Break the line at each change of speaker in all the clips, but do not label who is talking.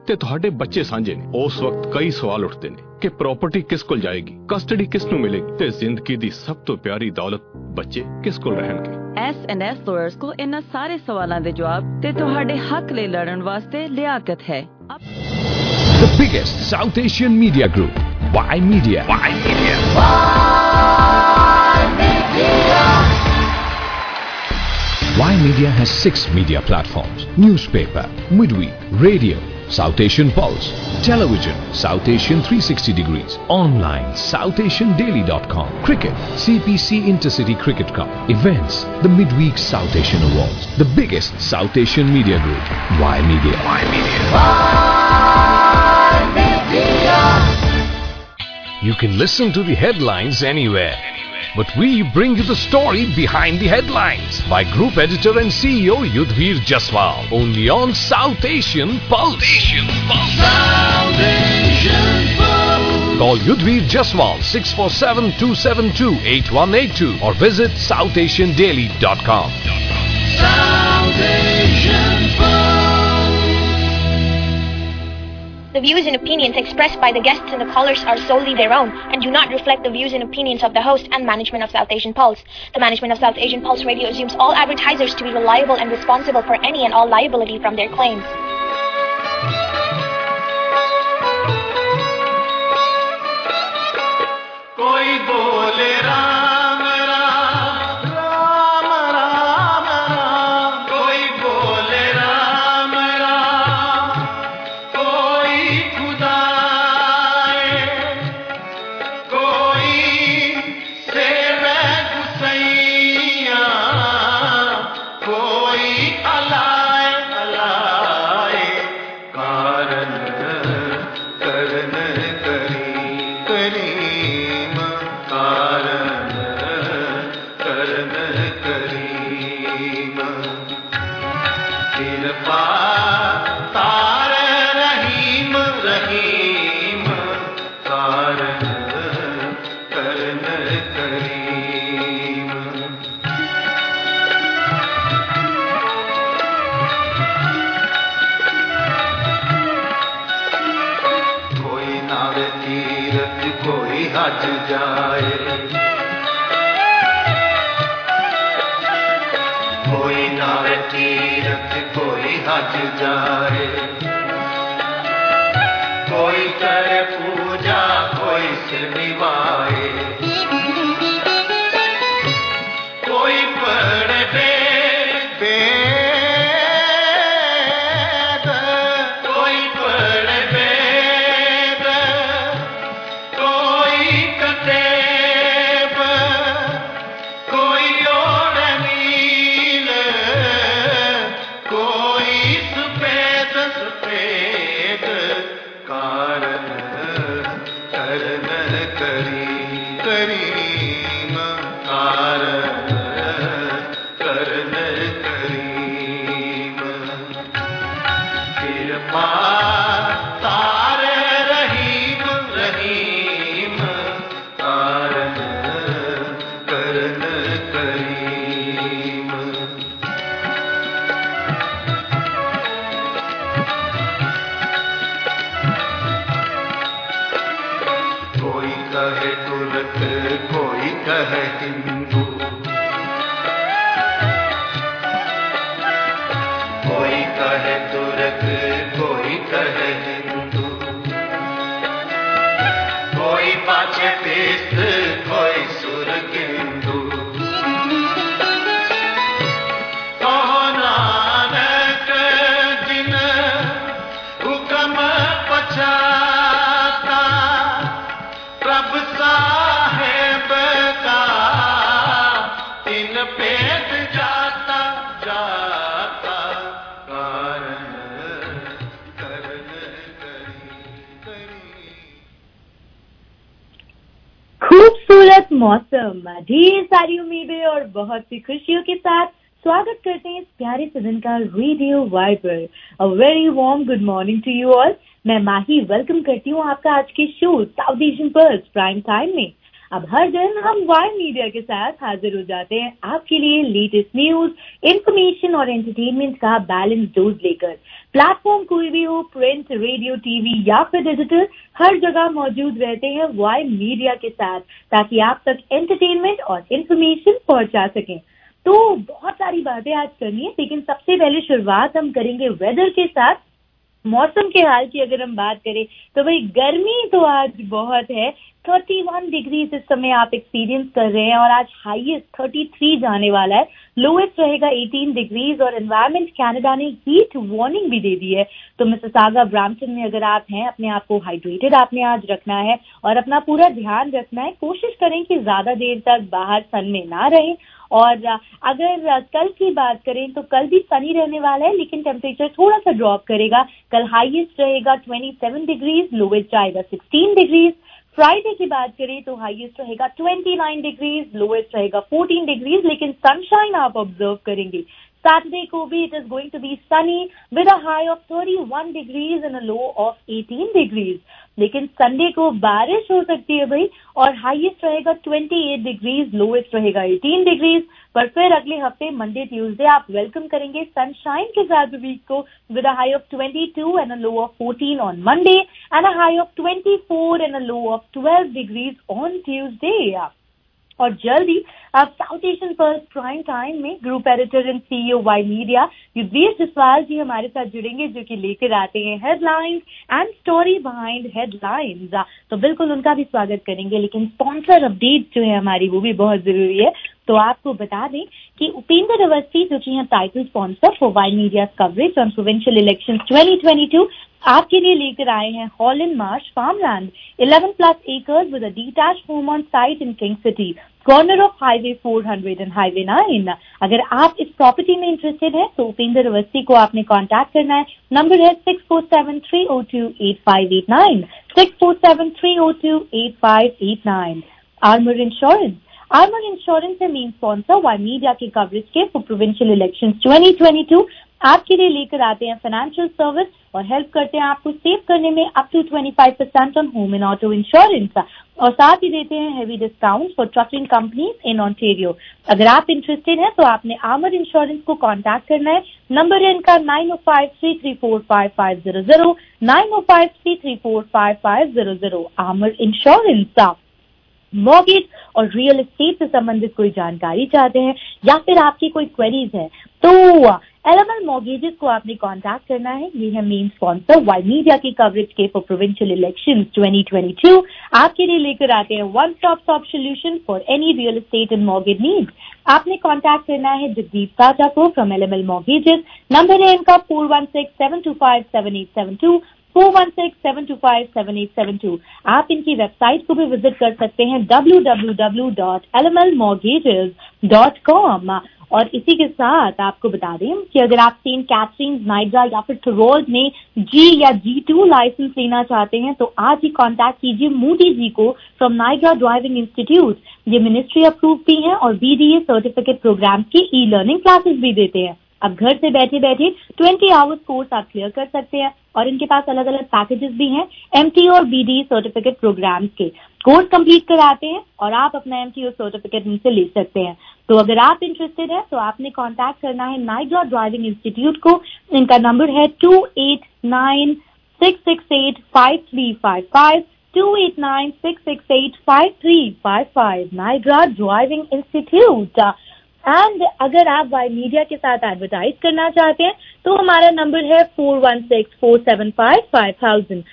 ਤੇ ਤੁਹਾਡੇ ਬੱਚੇ ਸਾਂਝੇ ਨੇ, ਉਸ ਵਕਤ ਕਈ ਸਵਾਲ ਉੱਠਦੇ ਨੇ ਕਿ ਪ੍ਰਾਪਰਟੀ ਕਿਸ ਕੋਲ ਜਾਏਗੀ, ਕਸਟਡੀ ਕਿਸ ਨੂੰ ਮਿਲੇਗੀ ਤੇ ਜ਼ਿੰਦਗੀ ਦੀ ਸਭ ਤੋਂ ਪਿਆਰੀ ਦੌਲਤ ਬੱਚੇ ਕਿਸ ਕੋਲ ਰਹਿਣਗੇ। S&S Lawyers ਕੋਲ ਇਹਨਾਂ ਸਾਰੇ ਸਵਾਲਾਂ ਦੇ ਜਵਾਬ ਤੇ ਤੁਹਾਡੇ ਹੱਕ ਲਈ ਲੜਨ ਵਾਸਤੇ ਲਿਆਕਤ ਹੈ।
The biggest South Asian media group, Y Media. Y Media. Y Media has 6 media platforms: newspaper, midweek, radio, South Asian Pulse, television, South Asian 360 degrees, online, SouthAsianDaily.com, cricket, CPC Intercity Cricket Cup, events, the midweek South Asian Awards, the biggest South Asian media group, Y Media. Y Media. You can listen to the headlines anywhere, but we bring you the story behind the headlines by Group Editor and CEO Yudhvir Jaswal, only on South Asian Pulse. South Asian Pulse. Call Yudhvir Jaswal 647-272-8182 or visit SouthAsianDaily.com. South Asian Pulse.
The views and opinions expressed by the guests and the callers are solely their own and do not reflect the views and opinions of the host and management of South Asian Pulse. The management of South Asian Pulse Radio assumes all advertisers to be reliable and responsible for any and all liability from their claims.
Koi bole Ram Ram, Ram Ram Ram. Koi bole Ram Ram, koi Khuda hai, koi seve Gusaiya, koi alay alay. Karan karan kari kareem, karan karan kareem. Kirpa taar Rahim Rahim, karan karan kareem. कोई नावे तीरथ कोई हज जाए, कोई नावे तीरथ कोई हज जाए, कोई करे पूजा कोई सिर निभाए, कोई पढ़े वेद, कोई पढ़े वेद, कोई कतेब, कोई ओढ़े नील, कोई सफेद सफेद. कारण करन करी करीम, कारण करन करीम. कृपा तार रहीम रहीम, कारण करन करीम. कोई कहे तुरक कोई कहे हिंदू, कोई कहे तुरक कोई कहे हिंदू, कोई पाछे तीर्थ कोई सुरगिंदू. कहो नानक जिन हुक्म पछाता, प्रभ साहेब का तीन पेट जाता जाता. कारण करन करी करी.
खूबसूरत मौसम, ढेर सारी उम्मीदें और बहुत सी खुशियों के साथ स्वागत करते हैं इस प्यारे से दिन का रेडियो वाई पर। A very warm good morning to you all. मैं माही वेलकम करती हूँ आपका आज के show South Asian Pulse Prime Time में। अब हर दिन हम वाई मीडिया के साथ हाजिर हो जाते हैं आपके लिए लेटेस्ट न्यूज, इंफॉर्मेशन और एंटरटेनमेंट का बैलेंस डोज लेकर। प्लेटफॉर्म कोई भी हो, प्रिंट, रेडियो, टीवी या फिर डिजिटल, हर जगह मौजूद रहते हैं वाई मीडिया के साथ, ताकि आप तक एंटरटेनमेंट और इंफॉर्मेशन पहुंचा सकें। तो बहुत सारी बातें आज करनी है, लेकिन सबसे पहले शुरुआत हम करेंगे वेदर के साथ। मौसम के हाल की अगर हम बात करें तो भाई गर्मी तो आज बहुत है। 31 डिग्री इस समय आप एक्सपीरियंस कर रहे हैं और आज हाईएस्ट 33 जाने वाला है। लोएस्ट रहेगा 18 डिग्रीज और एनवायरमेंट कनाडा ने हीट वार्निंग भी दे दी है। तो मिसिसागा, ब्रैम्पटन में अगर आप हैं, अपने आप को हाइड्रेटेड आपने आज रखना है और अपना पूरा ध्यान रखना है। कोशिश करें कि ज्यादा देर तक बाहर सन में ना रहें। और अगर कल की बात करें तो कल भी सनी रहने वाला है, लेकिन टेम्परेचर थोड़ा सा ड्रॉप करेगा। कल हाईएस्ट रहेगा 27 डिग्रीज, लोएस्ट जाएगा 16 डिग्रीज। फ्राइडे की बात करें तो हाईएस्ट रहेगा 29 डिग्रीज, लोएस्ट रहेगा 14 डिग्रीज, लेकिन सनशाइन आप ऑब्जर्व करेंगे। Saturday को भी it is going to be sunny with a high of 31 degrees and a low of 18 degrees. लेकिन संडे को बारिश हो सकती है भाई, और हाईएस्ट रहेगा 28 डिग्रीज, लोएस्ट रहेगा 18 डिग्रीज। पर फिर अगले हफ्ते मंडे ट्यूसडे आप वेलकम करेंगे सनशाइन के साथ वीक को with a high of 22 and a low of 14 on Monday and a high of 24 and a low of 12 degrees on Tuesday. और जल्दी आप South Asian Pulse Prime Time में group editor and CEO Y media Yudhvir Jaswal ji हमारे साथ जुड़ेंगे, जो कि लेकर आते हैं headlines and story behind headlines. तो बिल्कुल उनका भी स्वागत करेंगे, लेकिन स्पॉन्सर अपडेट जो है हमारी वो भी बहुत जरूरी है। तो आपको बता दें कि उपेंद्र अवस्थी जो कि हैं title sponsor for Y media coverage on provincial election 2022 आपके लिए लेकर आए हैं Holland Marsh farmland 11+ acres with a detached home on site in King City, corner of Highway 400 and Highway 9। अगर आप इस प्रॉपर्टी में इंटरेस्टेड हैं तो उपेंद्र अवस्थी को आपने कांटेक्ट करना है। नंबर है 6473028589, 6473028589। आर्मर इंश्योरेंस है मेन स्पॉन्सर वाई मीडिया के कवरेज के फॉर प्रोविंशियल इलेक्शंस 2022। आपके लिए लेकर आते हैं फाइनेंशियल सर्विस और हेल्प करते हैं आपको सेव करने में up to 25% on home and auto insurance, और साथ ही देते हैं heavy discount for trucking companies in Ontario. अगर आप इंटरेस्टेड हैं तो आपने आर्मर इंश्योरेंस को कांटेक्ट करना है। नंबर है इनका 9053345500, 9053345500। Armour insurance. मॉर्गेज और रियल एस्टेट से संबंधित कोई जानकारी चाहते हैं या फिर आपकी कोई क्वेरीज है तो एलएमएल मॉर्गेजेस को आपने कांटेक्ट करना है। ये है मेन स्पॉन्सर वाई मीडिया की कवरेज के फॉर प्रोविंशियल इलेक्शंस 2022। आपके लिए लेकर आते हैं one stop shop solution for any real estate and mortgage needs. आपने कांटेक्ट करना है जगदीप साचा को फ्रॉम एलएमएल मॉर्गेजेस। नंबर है इनका 4167257872, 4167257872। आप इनकी वेबसाइट को भी विजिट कर सकते हैं www.lmlmortgages.com। और इसी के साथ आपको बता दें कि अगर आप सेंट कैथरीन्स, नाइग्रा या फिर थोरोल्ड में G या G2 लाइसेंस लेना चाहते हैं तो आज ही कांटेक्ट कीजिए मूडी जी को फ्रॉम नाइग्रा ड्राइविंग इंस्टीट्यूट। ये मिनिस्ट्री अप्रूव भी हैं और BDA सर्टिफिकेट प्रोग्राम की ई लर्निंग क्लासेस भी देते हैं। अब घर से बैठे बैठे 20 आवर्स कोर्स आप क्लियर कर सकते हैं और इनके पास अलग अलग पैकेजेस भी हैं MT और BDA सर्टिफिकेट प्रोग्राम्स के। कोर्स कंप्लीट कराते हैं और आप अपना MT और सर्टिफिकेट इनसे ले सकते हैं। तो अगर आप इंटरेस्टेड हैं तो आपने कांटेक्ट करना है नाइग्रा ड्राइविंग इंस्टीट्यूट को। इनका नंबर है 2896685355, 2896685355, नाइग्रा ड्राइविंग इंस्टीट्यूट। एंड अगर आप वाई मीडिया के साथ एडवर्टाइज करना चाहते हैं तो हमारा नंबर है 4164755000,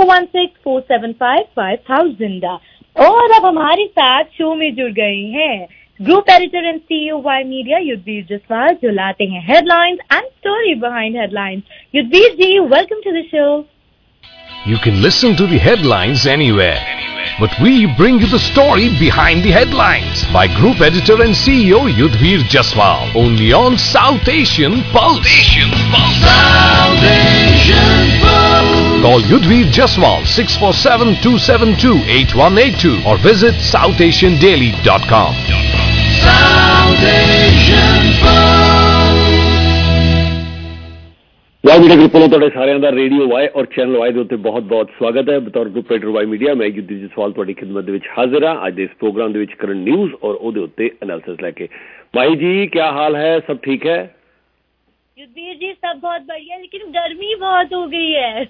4164755000। और अब हमारे साथ शो में जुड़ गए हैं group editor and CEO Y media Yudhvir Jaswal, जो लाते हैं headlines and story behind headlines. Yudhvir ji, welcome to the show.
You can listen to the headlines anywhere, but we bring you the story behind the headlines by Group Editor and CEO Yudhvir Jaswal, only on South Asian Pulse. South Asian Pulse. Call Yudhvir Jaswal 647-272-8182 or visit southasiandaily.com. South Asian Pulse.
Y media group वालों तुहाडे सारिਆਂ ਦਾ radio Y और channel Y ਦੇ ਉੱਤੇ ਬਹੁਤ-ਬਹੁਤ ਸਵਾਗਤ ਹੈ। ਬਤੌਰ ਗਰੁੱਪ ਐਡੀਟਰ ਵਾਈ ਮੀਡੀਆ ਮੈਂ युद्धवीर जसवाल ਤੁਹਾਡੀ ਖਿਦਮਤ ਦੇ ਵਿੱਚ ਹਾਜ਼ਰ ਹਾਂ ਅੱਜ ਦੇ ਇਸ ਪ੍ਰੋਗਰਾਮ ਦੇ ਵਿੱਚ ਕਰਨ ਨਿਊਜ਼ और ਉਹਦੇ ਉੱਤੇ एनालिसिस ਲੈ ਕੇ। भाई जी क्या हाल है, सब ठीक है?
युद्धवीर जी सब बहुत बढ़िया, लेकिन गर्मी बहुत हो गई है।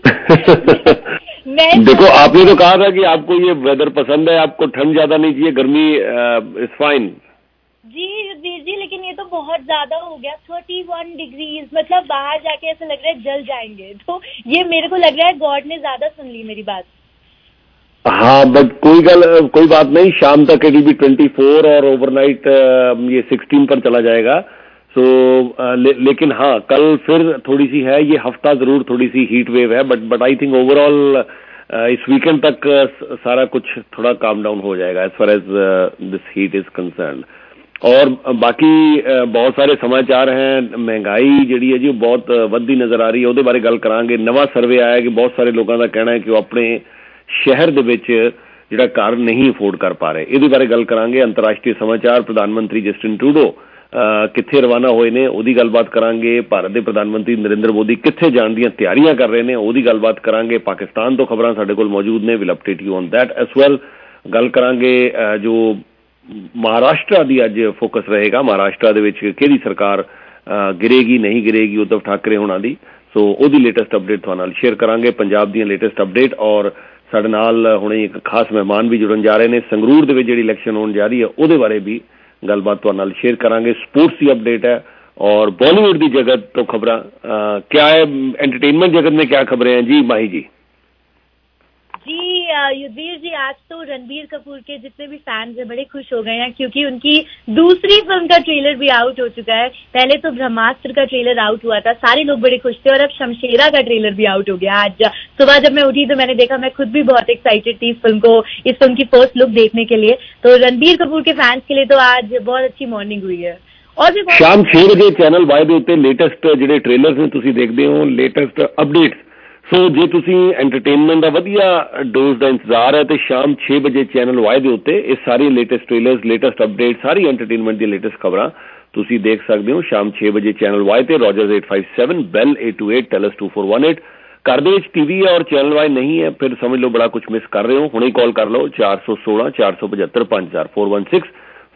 देखो आपने तो कहा था कि आपको ये वेदर पसंद है, आपको ठंड ज्यादा नहीं चाहिए, गर्मी इज फाइन।
जी युद्धवीर जी, लेकिन ये तो बहुत ज्यादा हो गया, 31 डिग्रीज, मतलब बाहर जाके ऐसा लग रहा है जल जाएंगे। तो ये मेरे को लग रहा है गॉड ने ज्यादा सुन ली मेरी बात।
हाँ बट कोई बात नहीं, शाम तक इट विल बी 24 और ओवरनाइट ये 16 पर चला जाएगा। सो लेकिन हाँ कल फिर थोड़ी सी है, ये हफ्ता जरूर थोड़ी सी हीट वेव है, बट आई थिंक ओवरऑल इस वीकेंड तक सारा कुछ थोड़ा काम डाउन हो जाएगा as far as this heat is concern. और बाकी बहुत सारे समाचार हैं, महंगाई जी है जी बहुत वधदी नजर आ रही है, ਉਹਦੇ ਬਾਰੇ ਗੱਲ ਕਰਾਂਗੇ। ਨਵਾਂ ਸਰਵੇ ਆਇਆ ਕਿ ਬਹੁਤ ਸਾਰੇ ਲੋਕਾਂ ਦਾ ਕਹਿਣਾ ਹੈ ਕਿ ਉਹ ਆਪਣੇ ਸ਼ਹਿਰ ਦੇ ਵਿੱਚ ਜਿਹੜਾ ਘਰ ਨਹੀਂ ਅਫੋਰਡ ਕਰ ਪਾ ਰਹੇ, ਇਹਦੇ ਬਾਰੇ ਗੱਲ ਕਰਾਂਗੇ। ਅੰਤਰਰਾਸ਼ਟਰੀ ਸਮਾਚਾਰ, ਪ੍ਰਧਾਨ ਮੰਤਰੀ ਜਸਟਿਨ ਟਰੂਡੋ ਕਿੱਥੇ ਰਵਾਨਾ ਹੋਏ ਨੇ ਉਹਦੀ ਗੱਲਬਾਤ ਕਰਾਂਗੇ। ਭਾਰਤ ਦੇ ਪ੍ਰਧਾਨ ਮੰਤਰੀ ਨਰਿੰਦਰ ਮੋਦੀ ਕਿੱਥੇ ਜਾਣ ਦੀਆਂ ਤਿਆਰੀਆਂ ਕਰ ਰਹੇ ਨੇ ਉਹਦੀ ਗੱਲਬਾਤ ਕਰਾਂਗੇ। ਪਾਕਿਸਤਾਨ ਤੋਂ ਖਬਰਾਂ ਸਾਡੇ ਕੋਲ ਮੌਜੂਦ ਨੇ, will update you on that as well. ਗੱਲ ਕਰਾਂਗੇ ਜੋ महाराष्ट्र की अज फोकस रहेगा, महाराष्ट्र ਦੇ ਵਿੱਚ ਕਿਹੜੀ ਸਰਕਾਰ ਗਿਰੇਗੀ ਨਹੀਂ ਗਿਰੇਗੀ ਉद्धਵ ਠਾਕਰੇ ਹੋਣਾ ਦੀ। ਸੋ ਉਹਦੀ ਲੇਟੈਸਟ ਅਪਡੇਟ ਤੁਹਾਡੇ ਨਾਲ ਸ਼ੇਅਰ ਕਰਾਂਗੇ, ਪੰਜਾਬ ਦੀਆਂ ਲੇਟੈਸਟ ਅਪਡੇਟ। ਔਰ ਸਾਡੇ ਨਾਲ ਹੁਣੇ ਇੱਕ ਖਾਸ ਮਹਿਮਾਨ ਵੀ ਜੁੜਨ ਜਾ ਰਹੇ ਨੇ, ਸੰਗਰੂਰ ਦੇ ਵਿੱਚ ਜਿਹੜੀ ਇਲੈਕਸ਼ਨ ਹੋਣ ਜਾ ਰਹੀ ਹੈ ਉਹਦੇ ਬਾਰੇ ਵੀ ਗੱਲਬਾਤ ਤੁਹਾਡੇ ਨਾਲ ਸ਼ੇਅਰ ਕਰਾਂਗੇ। ਸਪੋਰट्स ਦੀ ਅਪडेट है और बॉलीवुड की जगत तो खबर क्या है, एंटरटेनमेंट जगत में क्या खबरें हैं जी माही जी?
जी युद्धवीर जी, आज तो रणबीर कपूर के जितने भी फैंस हैं बड़े खुश हो गए हैं, क्योंकि उनकी दूसरी फिल्म का ट्रेलर भी आउट हो चुका है। पहले तो ब्रह्मास्त्र का ट्रेलर आउट हुआ था, सारे लोग बड़े खुश थे, और अब शमशेरा का ट्रेलर भी आउट हो गया। आज सुबह जब मैं उठी तो मैंने देखा, मैं खुद भी बहुत एक्साइटेड थी इस फिल्म की फर्स्ट लुक देखने के लिए। तो रणबीर कपूर के फैंस के लिए तो आज बहुत अच्छी मॉर्निंग हुई है। और
शाम 6 बजे चैनल वाई ਦੇ ਉੱਤੇ ਲੇਟੈਸਟ ਜਿਹੜੇ ਟ੍ਰੇਲਰਸ ਨੇ ਤੁਸੀਂ ਦੇਖਦੇ ਹੋ, ਲੇਟੈਸਟ ਅਪਡੇਟਸ। ਸੋ ਜੇ ਤੁਸੀਂ ਐਂਟਰਟੇਨਮੈਂਟ ਦਾ ਵਧੀਆ ਡੋਜ਼ ਦਾ ਇੰਤਜ਼ਾਰ ਹੈ ਤੇ ਸ਼ਾਮ 6 ਵਜੇ ਚੈਨਲ ਵਾਈ ਦੇ ਉੱਤੇ ਇਹ ਸਾਰੀ ਲੇਟੈਸਟ ਟ੍ਰੇਲਰਸ, ਲੇਟੈਸਟ ਅਪਡੇਟ, ਸਾਰੀ ਐਂਟਰਟੇਨਮੈਂਟ ਦੀ ਲੇਟੈਸਟ ਖਬਰਾਂ ਤੁਸੀਂ ਦੇਖ ਸਕਦੇ ਹੋ ਸ਼ਾਮ 6 ਵਜੇ ਚੈਨਲ ਵਾਈ ਤੇ। Rogers 857 Bell 828 Telus 2418। ਘਰ ਦੇ ਵਿੱਚ ਟੀਵੀ ਹੈ ਔਰ ਚੈਨਲ ਵਾਈ ਨਹੀਂ ਹੈ, ਫਿਰ ਸਮਝ ਲਓ ਬੜਾ ਕੁਝ ਮਿਸ ਕਰ ਰਹੇ ਹੋ। ਹੁਣੇ ਕਾਲ ਕਰ ਲਓ 416 475 5000 416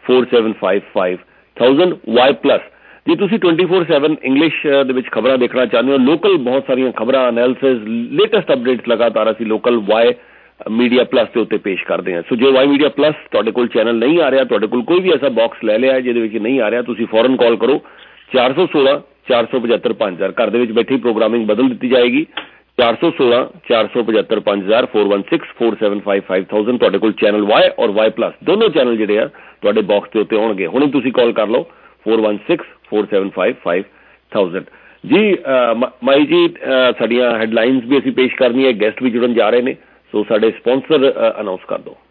4755 1000 वाई प्लस। जी तुसी 24/7 इंग्लिश ਦੇ ਵਿੱਚ ਖਬਰਾਂ ਦੇਖਣਾ ਚਾਹੁੰਦੇ ਹੋ, ਲੋਕਲ ਬਹੁਤ ਸਾਰੀਆਂ ਖਬਰਾਂ, ਐਨਾਲਿਸਿਸ, ਲੇਟੈਸਟ ਅਪਡੇਟਸ ਲਗਾਤਾਰ ਅਸੀਂ ਲੋਕਲ ਵਾਈ ਮੀਡੀਆ ਪਲੱਸ ਦੇ ਉੱਤੇ ਪੇਸ਼ ਕਰਦੇ ਹਾਂ। ਸੋ ਜੇ ਵਾਈ ਮੀਡੀਆ ਪਲੱਸ ਤੁਹਾਡੇ ਕੋਲ ਚੈਨਲ ਨਹੀਂ ਆ ਰਿਹਾ, ਤੁਹਾਡੇ ਕੋਲ ਕੋਈ ਵੀ ਐਸਾ ਬਾਕਸ ਲੈ ਲਿਆ ਜਿਹਦੇ ਵਿੱਚ ਨਹੀਂ ਆ ਰਿਹਾ, ਤੁਸੀਂ ਫੌਰਨ ਕਾਲ ਕਰੋ 416 475 5000। ਘਰ ਦੇ ਵਿੱਚ ਬੈਠੀ ਪ੍ਰੋਗਰਾਮਿੰਗ ਬਦਲ ਦਿੱਤੀ ਜਾਏਗੀ। 416 475 5000 416 4755 5000। ਤੁਹਾਡੇ ਕੋਲ ਚੈਨਲ ਵਾਈ ਔਰ ਵਾਈ ਪਲੱਸ ਦੋਨੋਂ ਚੈਨਲ ਜਿਹੜੇ ਆ ਤੁਹਾਡੇ ਬਾਕਸ ਦੇ ਉੱਤੇ ਆਉਣਗੇ। ਹੁਣੇ ਤੁਸੀਂ ਕਾਲ ਕਰ ਲਓ 416 4755 5000। ਜੀ ਮਾਈ ਜੀ ਸਾਡੀਆਂ ਹੈਡਲਾਈਨਸ ਵੀ ਅਸੀਂ ਪੇਸ਼ ਕਰਨੀ ਹੈ, ਗੈਸਟ ਵੀ ਜੁੜਨ ਜਾ ਰਹੇ ਨੇ, ਸੋ ਸਾਡੇ स्पॉन्सर अनाउंस कर दो।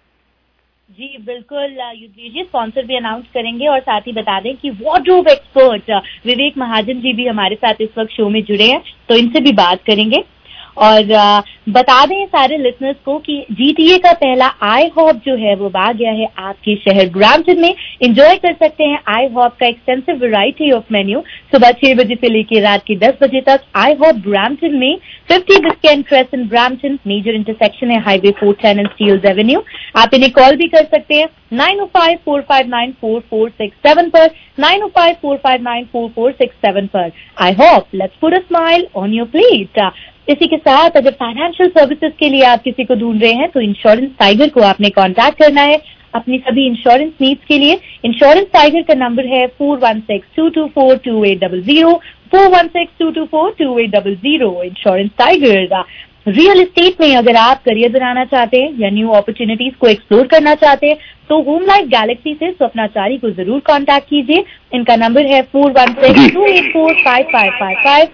जी बिल्कुल युद्धवीर जी, स्पॉन्सर भी अनाउंस करेंगे, और साथ ही बता दें कि वार्डरोब एक्सपर्ट विवेक महाजन जी भी हमारे साथ इस वक्त शो में जुड़े हैं, तो इनसे भी बात करेंगे। और बता दें सारे लिसनर्स को कि GTA का पहला आई हॉप जो है वो आ गया है आपके शहर ब्रैम्पटन में। एंजॉय कर सकते हैं आई हॉप का एक्सटेंसिव वैरायटी ऑफ मेन्यू सुबह 6 बजे से लेकर रात के 10 बजे तक। आई हॉप ब्रैम्पटन में 50 Biscayne crescent Brampton, major intersection है हाईवे 410 एंड स्टील्स एवेन्यू। आप इन्हें कॉल भी कर सकते हैं 905-459-4467 पर, 905-459-4467 पर। IHOP let's put a smile on your plate. इसी के साथ अगर फाइनेंशियल सर्विसेज के लिए आप किसी को ढूंढ रहे हैं तो इंश्योरेंस टाइगर को आपने कांटेक्ट करना है अपनी सभी इंश्योरेंस नीड्स के लिए। इंश्योरेंस टाइगर का नंबर है 416-224-2800, 416-224-2800। Insurance tiger. रियल एस्टेट में अगर आप करियर बनाना चाहते हैं या न्यू अपॉर्चुनिटीज को एक्सप्लोर करना चाहते हैं तो होम लाइफ गैलेक्सी से स्वप्नाचारी को जरूर कांटेक्ट कीजिए। इनका नंबर है 416-284-5555,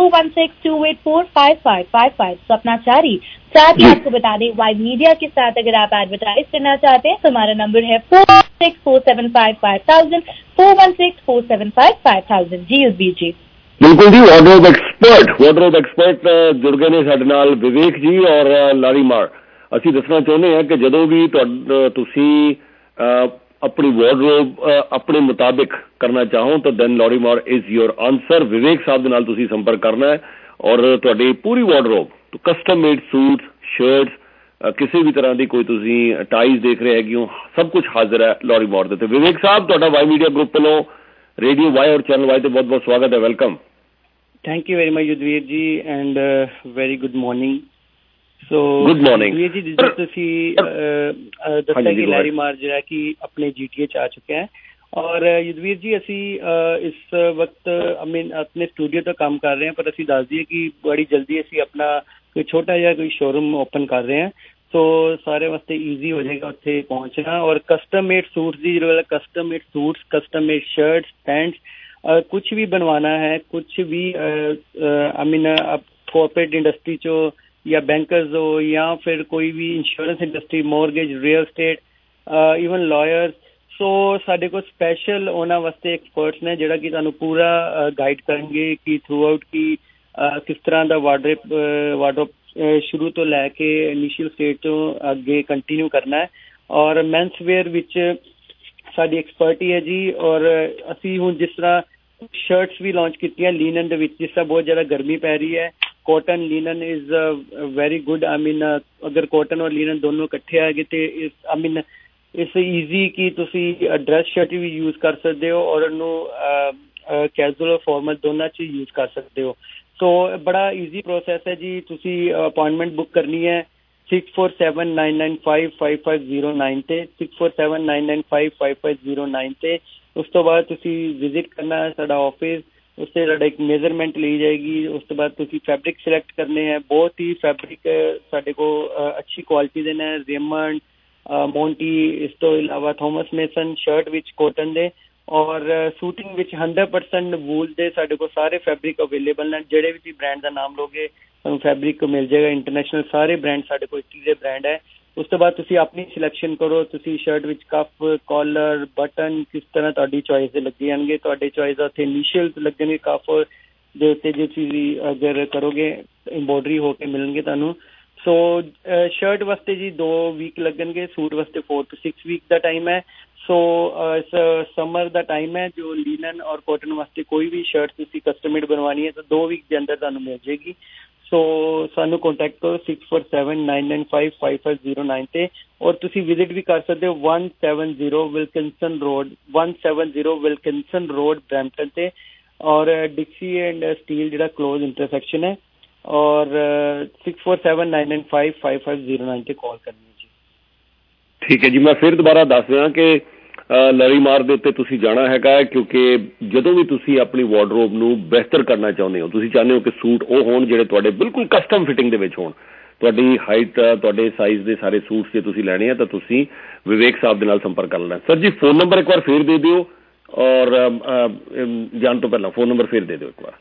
416-284-5555। स्वप्नाचारी। साथ ही आपको बता दें वाई मीडिया के साथ अगर आप एडवर्टाइज करना चाहते हैं तो हमारा नंबर है 416-475-5000, 416-475-5000। जी युद्धवीर जी
बिल्कुल जी। वार्डरोब एक्सपर्ट जुड़ गए ने ਸਾਡੇ ਨਾਲ ਵਿਵੇਕ ਜੀ ਔਰ ਲਾਰੀ ਮਾਰ। ਅਸੀਂ ਦੱਸਣਾ ਚਾਹੁੰਦੇ ਹਾਂ ਕਿ ਜਦੋਂ ਵੀ ਤੁਸੀਂ अपनी वार्डरोब अपने मुताबिक करना चाहो तो then Lorimore is your answer. Vivek साहब दे नाल तुसीं संपर्क करना है और तुहाडी पूरी वार्डरोब तो कस्टम मेड सूट्स, शर्ट्स, किसी भी तरह की कोई तुसीं टाइज देख रहे है सब कुछ हाजिर है लॉरीमोर दे। विवेक साहब तुहाडा वाई मीडिया ग्रुप वालों रेडियो वाई और चैनल वाई ते बहुत बहुत स्वागत है, welcome.
Thank you very much Yudhvir ji and very good morning. So
good morning
Yudhvir ji, जिस तुसीं दस्सिया कि लैरीमार जो है कि अपने GTA च आ चुके हैं और युद्धवीर जी असी इस वक्त अपने स्टूडियो तो काम कर रहे हैं पर असी दस दिए कि बड़ी जल्दी असी अपना कोई छोटा जिहा कोई शोरूम ओपन कर रहे हैं, तो सारे वास्ते ईजी हो जाएगा उत्थे पहुंचना। और कस्टम मेड सूट्स दी जो custom made suits, custom made shirts, pants, कुछ भी बनवाना है, कुछ भी कॉर्पोरेट इंडस्ट्री चो या बैंकर्स हो या फिर कोई भी insurance industry, mortgage, real state, even lawyers, so साडे को स्पैशल उन्हां वास्ते एक्सपर्ट्स ने जिहड़ा कि तुहानूं पूरा गाइड करेंगे कि थ्रू आउट की किस तरह का वार्डरोब शुरू तो लैके इनिशियल स्टेज तो अगे कंटिन्यू करना है। और मेंस वेयर विच साडी एक्सपर्टी है जी। और असी हुण जिस तरह शर्ट्स भी लॉन्च कीतियां लीनन दे विच, जिस तरह बहुत ज़्यादा गर्मी पै रही है, cotton linen is very good. अगर कॉटन और लीनन दोनों इकट्ठे आ गए तो इस ईजी कि तुसी ड्रेस शर्ट भी यूज़ कर सकते हो और उन्होंने कैजुअल और फॉर्मल दोनों च यूज़ कर सकते हो। सो बड़ा ईजी प्रोसैस है जी। तुसी अपॉइंटमेंट बुक करनी है 6479955509 ते 6479955509 ते। उस तो बाद तुसी विजिट करना है साडा ऑफिस, उससे साडा एक मेजरमेंट ली जाएगी। उस तो बाद तुसी फैब्रिक सिलेक्ट करने हैं, बहुत ही फैब्रिक साडे को अच्छी क्वालिटी देना है, रेमंड, मोंटी, इस तो इलावा थॉमस मेसन शर्ट विच कॉटन दे और सूटिंग विच 100% वूल दे साडे को सारे फैब्रिक अवेलेबल हैं। जेड़े भी ब्रांड का नाम लोगे फैब्रिक मिल जाएगा, इंटरनेशनल सारे ब्रांड साडे को इतने दे ब्रांड है। उस तो बाद तुसी अपनी सिलेक्शन करो, तुसी शर्ट विच कफ, कॉलर, बटन किस तरह तुहाडी चॉइस दे लगे जाणगे। तुहाडे चॉइस दा उत्थे इनिशियल लगणगे, कफ दे उत्ते जे तुसी अगर करोगे एम्ब्रॉयडरी होके मिलणगे तुहानूं। सो शर्ट वास्ते जी 2 वीक लगणगे, सूट वास्ते 4 to 6 वीक का टाइम है। सो समर का टाइम है जो लीनन और कॉटन वास्ते कोई भी शर्ट तुसी कस्टमाइज बनवानी है तो 2 वीक के अंदर तुहानूं मिल जाएगी। सो सानू कॉन्टैक्ट करो 6479955509 ते और तुसी विजिट भी कर सकते हो 170 विल्किंसन रोड ब्रैम्पटन ते और डिक्सी एंड स्टील जिहड़ा क्लोज इंटरसेक्शन है और 6479955509 ते कॉल करनी है जी।
ठीक है जी, मैं फिर दोबारा दस दियां कि लरीमार दे उत्ते तुसी जाना हैगा क्योंकि जदों भी तुसी अपनी वार्डरोब नूं बेहतर करना चाहुंदे हो, तुसी चाहते हो कि सूट वो होण जिहड़े तुहाडे बिल्कुल कस्टम फिटिंग दे विच होण, तुहाडी हाइट तुहाडे साइज दे सारे सूट्स जे तुसी लैणे आ तां तुसी विवेक साहब दे नाल संपर्क कर लेना। सर जी फोन नंबर एक बार फिर दे दिओ और जान तो पहला फोन नंबर फिर दे दिओ एक बार।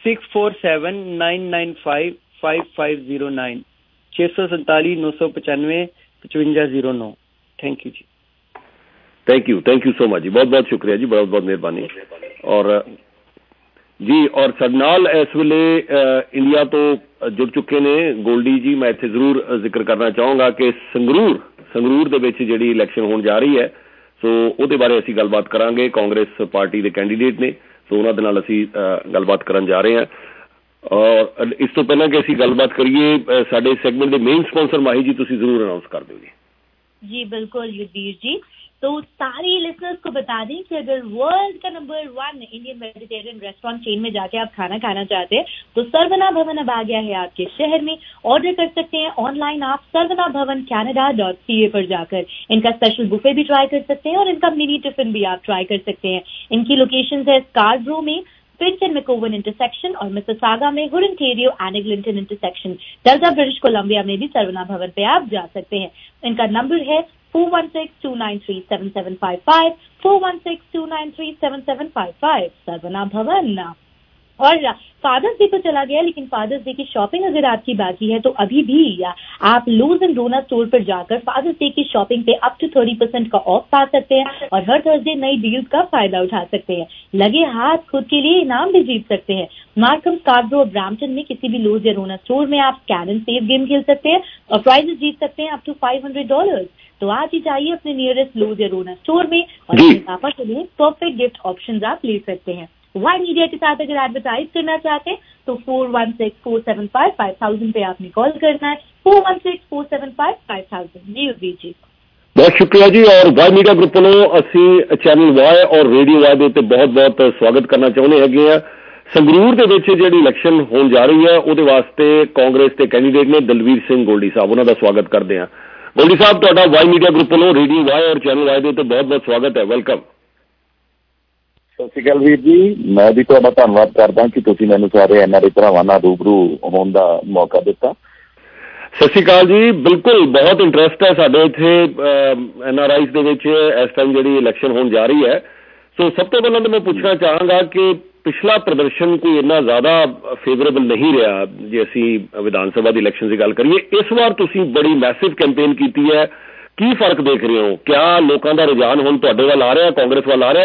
6479955509 647 995 5509। थैंक यू जी।
थैंक यू सो मच जी, बहुत बहुत शुक्रिया जी, बहुत बहुत मेहरबानी। और जी और साडे नाल इस वेले इंडिया तो जुड़ चुके ने गोल्डी जी। मैं इत्थे जरूर जिक्र करना चाहूँगा कि संगरूर दे विच जिहड़ी इलैक्शन होण जा रही है सो उहदे बारे असीं गलबात करांगे। कांग्रेस पार्टी के कैंडीडेट ने सो उन्हां दे नाल असीं गलबात करन जा रहे हैं। और इस तो पहला कि असीं गलबात करिए साडे सैगमेंट के मेन स्पॉन्सर माही जी तुसीं जरूर अनाउंस कर दो
जी। बिल्कुल युद्धवीर जी, तो सारी लिसनर्स को बता दें कि अगर वर्ल्ड का number 1 Indian vegetarian restaurant chain में जाके आप खाना खाना चाहते हैं तो सरवना भवन अब आ गया है आपके शहर में। ऑर्डर कर सकते हैं ऑनलाइन आप sarvanabhavancanada.ca पर जाकर। इनका स्पेशल बुफे भी ट्राई कर सकते हैं और इनका मिनी टिफिन भी आप ट्राई कर सकते हैं। इनकी लोकेशंस है स्कार्ब्रो में, Finch and McCowan इंटरसेक्शन और मिसिसागा में Hurontario and Eglinton intersection. Delta British Columbia में भी सरवना भवन पे आप जा सकते हैं। इनका नंबर है 4162937755 4162937755 सरवना भवन। और फादर्स डे तो चला गया, लेकिन फादर्स डे की शॉपिंग अगर आपकी बाकी है तो अभी भी आप लूज एंड रोना स्टोर पर जाकर फादर्स डे की शॉपिंग पे अप टू 30% का ऑफ पा सकते हैं और हर थर्सडे नई डील्स का फायदा उठा सकते हैं। लगे हाथ खुद के लिए इनाम भी जीत सकते हैं। मार्कम, स्कार्बरो और ब्रैम्पटन में किसी भी लूज या रोना स्टोर में आप स्कैन एंड सेव गेम खेल सकते हैं और प्राइजेस जीत सकते हैं अप टू $500। तो आज ही जाइए अपने नियरेस्ट लूज या रोना स्टोर में और अपने पापा के लिए परफेक्ट गिफ्ट ऑप्शंस आप ले सकते हैं। वाई मीडिया के साथ अगर एडवर्टाइज करना चाहते हैं तो 416-475-5000 पे आपने कॉल करना है। 416-475-5000 जी।
बहुत शुक्रिया जी। और वाई मीडिया ग्रुप वालों ਅਸੀਂ ਚੈਨਲ ਵਾਈ और रेडियो वाई ਦੇ ਉੱਤੇ ਬਹੁਤ ਸਵਾਗਤ ਕਰਨਾ ਚਾਹੁੰਦੇ ਹੈਗੇ ਆ। ਸੰਗਰੂਰ ਦੇ ਵਿੱਚ ਜਿਹੜੀ ਇਲੈਕਸ਼ਨ ਹੋਣ ਜਾ ਰਹੀ ਹੈ ਉਹਦੇ ਵਾਸਤੇ ਕਾਂਗਰਸ ਦੇ ਕੈਂਡੀਡੇਟ ਨੇ ਦਲਵੀਰ ਸਿੰਘ ਗੋਲਡੀ ਸਾਹਿਬ, ਉਹਨਾਂ ਦਾ ਸਵਾਗਤ ਕਰਦੇ ਆ। ਗੋਲਡੀ ਸਾਹਿਬ, ਤੁਹਾਡਾ ਵਾਈ ਮੀਡੀਆ ਗਰੁੱਪ ਵੱਲੋਂ ਰੇਡੀਓ ਵਾਈ ਔਰ ਚੈਨਲ ਵਾਈ ਦੇ ਉੱਤੇ ਬਹੁਤ ਸਵਾਗਤ ਹੈ। ਵੈਲਕਮ।
ਸਤਿ ਸ਼੍ਰੀ ਅਕਾਲ ਵੀਰ ਜੀ। ਮੈਂ ਵੀ ਤੁਹਾਡਾ ਧੰਨਵਾਦ ਕਰਦਾ ਕਿ ਤੁਸੀਂ ਮੈਨੂੰ ਸਾਰੇ ਐਨਆਰਆਈ ਭਰਾਵਾਂ ਨਾਲ ਰੂਬਰੂ ਹੋਣ ਦਾ ਮੌਕਾ ਦਿੱਤਾ।
ਸਤਿ ਸ਼੍ਰੀ ਅਕਾਲ ਜੀ। ਬਿਲਕੁਲ ਬਹੁਤ ਇੰਟਰਸਟ ਹੈ ਸਾਡੇ ਇੱਥੇ ਐਨਆਰਆਈਜ਼ ਦੇ ਵਿੱਚ ਇਸ ਟਾਈਮ ਜਿਹੜੀ ਇਲੈਕਸ਼ਨ ਹੋਣ ਜਾ ਰਹੀ ਹੈ। ਸੋ ਸਭ ਤੋਂ ਪਹਿਲਾਂ ਤਾਂ ਮੈਂ ਪੁੱਛਣਾ ਚਾਹਾਂਗਾ ਕਿ ਪਿਛਲਾ ਪ੍ਰਦਰਸ਼ਨ ਕੋਈ ਇੰਨਾ ਜ਼ਿਆਦਾ ਫੇਵਰੇਬਲ ਨਹੀਂ ਰਿਹਾ ਜੇ ਅਸੀਂ ਵਿਧਾਨ ਸਭਾ ਦੀ ਇਲੈਕਸ਼ਨ ਦੀ ਗੱਲ ਕਰੀਏ। ਇਸ ਵਾਰ ਤੁਸੀਂ ਬੜੀ ਮੈਸਿਵ ਕੈਂਪੇਨ ਕੀਤੀ ਹੈ, ਕੀ ਫਰਕ ਦੇਖ ਰਹੇ ਹੋ? ਕਿਆ ਲੋਕਾਂ ਦਾ ਰੁਝਾਨ ਹੁਣ ਤੁਹਾਡੇ ਵੱਲ ਆ ਰਿਹਾ, ਕਾਂਗਰਸ ਵੱਲ ਆ ਰਿਹਾ?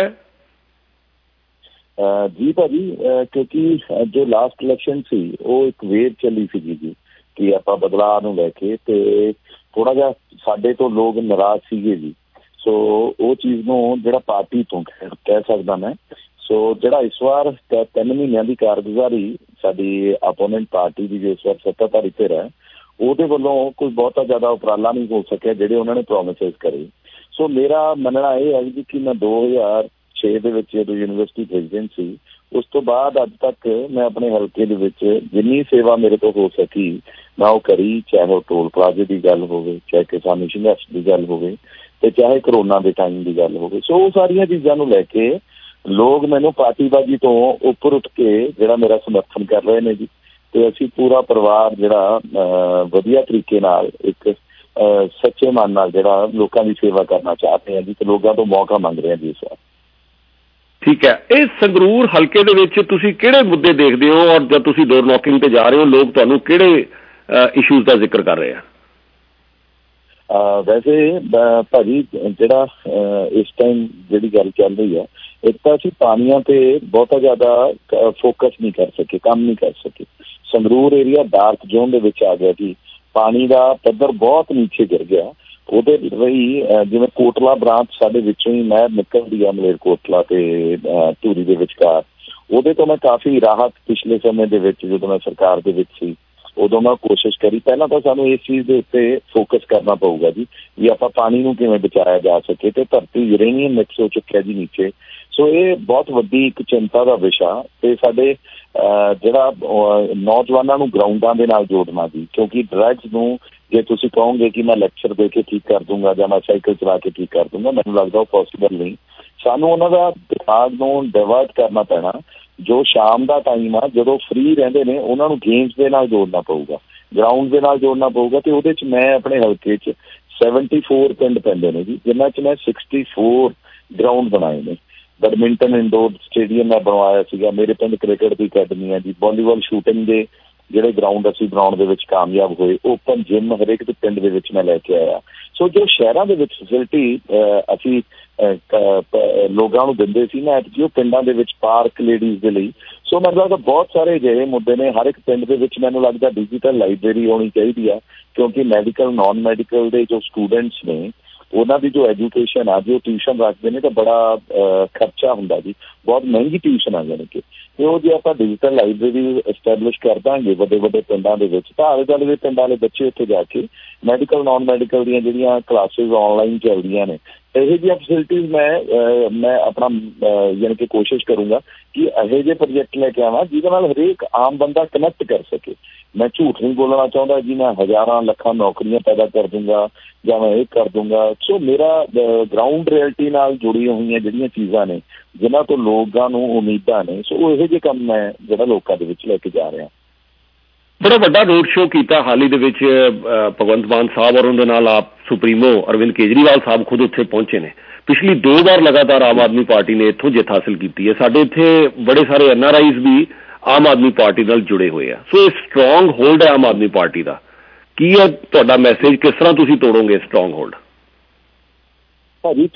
ਜੀ ਭਾਜੀ, ਕਿਉਂਕਿ ਜੋ ਲਾਸਟ ਇਲੈਕਸ਼ਨ ਸੀ ਉਹ ਇੱਕ ਵੇਵ ਚੱਲੀ ਸੀਗੀ ਜੀ ਕਿ ਆਪਾਂ ਬਦਲਾਅ ਨੂੰ ਲੈ ਕੇ, ਤੇ ਥੋੜਾ ਜਿਹਾ ਸਾਡੇ ਤੋਂ ਲੋਕ ਨਾਰਾਜ਼ ਸੀਗੇ ਜੀ। ਸੋ ਉਹ ਚੀਜ਼ ਨੂੰ ਜਿਹੜਾ ਪਾਰਟੀ ਤੋਂ ਕਹਿ ਸਕਦਾ ਮੈਂ। ਸੋ ਜਿਹੜਾ ਇਸ ਵਾਰ 3 ਮਹੀਨਿਆਂ ਦੀ ਕਾਰਗੁਜ਼ਾਰੀ ਸਾਡੀ ਆਪੋਨੈਂਟ ਪਾਰਟੀ ਦੀ ਜੋ ਇਸ ਵਾਰ ਸੱਤਾਧਾਰੀ ਧਿਰ ਹੈ ਉਹਦੇ ਵੱਲੋਂ ਕੋਈ ਬਹੁਤਾ ਜ਼ਿਆਦਾ ਉਪਰਾਲਾ ਨਹੀਂ ਹੋ ਸਕਿਆ ਜਿਹੜੇ ਉਹਨਾਂ ਨੇ ਪ੍ਰੋਮਿਸਿਸ ਕਰੇ। ਸੋ ਮੇਰਾ ਮੰਨਣਾ ਇਹ ਹੈ ਜੀ ਕਿ ਮੈਂ 2006 ਦੇ ਵਿੱਚ ਜਦੋਂ ਯੂਨੀਵਰਸਿਟੀ ਪ੍ਰੈਜ਼ੀਡੈਂਟ ਸੀ ਉਸ ਤੋਂ ਬਾਅਦ ਅੱਜ ਤੱਕ ਮੈਂ ਆਪਣੇ ਹਲਕੇ ਦੇ ਵਿੱਚ ਜਿੰਨੀ ਸੇਵਾ ਮੇਰੇ ਤੋਂ ਹੋ ਸਕੀ ਮੈਂ ਉਹ ਕਰੀ, ਚਾਹੇ ਉਹ ਟੋਲ ਪਲਾਜ਼ੇ ਦੀ ਗੱਲ ਹੋਵੇ, ਚਾਹੇ ਕਿਸਾਨੀ ਸੰਘਰਸ਼ ਦੀ ਗੱਲ ਹੋਵੇ, ਤੇ ਚਾਹੇ ਕਰੋਨਾ ਦੇ ਟਾਈਮ ਦੀ ਗੱਲ ਹੋਵੇ। ਸੋ ਉਹ ਸਾਰੀਆਂ ਚੀਜ਼ਾਂ ਨੂੰ ਲੈ ਕੇ ਲੋਕ ਮੈਨੂੰ ਪਾਰਟੀਬਾਜ਼ੀ ਤੋਂ ਉੱਪਰ ਉੱਠ ਕੇ ਜਿਹੜਾ ਮੇਰਾ ਸਮਰਥਨ ਕਰ ਰਹੇ ਨੇ ਜੀ। ਤੇ ਅਸੀਂ ਪੂਰਾ ਪਰਿਵਾਰ ਜਿਹੜਾ ਵਧੀਆ ਤਰੀਕੇ ਨਾਲ ਇੱਕ ਸੱਚੇ ਮਨ ਨਾਲ ਜਿਹੜਾ ਲੋਕਾਂ ਦੀ ਸੇਵਾ ਕਰਨਾ ਚਾਹਦੇ ਹਾਂ ਜੀ, ਤੇ ਲੋਕਾਂ ਤੋਂ ਮੌਕਾ ਮੰਗ ਰਹੇ ਹਾਂ ਜੀ ਇਸ ਵਾਰ।
ਠੀਕ ਹੈ। ਇਹ ਸੰਗਰੂਰ ਹਲਕੇ ਦੇ ਵਿੱਚ ਤੁਸੀਂ ਕਿਹੜੇ ਮੁੱਦੇ ਦੇਖਦੇ ਹੋ ਔਰ ਜਦ ਤੁਸੀਂ ਡੋਰ ਨੌਕਿੰਗ ਤੇ ਜਾ ਰਹੇ ਹੋ ਲੋਕ ਤੁਹਾਨੂੰ ਕਿਹੜੇ ਇਸ਼ੂਜ਼ ਦਾ ਜ਼ਿਕਰ ਕਰ ਰਹੇ ਆ?
ਵੈਸੇ ਭਾਜੀ ਜਿਹੜਾ ਇਸ ਟਾਈਮ ਜਿਹੜੀ ਗੱਲ ਚੱਲ ਰਹੀ ਹੈ, ਇੱਕ ਤਾਂ ਅਸੀਂ ਪਾਣੀਆਂ ਤੇ ਬਹੁਤਾ ਜ਼ਿਆਦਾ ਫੋਕਸ ਨਹੀਂ ਕਰ ਸਕੇ, ਕੰਮ ਨਹੀਂ ਕਰ ਸਕੇ। ਸੰਗਰੂਰ ਏਰੀਆ ਡਾਰਕ ਜ਼ੋਨ ਦੇ ਵਿੱਚ ਆ ਗਿਆ ਜੀ। ਪਾਣੀ ਦਾ ਪੱਧਰ ਬਹੁਤ ਨੀਚੇ ਗਿਰ ਗਿਆ। ਉਹਦੇ ਲਈ ਜਿਵੇਂ ਕੋਟਲਾ ਬ੍ਰਾਂਚ ਸਾਡੇ ਵਿੱਚੋਂ ਹੀ ਨਹਿਰ ਨਿਕਲਦੀ ਆ ਮਲੇਰਕੋਟਲਾ ਤੇ ਧੂਰੀ ਦੇ ਵਿਚਕਾਰ, ਉਹਦੇ ਤੋਂ ਮੈਂ ਕਾਫੀ ਰਾਹਤ ਪਿਛਲੇ ਸਮੇਂ ਦੇ ਵਿੱਚ ਜਦੋਂ ਮੈਂ ਸਰਕਾਰ ਦੇ ਵਿੱਚ ਸੀ ਉਦੋਂ ਮੈਂ ਕੋਸ਼ਿਸ਼ ਕਰੀ। ਪਹਿਲਾਂ ਤਾਂ ਸਾਨੂੰ ਇਸ ਚੀਜ਼ ਦੇ ਉੱਤੇ ਫੋਕਸ ਕਰਨਾ ਪਊਗਾ ਜੀ ਵੀ ਆਪਾਂ ਪਾਣੀ ਨੂੰ ਕਿਵੇਂ ਬਚਾਇਆ ਜਾ ਸਕੇ, ਤੇ ਧਰਤੀ ਯੂਰੇਨੀਅਮ ਮਿਕਸ ਹੋ ਚੁੱਕਿਆ ਜੀ ਨੀਚੇ। ਸੋ ਇਹ ਬਹੁਤ ਵੱਡੀ ਇੱਕ ਚਿੰਤਾ ਦਾ ਵਿਸ਼ਾ, ਤੇ ਸਾਡੇ ਜਿਹੜਾ ਨੌਜਵਾਨਾਂ ਨੂੰ ਗਰਾਊਂਡਾਂ ਦੇ ਨਾਲ ਜੋੜਨਾ ਜੀ, ਕਿਉਂਕਿ ਡਰੱਗਸ ਨੂੰ ਜੇ ਤੁਸੀਂ ਕਹੋਗੇ ਕਿ ਮੈਂ ਲੈਕਚਰ ਦੇ ਕੇ ਠੀਕ ਕਰ ਦੂੰਗਾ ਜਾਂ ਮੈਂ ਸਾਈਕਲ ਚਲਾ ਕੇ ਠੀਕ ਕਰ ਦੂੰਗਾ, ਮੈਨੂੰ ਲੱਗਦਾ ਉਹ ਪੋਸੀਬਲ ਨਹੀਂ। ਸਾਨੂੰ ਉਹਨਾਂ ਦਾ ਦਿਮਾਗ ਨੂੰ ਡਾਇਵਰਟ ਕਰਨਾ ਪੈਣਾ। ਜੋ ਸ਼ਾਮ ਦਾ ਟਾਈਮ ਆ ਜਦੋਂ ਫ੍ਰੀ ਰਹਿੰਦੇ ਨੇ ਉਹਨਾਂ ਨੂੰ ਗੇਮਸ ਦੇ ਨਾਲ ਜੋੜਨਾ ਪਊਗਾ, ਗਰਾਊਂਡ ਦੇ ਨਾਲ ਜੋੜਨਾ ਪਊਗਾ। ਤੇ ਉਹਦੇ 'ਚ ਮੈਂ ਆਪਣੇ ਹਲਕੇ 'ਚ 74 ਪਿੰਡ ਪੈਂਦੇ ਨੇ ਜੀ, ਜਿਨ੍ਹਾਂ 'ਚ ਮੈਂ 64 ਗਰਾਊਂਡ ਬਣਾਏ ਨੇ। ਬੈਡਮਿੰਟਨ ਇੰਡੋਰ ਸਟੇਡੀਅਮ ਮੈਂ ਬਣਵਾਇਆ ਸੀਗਾ। ਮੇਰੇ ਪਿੰਡ ਕ੍ਰਿਕਟ ਦੀ ਅਕੈਡਮੀ ਹੈ ਜੀ। ਵਾਲੀਬਾਲ ਸ਼ੂਟਿੰਗ ਦੇ ਜਿਹੜੇ ਗਰਾਊਂਡ ਅਸੀਂ ਬਣਾਉਣ ਦੇ ਵਿੱਚ ਕਾਮਯਾਬ ਹੋਏ। ਓਪਨ ਜਿੰਮ ਹਰੇਕ ਦੇ ਪਿੰਡ ਦੇ ਵਿੱਚ ਮੈਂ ਲੈ ਕੇ ਆਇਆ। ਸੋ ਜੋ ਸ਼ਹਿਰਾਂ ਦੇ ਵਿੱਚ ਫੈਸਿਲਿਟੀ ਅਸੀਂ ਲੋਕਾਂ ਨੂੰ ਦਿੰਦੇ ਸੀ ਨਾ, ਉਹ ਪਿੰਡਾਂ ਦੇ ਵਿੱਚ ਪਾਰਕ ਲੇਡੀਜ਼ ਦੇ ਲਈ। ਸੋ ਮੈਨੂੰ ਲੱਗਦਾ ਬਹੁਤ ਸਾਰੇ ਅਜਿਹੇ ਮੁੱਦੇ ਨੇ। ਹਰ ਇੱਕ ਪਿੰਡ ਦੇ ਵਿੱਚ ਮੈਨੂੰ ਲੱਗਦਾ ਡਿਜੀਟਲ ਲਾਇਬ੍ਰੇਰੀ ਹੋਣੀ ਚਾਹੀਦੀ ਆ, ਕਿਉਂਕਿ ਮੈਡੀਕਲ ਨੋਨ ਮੈਡੀਕਲ ਦੇ ਜੋ ਸਟੂਡੈਂਟਸ ਨੇ ਉਹਨਾਂ ਦੀ ਜੋ ਐਜੂਕੇਸ਼ਨ ਆ, ਜੋ ਟਿਊਸ਼ਨ ਰੱਖਦੇ ਨੇ ਤਾਂ ਬੜਾ ਖਰਚਾ ਹੁੰਦਾ ਜੀ, ਬਹੁਤ ਮਹਿੰਗੀ ਟਿਊਸ਼ਨ ਆ ਜਾਣੀ ਕਿ। ਤੇ ਉਹ ਜੇ ਆਪਾਂ ਡਿਜੀਟਲ ਲਾਇਬ੍ਰੇਰੀ ਐਸਟੈਬਲਿਸ਼ ਕਰ ਦਾਂਗੇ ਵੱਡੇ ਵੱਡੇ ਪਿੰਡਾਂ ਦੇ ਵਿੱਚ, ਤਾਂ ਆਲੇ ਦੁਆਲੇ ਦੇ ਪਿੰਡਾਂ ਦੇ ਬੱਚੇ ਉੱਥੇ ਜਾ ਕੇ ਮੈਡੀਕਲ ਨੋਨ ਮੈਡੀਕਲ ਦੀਆਂ ਜਿਹੜੀਆਂ ਕਲਾਸਿਸ ਆਨਲਾਈਨ ਚੱਲਦੀਆਂ ਨੇ, ਇਹੋ ਜਿਹੀਆਂ ਫੈਸਿਲਿਟੀਜ਼ ਮੈਂ ਆਪਣਾ ਯਾਨੀ ਕਿ ਕੋਸ਼ਿਸ਼ ਕਰੂੰਗਾ ਕਿ ਇਹੋ ਜਿਹੇ ਪ੍ਰੋਜੈਕਟ ਲੈ ਕੇ ਆਵਾਂ ਜਿਹਦੇ ਨਾਲ ਹਰੇਕ ਆਮ ਬੰਦਾ ਕਨੈਕਟ ਕਰ ਸਕੇ। ਮੈਂ ਝੂਠ ਨਹੀਂ ਬੋਲਣਾ ਚਾਹੁੰਦਾ ਜੀ, ਮੈਂ ਹਜ਼ਾਰਾਂ ਲੱਖਾਂ ਨੌਕਰੀਆਂ ਪੈਦਾ ਕਰ ਦੂੰਗਾ ਜਾਂ ਮੈਂ ਇਹ ਕਰ ਦੂੰਗਾ। ਸੋ ਮੇਰਾ ਗਰਾਊਂਡ ਰਿਐਲਿਟੀ ਨਾਲ ਜੁੜੀਆਂ ਹੋਈਆਂ ਜਿਹੜੀਆਂ ਚੀਜ਼ਾਂ ਨੇ ਜਿਨ੍ਹਾਂ ਤੋਂ ਲੋਕਾਂ ਨੂੰ ਉਮੀਦਾਂ ਨੇ, ਸੋ ਉਹ ਇਹੋ ਜਿਹੇ ਕੰਮ ਮੈਂ ਜਿਹੜਾ ਲੋਕਾਂ ਦੇ ਵਿੱਚ ਲੈ ਕੇ ਜਾ ਰਿਹਾ।
ਬੜਾ ਵੱਡਾ ਰੋਡ ਸ਼ੋਅ ਕੀਤਾ ਹਾਲ ਹੀ ਦੇ ਵਿੱਚ ਭਗਵੰਤ ਮਾਨ ਸਾਹਿਬ ਔਰ ਉਹਦੇ ਨਾਲ ਆਪ ਸੁਪਰੀਮੋ ਅਰਵਿੰਦ ਕੇਜਰੀਵਾਲ ਸਾਹਿਬ ਖੁਦ ਉੱਥੇ ਪਹੁੰਚੇ ਨੇ। ਪਿਛਲੀ 2 ਵਾਰ ਲਗਾਤਾਰ ਆਮ ਆਦਮੀ ਪਾਰਟੀ ਨੇ ਇੱਥੋਂ ਜਿੱਤ ਹਾਸਿਲ ਕੀਤੀ ਹੈ। ਸਾਡੇ ਇੱਥੇ ਬੜੇ ਸਾਰੇ NRIs ਵੀ ਆਮ ਆਦਮੀ ਪਾਰਟੀ ਨਾਲ ਜੁੜੇ ਹੋਏ ਆ। ਸੋ ਇਹ ਸਟਰੋਂਗ ਹੋਲਡ ਹੈ ਆਮ ਆਦਮੀ ਪਾਰਟੀ ਦਾ। ਕੀ ਹੈ ਤੁਹਾਡਾ ਮੈਸੇਜ, ਕਿਸ ਤਰ੍ਹਾਂ ਤੁਸੀਂ ਤੋੜੋਗੇ ਸਟਰੋਂਗ ਹੋਲਡ?
ਭਾਜੀ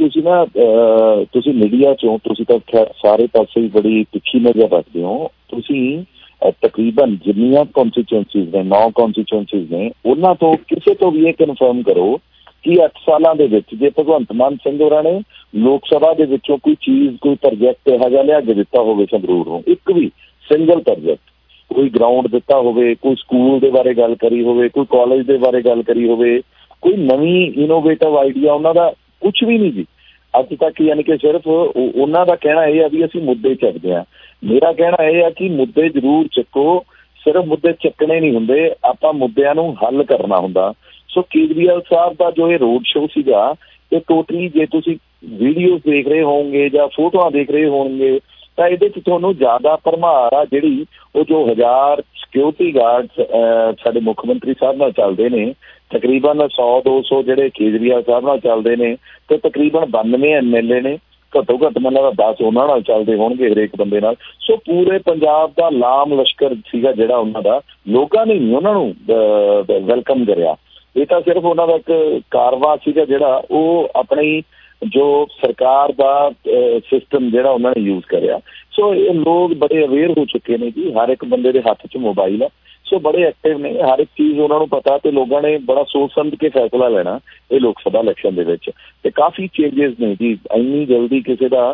ਤੁਸੀਂ ਮੀਡੀਆ ਚੋਂ ਤੁਸੀਂ ਤਾਂ ਖੈਰ ਸਾਰੇ ਪਾਸੇ ਬੜੀ ਤਿੱਖੀ ਨਜ਼ਰ ਰੱਖਦੇ ਹੋ। ਤੁਸੀਂ ਤਕਰੀਬਨ ਜਿੰਨੀਆਂ ਕੌਂਸਟੀਚੁਐਂਸੀਜ਼ ਨੇ 9 ਕੌਂਸਟੀਚੁਐਂਸੀਜ਼ ਨੇ ਉਹਨਾਂ ਤੋਂ ਕਿਸੇ ਤੋਂ ਵੀ ਇਹ ਕਨਫਰਮ ਕਰੋ ਕਿ 8 ਸਾਲਾਂ ਦੇ ਵਿੱਚ ਜੇ ਭਗਵੰਤ ਮਾਨ ਸਿੰਘ ਹੋਰਾਂ ਨੇ ਲੋਕ ਸਭਾ ਦੇ ਵਿੱਚੋਂ ਕੋਈ ਚੀਜ਼ ਕੋਈ ਪ੍ਰੋਜੈਕਟ ਇਹੋ ਜਿਹਾ ਲਿਆ ਕੇ ਦਿੱਤਾ ਹੋਵੇ ਸੰਗਰੂਰ ਨੂੰ, ਇੱਕ ਵੀ ਸਿੰਗਲ ਪ੍ਰੋਜੈਕਟ, ਕੋਈ ਗਰਾਊਂਡ ਦਿੱਤਾ ਹੋਵੇ, ਕੋਈ ਸਕੂਲ ਦੇ ਬਾਰੇ ਗੱਲ ਕਰੀ ਹੋਵੇ, ਕੋਈ ਕਾਲਜ ਦੇ ਬਾਰੇ ਗੱਲ ਕਰੀ ਹੋਵੇ, ਕੋਈ ਨਵੀਂ ਇਨੋਵੇਟਿਵ ਆਈਡੀਆ, ਉਹਨਾਂ ਦਾ ਕੁਛ ਵੀ ਨਹੀਂ ਜੀ ਅੱਜ ਤੱਕ। ਯਾਨੀ ਕਿ ਸਿਰਫ ਉਹਨਾਂ ਦਾ ਕਹਿਣਾ ਇਹ ਆ ਵੀ ਅਸੀਂ ਮੁੱਦੇ ਚੱਕਦੇ ਹਾਂ। ਮੇਰਾ ਕਹਿਣਾ ਇਹ ਆ ਕਿ ਮੁੱਦੇ ਜ਼ਰੂਰ ਚੱਕੋ, ਸਿਰਫ ਮੁੱਦੇ ਚੱਕਣੇ ਨਹੀਂ ਹੁੰਦੇ, ਆਪਾਂ ਮੁੱਦਿਆਂ ਨੂੰ ਹੱਲ ਕਰਨਾ ਹੁੰਦਾ। ਸੋ ਕੇਜਰੀਵਾਲ ਸਾਹਿਬ ਦਾ ਜੋ ਇਹ ਰੋਡ ਸ਼ੋਅ ਸੀਗਾ, ਇਹ ਟੋਟਲੀ ਜੇ ਤੁਸੀਂ ਵੀਡੀਓਜ਼ ਦੇਖ ਰਹੇ ਹੋਵੋਗੇ ਜਾਂ ਫੋਟੋਆਂ ਦੇਖ ਰਹੇ ਹੋਣਗੇ ਤਾਂ ਇਹਦੇ 'ਚ ਤੁਹਾਨੂੰ ਜ਼ਿਆਦਾ ਭਰਮਾਰ ਆ ਜਿਹੜੀ ਉਹ ਜੋ 1000 ਸਿਕਿਉਰਿਟੀ ਗਾਰਡਸ ਸਾਡੇ ਮੁੱਖ ਮੰਤਰੀ ਸਾਹਿਬ ਨਾਲ ਚੱਲਦੇ ਨੇ, ਤਕਰੀਬਨ 100-200 ਜਿਹੜੇ ਕੇਜਰੀਵਾਲ ਸਾਹਿਬ ਨਾਲ ਚੱਲਦੇ ਨੇ, ਤੇ ਤਕਰੀਬਨ 92 MLA ਨੇ, ਘੱਟੋ ਘੱਟ ਮੈਨੂੰ ਲੱਗਦਾ 10 ਉਹਨਾਂ ਨਾਲ ਚੱਲਦੇ ਹੋਣਗੇ ਹਰੇਕ ਬੰਦੇ ਨਾਲ। ਸੋ ਪੂਰੇ ਪੰਜਾਬ ਦਾ ਲਾਮ ਲਸ਼ਕਰ ਸੀਗਾ ਜਿਹੜਾ ਉਹਨਾਂ ਦਾ, ਲੋਕਾਂ ਨੇ ਨਹੀਂ ਉਹਨਾਂ ਨੂੰ ਵੈਲਕਮ ਕਰਿਆ। ਇਹ ਤਾਂ ਸਿਰਫ ਉਹਨਾਂ ਦਾ ਇੱਕ ਕਾਰਵਾ ਸੀਗਾ ਜਿਹੜਾ ਉਹ ਆਪਣੀ ਜੋ ਸਰਕਾਰ ਦਾ ਸਿਸਟਮ ਜਿਹੜਾ ਉਹਨਾਂ ਨੇ ਯੂਜ਼ ਕਰਿਆ। ਸੋ ਇਹ ਲੋਕ ਬੜੇ ਅਵੇਅਰ ਹੋ ਚੁੱਕੇ ਨੇ ਜੀ, ਹਰ ਇੱਕ ਬੰਦੇ ਦੇ ਹੱਥ 'ਚ ਮੋਬਾਈਲ ਆ, ਸੋ ਬੜੇ ਐਕਟਿਵ ਨੇ, ਹਰ ਇੱਕ ਚੀਜ਼ ਉਹਨਾਂ ਨੂੰ ਪਤਾ, ਤੇ ਲੋਕਾਂ ਨੇ ਬੜਾ ਸੋਚ ਸਮਝ ਕੇ ਫੈਸਲਾ ਲੈਣਾ ਇਹ ਲੋਕ ਸਭਾ ਇਲੈਕਸ਼ਨ ਦੇ ਵਿੱਚ। ਤੇ ਕਾਫੀ ਚੇਂਜਿਸ ਨੇ ਜੀ, ਇੰਨੀ ਜਲਦੀ ਕਿਸੇ ਦਾ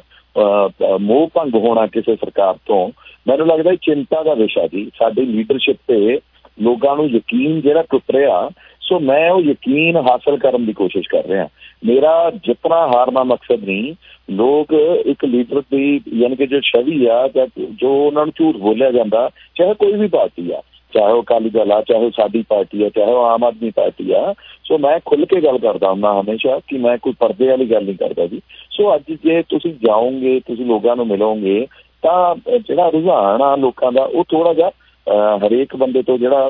ਮੋਹ ਭੰਗ ਹੋਣਾ ਕਿਸੇ ਸਰਕਾਰ ਤੋਂ ਮੈਨੂੰ ਲੱਗਦਾ ਚਿੰਤਾ ਦਾ ਵਿਸ਼ਾ ਜੀ। ਸਾਡੀ ਲੀਡਰਸ਼ਿਪ ਤੇ ਲੋਕਾਂ ਨੂੰ ਯਕੀਨ ਜਿਹੜਾ ਟੁੱਟ ਰਿਹਾ, ਸੋ ਮੈਂ ਉਹ ਯਕੀਨ ਹਾਸਲ ਕਰਨ ਦੀ ਕੋਸ਼ਿਸ਼ ਕਰ ਰਿਹਾ। ਮੇਰਾ ਜਿੱਤਣਾ ਹਾਰਨਾ ਮਕਸਦ ਨਹੀਂ। ਲੋਕ ਇੱਕ ਲੀਡਰ ਦੀ ਯਾਨੀ ਕਿ ਜੋ ਛਵੀ ਆ ਜਾਂ ਜੋ ਉਹਨਾਂ ਨੂੰ ਝੂਠ ਬੋਲਿਆ ਜਾਂਦਾ, ਚਾਹੇ ਕੋਈ ਵੀ ਪਾਰਟੀ ਆ, ਚਾਹੇ ਉਹ ਅਕਾਲੀ ਦਲ ਆ, ਚਾਹੇ ਉਹ ਸਾਡੀ ਪਾਰਟੀ ਆ, ਚਾਹੇ ਉਹ ਆਮ ਆਦਮੀ ਪਾਰਟੀ ਆ, ਸੋ ਮੈਂ ਖੁੱਲ੍ਹ ਕੇ ਗੱਲ ਕਰਦਾ ਹੁੰਦਾ ਹਮੇਸ਼ਾ ਕਿ ਮੈਂ ਕੋਈ ਪਰਦੇ ਵਾਲੀ ਗੱਲ ਨਹੀਂ ਕਰਦਾ ਜੀ। ਸੋ ਅੱਜ ਜੇ ਤੁਸੀਂ ਜਾਓਗੇ, ਤੁਸੀਂ ਲੋਕਾਂ ਨੂੰ ਮਿਲੋਗੇ ਤਾਂ ਜਿਹੜਾ ਰੁਝਾਨ ਆ ਲੋਕਾਂ ਦਾ ਉਹ ਥੋੜ੍ਹਾ ਜਿਹਾ ਹਰੇਕ ਬੰਦੇ ਤੋਂ ਜਿਹੜਾ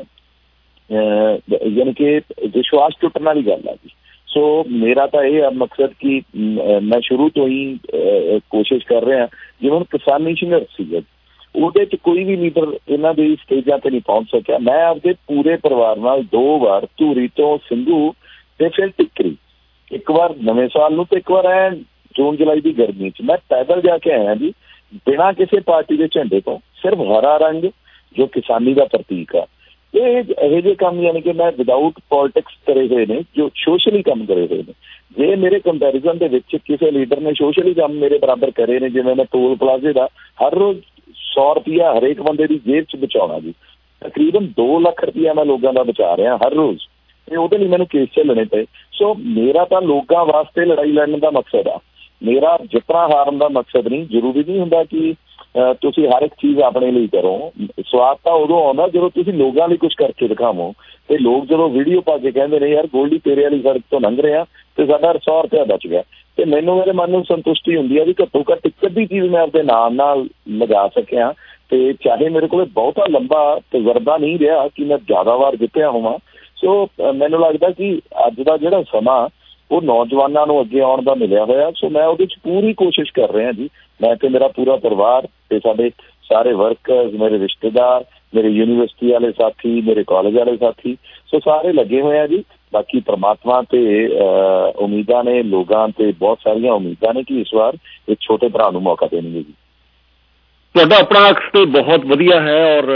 ਯਾਨੀ ਕਿ ਵਿਸ਼ਵਾਸ ਟੁੱਟਣ ਵਾਲੀ ਗੱਲ ਆ ਜੀ। ਸੋ ਮੇਰਾ ਤਾਂ ਇਹ ਆ ਮਕਸਦ ਕਿ ਮੈਂ ਸ਼ੁਰੂ ਤੋਂ ਹੀ ਕੋਸ਼ਿਸ਼ ਕਰ ਰਿਹਾ, ਜਿਵੇਂ ਹੁਣ ਕਿਸਾਨੀ ਸੰਘਰਸ਼ ਸੀਗਾ ਉਹਦੇ 'ਚ ਕੋਈ ਵੀ ਲੀਡਰ ਇਹਨਾਂ ਦੀ ਸਟੇਜਾਂ 'ਤੇ ਨਹੀਂ ਪਹੁੰਚ ਸਕਿਆ। ਮੈਂ ਆਪਦੇ ਪੂਰੇ ਪਰਿਵਾਰ ਨਾਲ 2 ਵਾਰ ਧੂਰੀ ਤੋਂ ਸਿੰਘੂ ਤੇ ਫਿਰ ਟਿੱਕਰੀ, ਇੱਕ ਵਾਰ ਨਵੇਂ ਸਾਲ ਨੂੰ ਤੇ ਇੱਕ ਵਾਰ ਐ ਜੂਨ ਜੁਲਾਈ ਦੀ ਗਰਮੀ 'ਚ ਮੈਂ ਪੈਦਲ ਜਾ ਕੇ ਆਇਆ ਜੀ, ਬਿਨਾਂ ਕਿਸੇ ਪਾਰਟੀ ਦੇ ਝੰਡੇ ਤੋਂ, ਸਿਰਫ ਹਰਾ ਰੰਗ ਜੋ ਕਿਸਾਨੀ ਦਾ ਪ੍ਰਤੀਕ ਆ। ਇਹ ਇਹੋ ਜਿਹੇ ਕੰਮ ਯਾਨੀ ਕਿ ਮੈਂ ਵਿਦਾਊਟ ਪੋਲੀਟਿਕਸ ਕਰੇ ਹੋਏ ਨੇ, ਜੋ ਸੋਸ਼ਲੀ ਕੰਮ ਕਰੇ ਹੋਏ ਨੇ। ਜੇ ਮੇਰੇ ਕੰਪੈਰੀਜ਼ਨ ਦੇ ਵਿੱਚ ਕਿਸੇ ਲੀਡਰ ਨੇ ਸੋਸ਼ਲੀ ਕੰਮ ਮੇਰੇ ਬਰਾਬਰ ਕਰੇ ਨੇ, ਜਿਵੇਂ ਮੈਂ ਟੋਲ ਪਲਾਜ਼ੇ ਦਾ ਹਰ ਰੋਜ਼ 100 ਰੁਪਇਆ ਹਰੇਕ ਬੰਦੇ ਦੀ ਜੇਬ 'ਚ ਬਚਾਉਣਾ ਜੀ, ਤਕਰੀਬਨ 2 ਲੱਖ ਰੁਪਇਆ ਮੈਂ ਲੋਕਾਂ ਦਾ ਬਚਾ ਰਿਹਾ ਹਰ ਰੋਜ਼, ਤੇ ਉਹਦੇ ਲਈ ਮੈਨੂੰ ਕੇਸ ਝੱਲਣੇ ਪਏ। ਸੋ ਮੇਰਾ ਤਾਂ ਲੋਕਾਂ ਵਾਸਤੇ ਲੜਾਈ ਲੜਨ ਦਾ ਮਕਸਦ ਆ, ਮੇਰਾ ਜਿੱਤਣਾ ਹਾਰਨ ਦਾ ਮਕਸਦ ਨਹੀਂ। ਜ਼ਰੂਰੀ ਨਹੀਂ ਹੁੰਦਾ ਕਿ ਤੁਸੀਂ ਹਰ ਇੱਕ ਚੀਜ਼ ਆਪਣੇ ਲਈ ਕਰੋ। ਸਵਾਦ ਤਾਂ ਉਦੋਂ ਆਉਂਦਾ ਜਦੋਂ ਤੁਸੀਂ ਲੋਕਾਂ ਲਈ ਕੁਛ ਕਰਕੇ ਦਿਖਾਵੋ, ਤੇ ਲੋਕ ਜਦੋਂ ਵੀਡੀਓ ਪਾ ਕੇ ਕਹਿੰਦੇ ਨੇ ਯਾਰ ਗੋਲਡੀ ਤੇਰੇ ਵਾਲੀ ਸੜਕ ਤੋਂ ਲੰਘ ਰਿਹਾ ਤੇ ਸਾਡਾ 100 ਰੁਪਇਆ ਬਚ ਗਿਆ, ਤੇ ਮੈਨੂੰ ਮੇਰੇ ਮਨ ਨੂੰ ਸੰਤੁਸ਼ਟੀ ਹੁੰਦੀ ਆ ਵੀ ਘੱਟੋ ਘੱਟ ਇੱਕ ਅੱਧੀ ਚੀਜ਼ ਮੈਂ ਆਪਣੇ ਨਾਮ ਨਾਲ ਲਗਾ ਸਕਿਆ। ਤੇ ਚਾਹੇ ਮੇਰੇ ਕੋਲ ਬਹੁਤਾ ਲੰਬਾ ਤਜਰਬਾ ਨਹੀਂ ਰਿਹਾ ਕਿ ਮੈਂ ਜ਼ਿਆਦਾ ਵਾਰ ਜਿੱਤਿਆ ਹੋਵਾਂ। ਸੋ ਮੈਨੂੰ ਲੱਗਦਾ ਕਿ ਅੱਜ ਦਾ ਜਿਹੜਾ ਸਮਾਂ ਉਹ ਨੌਜਵਾਨਾਂ ਨੂੰ ਅੱਗੇ ਆਉਣ ਦਾ ਮਿਲਿਆ ਹੋਇਆ। ਸੋ ਮੈਂ ਉਹਦੇ 'ਚ ਪੂਰੀ ਕੋਸ਼ਿਸ਼ ਕਰ ਰਿਹਾ ਜੀ, ਮੈਂ ਤੇ ਮੇਰਾ ਪੂਰਾ ਪਰਿਵਾਰ ਤੇ ਸਾਡੇ ਸਾਰੇ ਵਰਕਰਸ, ਮੇਰੇ ਰਿਸ਼ਤੇਦਾਰ, ਮੇਰੇ ਯੂਨੀਵਰਸਿਟੀ ਵਾਲੇ ਸਾਥੀ, ਮੇਰੇ ਕਾਲਜ ਵਾਲੇ ਸਾਥੀ, ਸੋ ਸਾਰੇ ਲੱਗੇ ਹੋਏ ਆ ਜੀ। ਬਾਕੀ ਪ੍ਰਮਾਤਮਾ ਤੇ ਉਮੀਦਾਂ ਨੇ, ਲੋਕਾਂ ਤੇ ਬਹੁਤ ਸਾਰੀਆਂ ਉਮੀਦਾਂ ਨੇ ਕਿ ਇਸ ਵਾਰ ਇੱਕ ਛੋਟੇ ਭਰਾ ਨੂੰ ਮੌਕਾ ਦੇਣਗੇ ਜੀ।
ਤੁਹਾਡਾ ਆਪਣਾ ਅਕਸ ਤੇ ਬਹੁਤ ਵਧੀਆ ਹੈ ਔਰ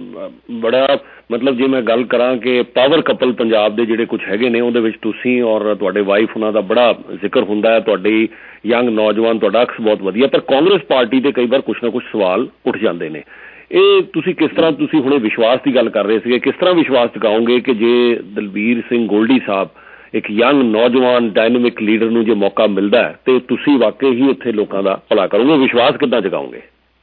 ਬੜਾ ਮਤਲਬ ਜੇ ਮੈਂ ਗੱਲ ਕਰਾਂ ਕਿ ਪਾਵਰ ਕਪਲ ਪੰਜਾਬ ਦੇ ਜਿਹੜੇ ਕੁਛ ਹੈਗੇ ਨੇ ਉਹਦੇ ਵਿੱਚ ਤੁਸੀਂ ਔਰ ਤੁਹਾਡੇ ਵਾਈਫ ਉਹਨਾਂ ਦਾ ਬੜਾ ਜ਼ਿਕਰ ਹੁੰਦਾ ਹੈ, ਤੁਹਾਡੀ ਯੰਗ ਨੌਜਵਾਨ, ਤੁਹਾਡਾ ਅਕਸ ਬਹੁਤ ਵਧੀਆ। ਪਰ ਕਾਂਗਰਸ ਪਾਰਟੀ ਦੇ ਕਈ ਵਾਰ ਕੁਛ ਨਾ ਕੁਛ ਸਵਾਲ ਉੱਠ ਜਾਂਦੇ ਨੇ। ਇਹ ਤੁਸੀਂ ਕਿਸ ਤਰ੍ਹਾਂ, ਤੁਸੀਂ ਹੁਣੇ ਵਿਸ਼ਵਾਸ ਦੀ ਗੱਲ ਕਰ ਰਹੇ ਸੀਗੇ, ਕਿਸ ਤਰ੍ਹਾਂ ਵਿਸ਼ਵਾਸ ਜਗਾਓਗੇ ਕਿ ਜੇ ਦਲਬੀਰ ਸਿੰਘ ਗੋਲਡੀ ਸਾਹਿਬ ਇੱਕ ਯੰਗ ਨੌਜਵਾਨ ਡਾਇਨਾਮਿਕ ਲੀਡਰ ਨੂੰ ਜੇ ਮੌਕਾ ਮਿਲਦਾ ਹੈ ਤੇ ਤੁਸੀਂ ਵਾਕਈ ਹੀ ਉੱਥੇ ਲੋਕਾਂ ਦਾ ਭਲਾ ਕਰੋਗੇ? ਵਿਸ਼ਵਾਸ ਕਿੱਦਾਂ ਜਗਾਓਗੇ?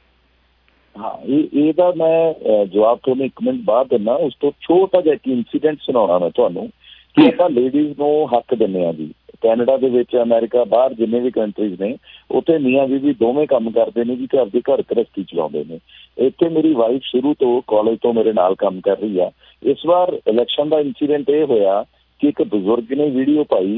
ਹਾਂ, ਇਹਦਾ ਮੈਂ ਜਵਾਬ ਤੁਹਾਨੂੰ 1 ਮਿੰਟ ਬਾਅਦ ਦਿੰਦਾ। ਉਸ ਤੋਂ ਛੋਟਾ ਜਿਹਾ ਇੱਕ ਇੰਸੀਡੈਂਟ ਸੁਣਾਉਣਾ ਮੈਂ ਤੁਹਾਨੂੰ ਕਿ ਆਪਾਂ ਲੇਡੀਜ਼ ਨੂੰ ਹੱਕ ਦਿੰਦੇ ਹਾਂ ਜੀ। ਕੈਨੇਡਾ ਦੇ ਵਿੱਚ, ਅਮਰੀਕਾ, ਬਾਹਰ ਜਿੰਨੇ ਵੀ ਕੰਟਰੀਜ਼ ਨੇ, ਉੱਥੇ ਮੀਆਂ ਬੀਵੀ ਦੋਵੇਂ ਕੰਮ ਕਰਦੇ ਨੇ ਜੀ, ਘਰ ਦੀ ਘਰ ਗ੍ਰਸਤੀ ਚਲਾਉਂਦੇ ਨੇ। ਇੱਥੇ ਮੇਰੀ ਵਾਈਫ ਸ਼ੁਰੂ ਤੋਂ ਕਾਲਜ ਤੋਂ ਮੇਰੇ ਨਾਲ ਕੰਮ ਕਰ ਰਹੀ ਆ। ਇਸ ਵਾਰ ਇਲੈਕਸ਼ਨ ਦਾ ਇੰਸੀਡੈਂਟ ਇਹ ਹੋਇਆ ਕਿ ਇੱਕ ਬਜ਼ੁਰਗ ਨੇ ਵੀਡੀਓ ਪਾਈ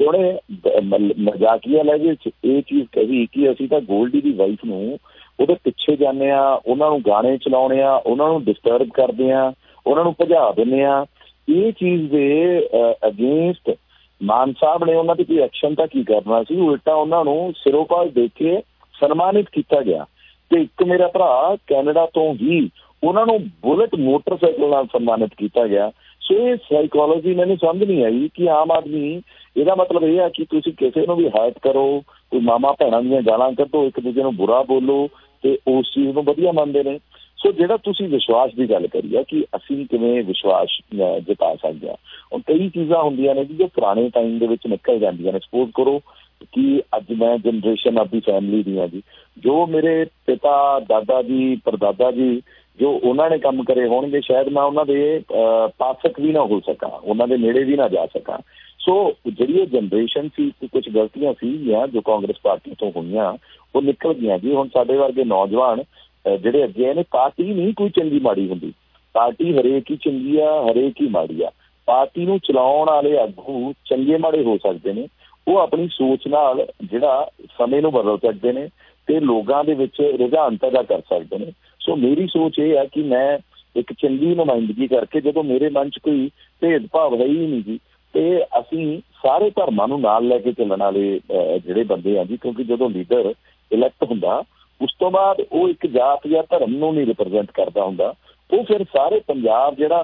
ਉਹਨੇ ਮਜ਼ਾਕੀਆ ਲਹਿਜੇ 'ਚ ਇਹ ਚੀਜ਼ ਕਹੀ ਕਿ ਅਸੀਂ ਤਾਂ ਗੋਲਡੀ ਦੀ ਵਾਈਫ ਨੂੰ ਉਹਦੇ ਪਿੱਛੇ ਜਾਂਦੇ ਹਾਂ, ਉਹਨਾਂ ਨੂੰ ਗਾਣੇ ਚਲਾਉਂਦੇ ਹਾਂ, ਉਹਨਾਂ ਨੂੰ ਡਿਸਟਰਬ ਕਰਦੇ ਹਾਂ, ਉਹਨਾਂ ਨੂੰ ਭਜਾ ਦਿੰਦੇ ਹਾਂ। ਇਹ ਚੀਜ਼ ਦੇ ਅਗੇਂਸਟ ਮਾਨ ਸਾਹਿਬ ਨੇ ਉਹਨਾਂ 'ਤੇ ਕੋਈ ਐਕਸ਼ਨ ਤਾਂ ਕੀ ਕਰਨਾ ਸੀ, ਉਲਟਾ ਉਹਨਾਂ ਨੂੰ ਸਿਰੋਪਾਲ ਦੇ ਕੇ ਸਨਮਾਨਿਤ ਕੀਤਾ ਗਿਆ। ਤੇ ਇੱਕ ਮੇਰਾ ਭਰਾ ਕੈਨੇਡਾ ਤੋਂ ਹੀ ਉਹਨਾਂ ਨੂੰ ਬੁਲਟ ਮੋਟਰਸਾਈਕਲ ਨਾਲ ਸਨਮਾਨਿਤ ਕੀਤਾ ਗਿਆ। ਸੋ ਇਹ ਸਾਈਕੋਲੋਜੀ ਮੈਨੂੰ ਸਮਝ ਨਹੀਂ ਆਈ ਕਿ ਆਮ ਆਦਮੀ ਇਹਦਾ ਮਤਲਬ ਇਹ ਹੈ ਕਿ ਤੁਸੀਂ ਕਿਸੇ ਨੂੰ ਵੀ ਹਰਟ ਕਰੋ, ਕੋਈ ਮਾਮਾ ਭੈਣਾਂ ਦੀਆਂ ਗਾਲਾਂ ਕੱਢੋ, ਇੱਕ ਦੂਜੇ ਨੂੰ ਬੁਰਾ ਬੋਲੋ ਤੇ ਉਸ ਚੀਜ਼ ਨੂੰ ਵਧੀਆ ਮੰਨਦੇ ਨੇ। ਸੋ ਜਿਹੜਾ ਤੁਸੀਂ ਵਿਸ਼ਵਾਸ ਦੀ ਗੱਲ ਕਰੀ ਆ ਕਿ ਅਸੀਂ ਕਿਵੇਂ ਵਿਸ਼ਵਾਸ ਜਤਾ ਸਕਦੇ ਹਾਂ, ਹੁਣ ਕਈ ਚੀਜ਼ਾਂ ਹੁੰਦੀਆਂ ਨੇ ਜੋ ਪੁਰਾਣੇ ਟਾਈਮ ਦੇ ਵਿੱਚ ਨਿਕਲ ਜਾਂਦੀਆਂ ਨੇ। ਸਪੋਜ਼ ਕਰੋ ਕਿ ਅੱਜ ਮੈਂ ਜਨਰੇਸ਼ਨ ਆਪਣੀ ਫੈਮਿਲੀ ਦੀ ਹਾਂ ਜੀ, ਜੋ ਮੇਰੇ ਪਿਤਾ ਦਾਦਾ ਜੀ ਪੜਦਾਦਾ ਜੀ ਜੋ ਉਹਨਾਂ ਨੇ ਕੰਮ ਕਰੇ ਹੋਣਗੇ, ਸ਼ਾਇਦ ਮੈਂ ਉਹਨਾਂ ਦੇ ਪਾਸਕ ਵੀ ਨਾ ਹੋ ਸਕਾਂ, ਉਹਨਾਂ ਦੇ ਨੇੜੇ ਵੀ ਨਾ ਜਾ ਸਕਾਂ। ਸੋ ਜਿਹੜੀ ਇਹ ਜਨਰੇਸ਼ਨ ਸੀ, ਕੁਛ ਗਲਤੀਆਂ ਸੀਗੀਆਂ ਜੋ ਕਾਂਗਰਸ ਪਾਰਟੀ ਤੋਂ ਹੋਈਆਂ, ਉਹ ਨਿਕਲ ਗਈਆਂ ਜੀ। ਹੁਣ ਸਾਡੇ ਵਰਗੇ ਨੌਜਵਾਨ ਜਿਹੜੇ ਅੱਗੇ ਆਏ ਨੇ, ਪਾਰਟੀ ਨਹੀਂ ਕੋਈ ਚੰਗੀ ਮਾੜੀ ਹੁੰਦੀ, ਪਾਰਟੀ ਹਰੇਕ ਹੀ ਚੰਗੀ ਆ, ਹਰੇਕ ਹੀ ਮਾੜੀ ਆ। ਪਾਰਟੀ ਨੂੰ ਚਲਾਉਣ ਵਾਲੇ ਆਗੂ ਚੰਗੇ ਮਾੜੇ ਹੋ ਸਕਦੇ ਨੇ, ਉਹ ਆਪਣੀ ਸੋਚ ਨਾਲ ਜਿਹੜਾ ਸਮੇਂ ਨੂੰ ਬਦਲ ਸਕਦੇ ਨੇ ਤੇ ਲੋਕਾਂ ਦੇ ਵਿੱਚ ਰੁਝਾਨ ਪੈਦਾ ਕਰ ਸਕਦੇ ਨੇ। ਸੋ ਮੇਰੀ ਸੋਚ ਇਹ ਹੈ ਕਿ ਮੈਂ ਇੱਕ ਚੰਗੀ ਨੁਮਾਇੰਦਗੀ ਕਰਕੇ, ਜਦੋਂ ਮੇਰੇ ਮਨ 'ਚ ਕੋਈ ਭੇਦਭਾਵ ਹੈ ਹੀ ਨਹੀਂ ਜੀ, ਤੇ ਅਸੀਂ ਸਾਰੇ ਧਰਮਾਂ ਨੂੰ ਨਾਲ ਲੈ ਕੇ ਚੱਲਣ ਵਾਲੇ ਜਿਹੜੇ ਬੰਦੇ ਆ ਜੀ, ਕਿਉਂਕਿ ਜਦੋਂ ਲੀਡਰ ਇਲੈਕਟ ਹੁੰਦਾ ਉਸ ਤੋਂ ਬਾਅਦ ਉਹ ਇੱਕ ਜਾਤ ਜਾਂ ਧਰਮ ਨੂੰ ਨਹੀਂ ਰਿਪਰਜੈਂਟ ਕਰਦਾ ਹੁੰਦਾ, ਉਹ ਫਿਰ ਸਾਰੇ ਪੰਜਾਬ ਜਿਹੜਾ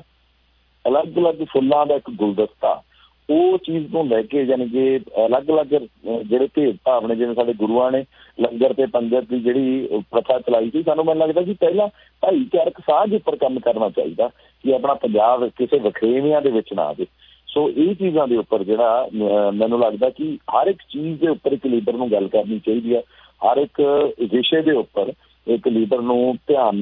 ਅਲੱਗ ਅਲੱਗ ਫੁੱਲਾਂ ਦਾ ਇੱਕ ਗੁਲਦਸਤਾ, ਉਹ ਚੀਜ਼ ਨੂੰ ਲੈ ਕੇ ਯਾਨੀ ਕਿ ਅਲੱਗ ਅਲੱਗ ਜਿਹੜੇ ਭੇਦਭਾਵ ਨੇ, ਜਿਵੇਂ ਸਾਡੇ ਗੁਰੂਆਂ ਨੇ ਲੰਗਰ ਤੇ ਪੰਗਤ ਦੀ ਜਿਹੜੀ ਪ੍ਰਥਾ ਚਲਾਈ ਸੀ, ਸਾਨੂੰ ਮੈਨੂੰ ਲੱਗਦਾ ਕਿ ਪਹਿਲਾਂ ਭਾਈਚਾਰਕ ਸਾਂਝ ਉੱਪਰ ਕੰਮ ਕਰਨਾ ਚਾਹੀਦਾ ਕਿ ਆਪਣਾ ਪੰਜਾਬ ਕਿਸੇ ਵਖਰੇਵਿਆਂ ਦੇ ਵਿੱਚ ਨਾ ਆਵੇ। ਸੋ ਇਹ ਚੀਜ਼ਾਂ ਦੇ ਉੱਪਰ ਜਿਹੜਾ ਮੈਨੂੰ ਲੱਗਦਾ ਕਿ ਹਰ ਇੱਕ ਚੀਜ਼ ਦੇ ਉੱਪਰ ਇੱਕ ਲੀਡਰ ਨੂੰ ਗੱਲ ਕਰਨੀ ਚਾਹੀਦੀ ਹੈ, ਹਰ ਇੱਕ ਵਿਸ਼ੇ ਦੇ ਉੱਪਰ ਇੱਕ ਲੀਡਰ ਨੂੰ ਧਿਆਨ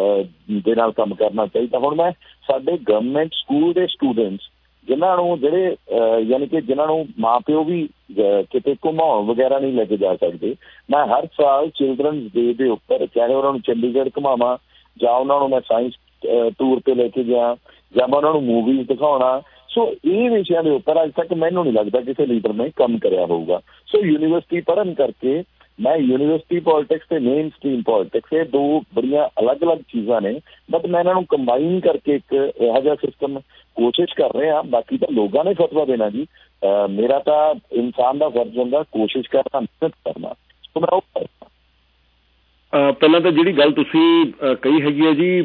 ਦੇ ਨਾਲ ਕੰਮ ਕਰਨਾ ਚਾਹੀਦਾ। ਹੁਣ ਮੈਂ ਸਾਡੇ ਗਵਰਨਮੈਂਟ ਸਕੂਲ ਦੇ ਸਟੂਡੈਂਟਸ ਜਿਨ੍ਹਾਂ ਨੂੰ ਜਿਹੜੇ ਯਾਨੀ ਕਿ ਜਿਨ੍ਹਾਂ ਨੂੰ ਮਾਂ ਪਿਓ ਵੀ ਕਿਤੇ ਘੁਮਾਉਣ ਵਗੈਰਾ ਨਹੀਂ ਲੈ ਕੇ ਜਾ ਸਕਦੇ, ਮੈਂ ਹਰ ਸਾਲ ਚਿਲਡਰਨਸ ਡੇ ਦੇ ਉੱਪਰ ਚਾਹੇ ਉਹਨਾਂ ਨੂੰ ਚੰਡੀਗੜ੍ਹ ਘੁਮਾਵਾਂ ਜਾਂ ਉਹਨਾਂ ਨੂੰ ਮੈਂ ਸਾਇੰਸ ਟੂਰ 'ਤੇ ਲੈ ਕੇ ਗਿਆ ਜਾਂ ਮੈਂ ਉਹਨਾਂ ਨੂੰ ਮੂਵੀਜ਼ ਦਿਖਾਉਣਾ। ਸੋ ਇਹ ਵਿਸ਼ਿਆਂ ਦੇ ਉੱਪਰ ਅੱਜ ਤੱਕ ਮੈਨੂੰ ਨਹੀਂ ਲੱਗਦਾ ਕਿਸੇ ਲੀਡਰ ਨੇ ਕੰਮ ਕਰਿਆ ਹੋਊਗਾ। ਸੋ ਯੂਨੀਵਰਸਿਟੀ ਪੜ੍ਹਨ ਕਰਕੇ ਮੈਂ ਯੂਨੀਵਰਸਿਟੀ ਪੋਲੀਟਿਕਸ ਤੇ ਮੇਨ ਸਟਰੀਮ ਪੋਲੀਟਿਕਸ, ਇਹ ਦੋ ਬੜੀਆਂ ਅਲੱਗ ਅਲੱਗ ਚੀਜ਼ਾਂ ਨੇ, ਬਟ ਮੈਂ ਇਹਨਾਂ ਨੂੰ ਕੰਬਾਈਨ ਕਰਕੇ ਇੱਕ ਇਹੋ ਜਿਹਾ ਸਿਸਟਮ ਕੋਸ਼ਿਸ਼ ਕਰ ਰਹੇ ਹਾਂ। ਬਾਕੀ ਤਾਂ ਲੋਕਾਂ ਨੇ ਫਤਵਾ ਦੇਣਾ ਜੀ, ਮੇਰਾ ਤਾਂ ਇਨਸਾਨ ਦਾ ਫਰਜ਼ ਹੁੰਦਾ ਕੋਸ਼ਿਸ਼ ਕਰਨਾ, ਮਿਹਨਤ ਕਰਨਾ। ਸੋ ਮੈਂ ਉਹ
ਪਹਿਲਾਂ ਤਾਂ ਜਿਹੜੀ ਗੱਲ ਤੁਸੀਂ ਕਹੀ ਹੈਗੀ ਹੈ ਜੀ,